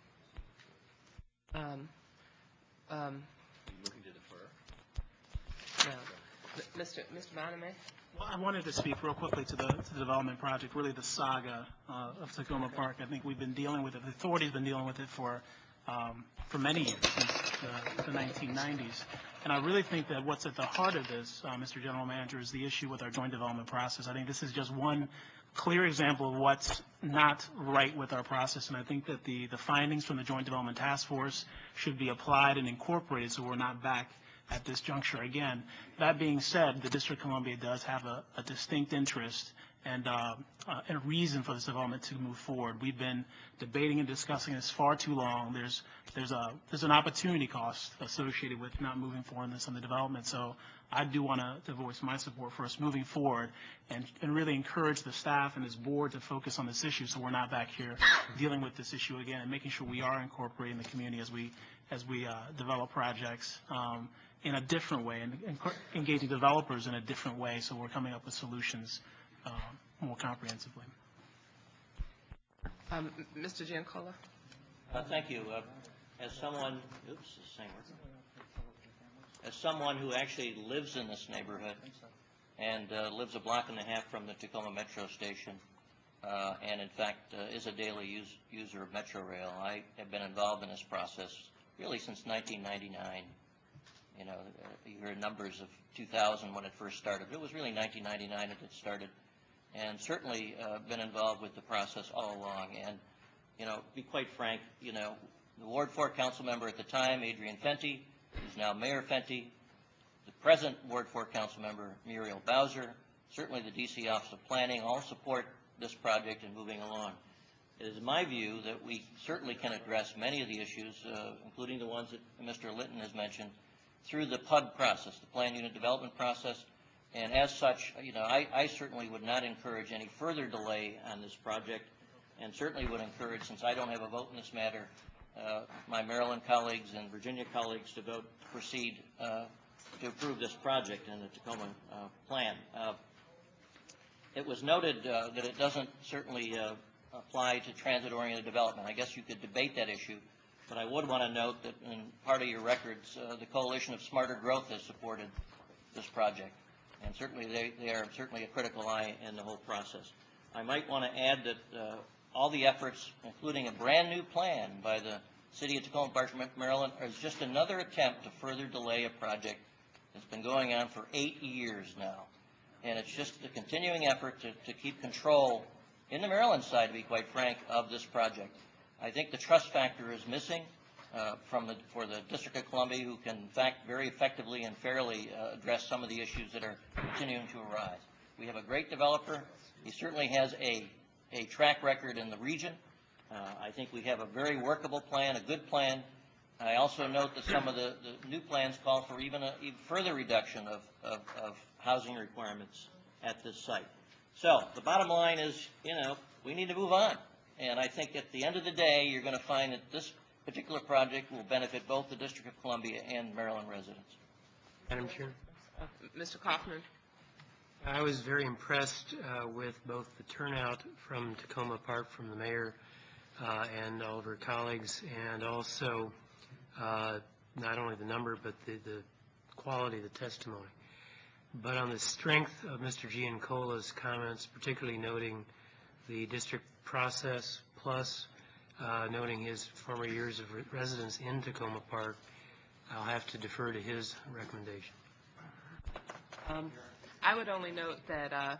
Looking to defer? No. Mr. Moname? Well, I wanted to speak real quickly to the development project, really the saga of Tacoma Park. I think we've been dealing with it, the authority's been dealing with it for many years, since the 1990s. And I really think that what's at the heart of this, Mr. General Manager, is the issue with our joint development process. I think this is just one clear example of what's not right with our process, and I think that the findings from the Joint Development Task Force should be applied and incorporated so we're not back at this juncture again. That being said, the District of Columbia does have a distinct interest and a reason for this development to move forward. We've been debating and discussing this far too long. There's an opportunity cost associated with not moving forward on the development. So I do want to voice my support for us moving forward and really encourage the staff and this board to focus on this issue so we're not back here dealing with this issue again, and making sure we are incorporating the community as we develop projects in a different way and engaging developers in a different way, so we're coming up with solutions more comprehensively. Mr. Giancola? Thank you. As someone who actually lives in this neighborhood and lives a block and a half from the Tacoma Metro Station, and in fact is a daily user of Metro Rail, I have been involved in this process really since 1999. You know, you hear numbers of 2000 when it first started, but it was really 1999 that it started, and certainly been involved with the process all along. And, you know, to be quite frank, you know, the Ward 4 council member at the time, Adrian Fenty, who's now Mayor Fenty, the present Ward 4 council member, Muriel Bowser, certainly the DC Office of Planning, all support this project and moving along. It is my view that we certainly can address many of the issues, including the ones that Mr. Linton has mentioned, through the PUD process, the Plan Unit Development process. And as such, you know, I certainly would not encourage any further delay on this project, and certainly would encourage, since I don't have a vote in this matter, my Maryland colleagues and Virginia colleagues to proceed to approve this project in the Tacoma plan. It was noted that it doesn't certainly apply to transit-oriented development. I guess you could debate that issue, but I would want to note that in part of your records, the Coalition of Smarter Growth has supported this project, and certainly they are certainly a critical eye in the whole process. I might want to add that all the efforts, including a brand-new plan by the City of Tacoma Park, Maryland, is just another attempt to further delay a project that's been going on for 8 years now. And it's just a continuing effort to keep control, in the Maryland side, to be quite frank, of this project. I think the trust factor is missing for the District of Columbia, who can, in fact, very effectively and fairly address some of the issues that are continuing to arise. We have a great developer. He certainly has a track record in the region. I think we have a very workable plan, a good plan. I also note that some of the new plans call for even a further reduction of housing requirements at this site. So the bottom line is, we need to move on. And I think at the end of the day, you're going to find that this particular project will benefit both the District of Columbia and Maryland residents. Madam Chair. Mr. Kaufman? I was very impressed with both the turnout from Tacoma Park, from the mayor and all of her colleagues, and also not only the number, but the quality of the testimony. But on the strength of Mr. Giancola's comments, particularly noting the district process, plus noting his former years of residence in Tacoma Park, I'll have to defer to his recommendation. I would only note that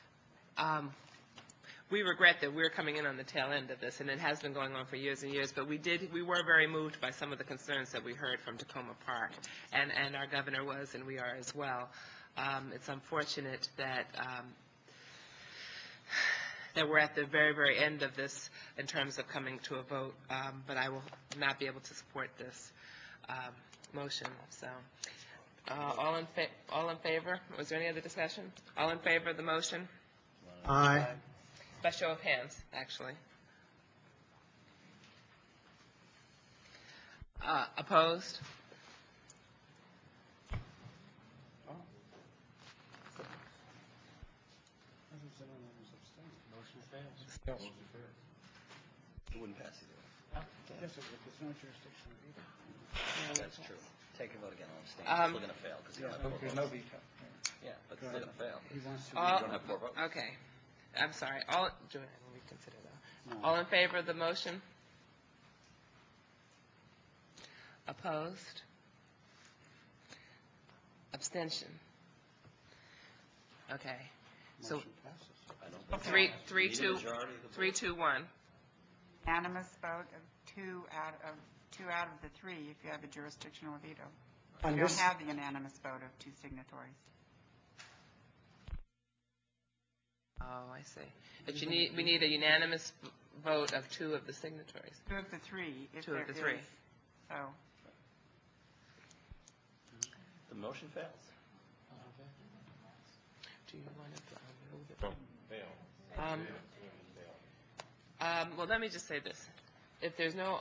we regret that we're coming in on the tail end of this, and it has been going on for years and years, but we were very moved by some of the concerns that we heard from Tacoma Park, and our governor was, and we are as well. It's unfortunate that we're at the very, very end of this in terms of coming to a vote, but I will not be able to support this motion. So, all in favor? Was there any other discussion? All in favor of the motion? Aye. By show of hands, actually. Opposed? Motion fails. It wouldn't pass either. Yes, if there's no jurisdiction. That's true. Take a vote again on the stand. It's still going to fail because you don't have 4 votes. There's no veto. Yeah, but it's still going to fail. He wants to. You don't have 4 votes. Okay. I'm sorry. Reconsider that. No. All in favor of the motion? Opposed? Abstention? Okay. So, 3-2-1. Unanimous vote of two out of the 3 if you have a jurisdictional veto. You don't have the unanimous vote of 2 signatories. Oh, I see. But we need a unanimous vote of 2 of the signatories. 2 of the 3. If 2 of the 3. So. The motion fails. Do you want to move it? Fail. Well, let me just say this. If there's no...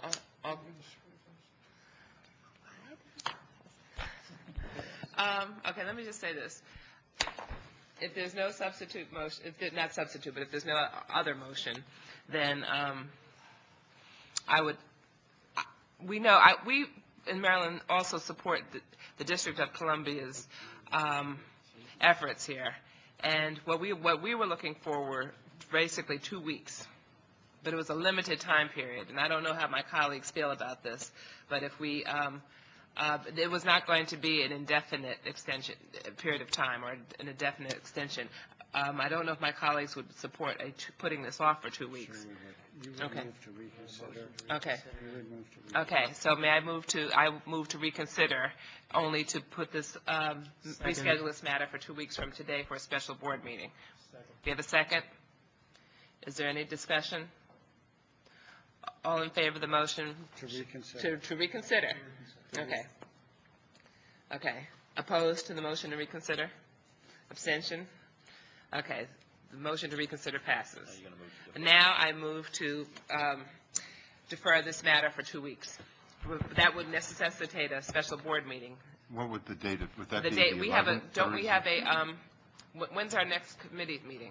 okay, let me just say this. If there's no substitute motion, not substitute, but if there's no other motion, then we in Maryland also support the District of Columbia's efforts here. And what we were looking for were basically 2 weeks. But it was a limited time period. And I don't know how my colleagues feel about this, but if we it was not going to be an indefinite extension period of time or an indefinite extension. I don't know if my colleagues would support putting this off for 2 weeks. Okay. Okay. Okay. So may I move to reconsider, only to put this reschedule this matter for 2 weeks from today for a special board meeting. Do you have a second? Is there any discussion? All in favor of the motion? To reconsider. Okay. Okay. Opposed to the motion to reconsider? Abstention? Okay. The motion to reconsider passes. Now I move to defer this matter for 2 weeks. That would necessitate a special board meeting What would the date, would that The be date, the we have a, 11th, don't we Thursday? have a, when's our next committee meeting?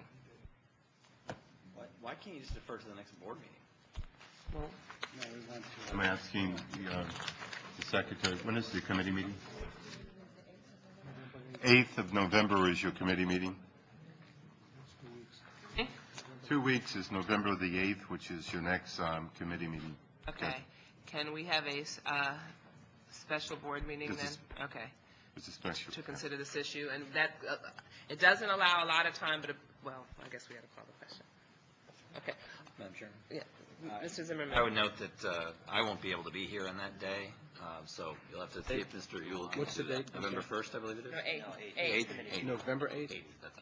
Why can't you just defer to the next board meeting? Well, I'm asking the secretary, when is the committee meeting? 8th of November is your committee meeting? 2 weeks is November the 8th, which is your next committee meeting. Okay. Can we have a special board meeting then? Okay. It's a special. To consider this issue, and that, it doesn't allow a lot of time, but, well, I guess we had to call the question. Okay. Madam Chairman? Yeah. Mr. Zimmerman. I would note that I won't be able to be here on that day, so you'll have to see if Mr. Yule can What's the do that. date? November 1st, I believe it is? No, 8th. November 8th? That's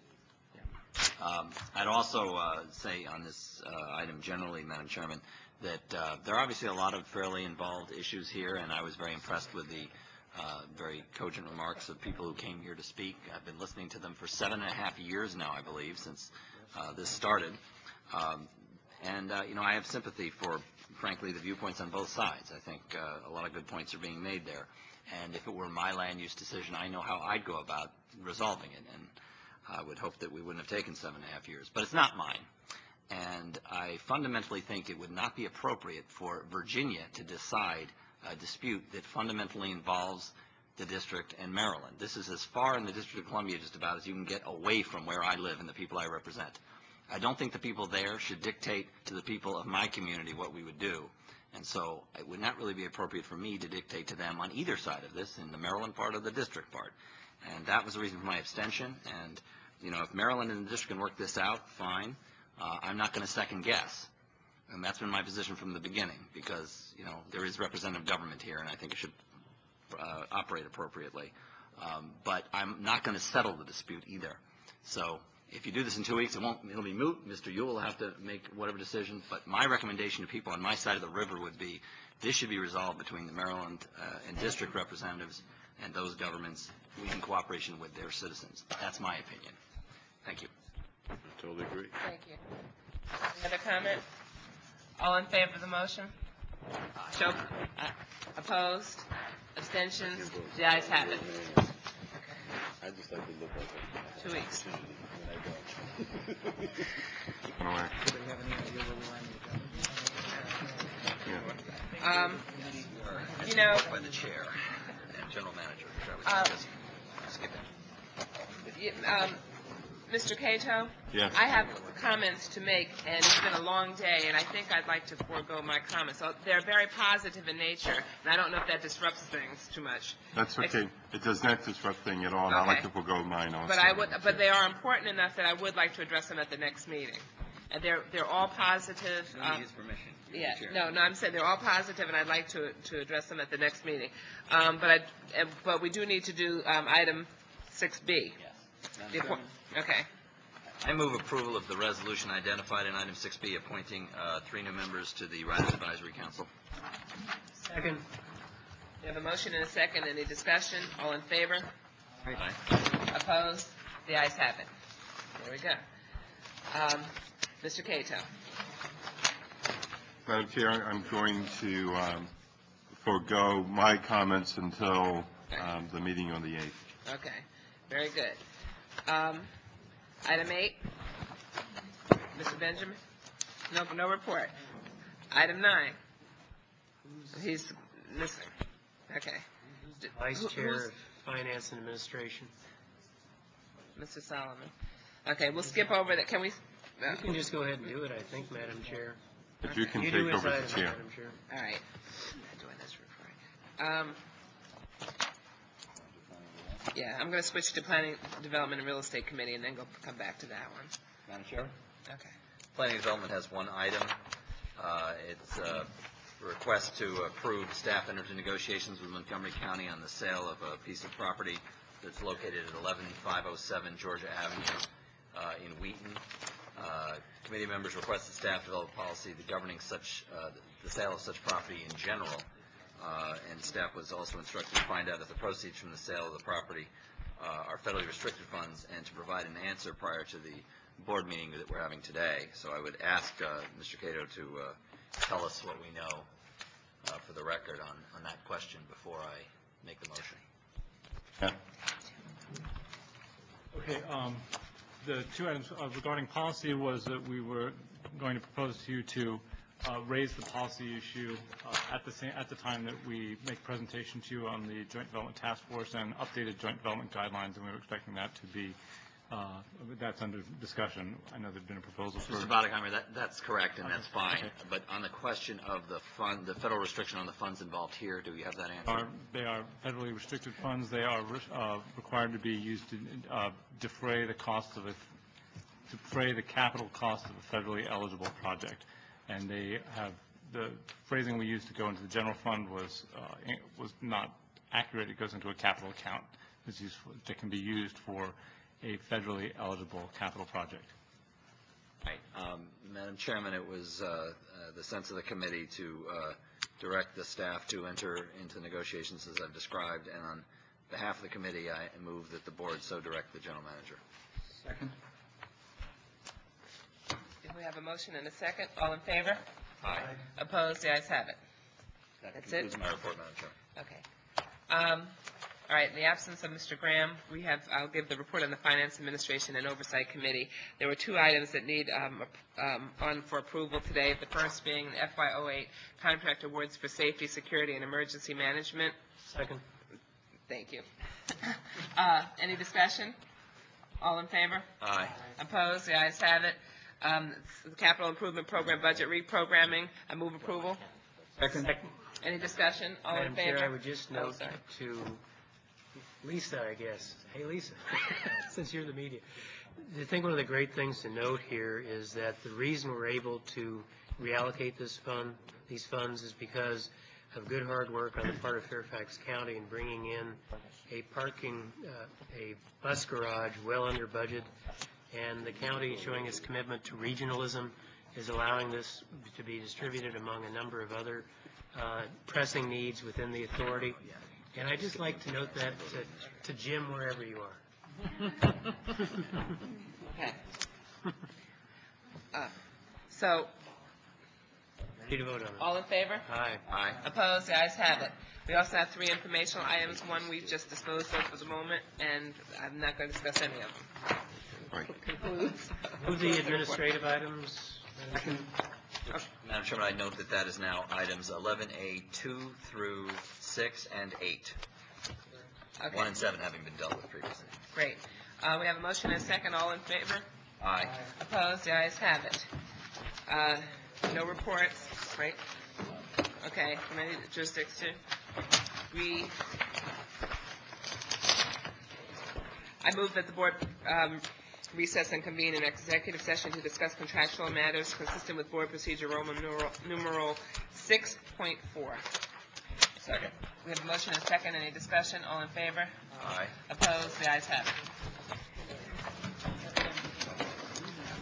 I'd also say on this item generally, Madam Chairman, that there are obviously a lot of fairly involved issues here, and I was very impressed with the very cogent remarks of people who came here to speak. I've been listening to them for 7.5 years now, I believe, since this started. I have sympathy for, frankly, the viewpoints on both sides. I think a lot of good points are being made there. And if it were my land use decision, I know how I'd go about resolving it. And I would hope that we wouldn't have taken 7.5 years. But it's not mine. And I fundamentally think it would not be appropriate for Virginia to decide a dispute that fundamentally involves the district and Maryland. This is as far in the District of Columbia just about as you can get away from where I live and the people I represent. I don't think the people there should dictate to the people of my community what we would do. And so it would not really be appropriate for me to dictate to them on either side of this, in the Maryland part or the district part. And that was the reason for my abstention. And, if Maryland and the district can work this out, fine. I'm not going to second guess. And that's been my position from the beginning because, there is representative government here, and I think it should operate appropriately. But I'm not going to settle the dispute either. So if you do this in 2 weeks, it'll be moot. Mr. Yule will have to make whatever decision. But my recommendation to people on my side of the river would be this should be resolved between the Maryland and district representatives and those governments in cooperation with their citizens. That's my opinion. Thank you. I totally agree. Thank you. Any other comment? All in favor of the motion? Show. Opposed? Abstentions? The ayes have it. I just like to look at 2 weeks. By the chair and general manager. Skip it. Mr. Cato? Yes. I have comments to make, and it's been a long day, and I think I'd like to forego my comments. So they're very positive in nature, and I don't know if that disrupts things too much. That's okay. It does not disrupt thing at all. Okay. I'd like to forego mine also. But they are important enough that I would like to address them at the next meeting. And they're all positive. You don't need his permission. You're the chair. No, I'm saying they're all positive, and I'd like to address them at the next meeting. But we do need to do item 6B. Yes. Okay. I move approval of the resolution identified in item 6B, appointing 3 new members to the Riders Advisory Council. Second. We have a motion and a second. Any discussion? All in favor? Aye. Opposed? The ayes have it. There we go. Mr. Cato. Madam Chair, I'm going to forego my comments until the meeting on the 8th. Okay. Very good. Item 8. Mr. Benjamin? No report. Item 9. He's missing. Okay. Vice Chair of Finance and Administration. Mr. Solomon. Okay, we'll skip over that. Can we? You can just go ahead and do it, I think, Madam Chair. If you can You take do his over the item, chair. Madam Chair. All right. I'm doing this report. Yeah, I'm going to switch to Planning, Development, and Real Estate Committee, and then come back to that one. Madam Chair? Okay. Planning and Development has one item. It's a request to approve staff enter into negotiations with Montgomery County on the sale of a piece of property that's located at 11507 Georgia Avenue in Wheaton. Committee members request that staff develop a policy governing the sale of such property in general. And staff was also instructed to find out if the proceeds from the sale of the property are federally restricted funds and to provide an answer prior to the board meeting that we're having today. So I would ask Mr. Cato to tell us what we know for the record on that question before I make the motion. Okay, the two items regarding policy was that we were going to propose to you to raise the policy issue at the time that we make presentation to you on the Joint Development Task Force and updated joint development guidelines, and we were expecting that to be that's under discussion. I know there's been a proposal for... Mr. Bodegheimer, that's correct, and that's fine. Okay. But on the question of the fund, the federal restriction on the funds involved here, do we have that answer? They are federally restricted funds. They are required to be used to defray the cost of the capital cost of a federally eligible project. And they have the phrasing we used to go into the general fund was not accurate. It goes into a capital account that can be used for a federally eligible capital project. Right. Madam Chairman, it was the sense of the committee to direct the staff to enter into negotiations as I've described, and on behalf of the committee, I move that the board so direct the general manager. Second. We have a motion and a second. All in favor? Aye. Opposed? The ayes have it. That's concludes my report, Madam Chair. Okay. All right. In the absence of Mr. Graham, I'll give the report on the Finance Administration and Oversight Committee. There were two items that need on for approval today. The first being the FY08 contract awards for safety, security, and emergency management. Second. Thank you. Any discussion? All in favor? Aye. Opposed? The ayes have it. The Capital Improvement Program budget reprogramming. I move approval. Second. Any discussion? All in Madam favor? Chair, I would just note to Lisa, I guess. Hey, Lisa, since you're the media. I think one of the great things to note here is that the reason we're able to reallocate these funds is because of good hard work on the part of Fairfax County in bringing in a bus garage well under budget, and the county showing its commitment to regionalism is allowing this to be distributed among a number of other pressing needs within the authority. And I'd just like to note that to Jim, wherever you are. Okay. So, ready to vote on it. All in favor? Aye. Aye. Opposed? The ayes have it. We also have three informational items. One we've just disposed of for the moment, and I'm not going to discuss any of them. Right. Concludes. Move the administrative items. Madam Chairman, I note that that is now items 11A 2 through 6 and 8. Okay. 1 and 7 having been dealt with previously. Great. We have a motion and a second. All in favor? Aye. Opposed? The ayes have it. No reports, right? Okay. Committee jurisdiction. I move that the board recess and convene an executive session to discuss contractual matters consistent with board procedure Roman numeral 6.4. Second. We have a motion and a second. Any discussion? All in favor? Aye. Opposed? The ayes have it.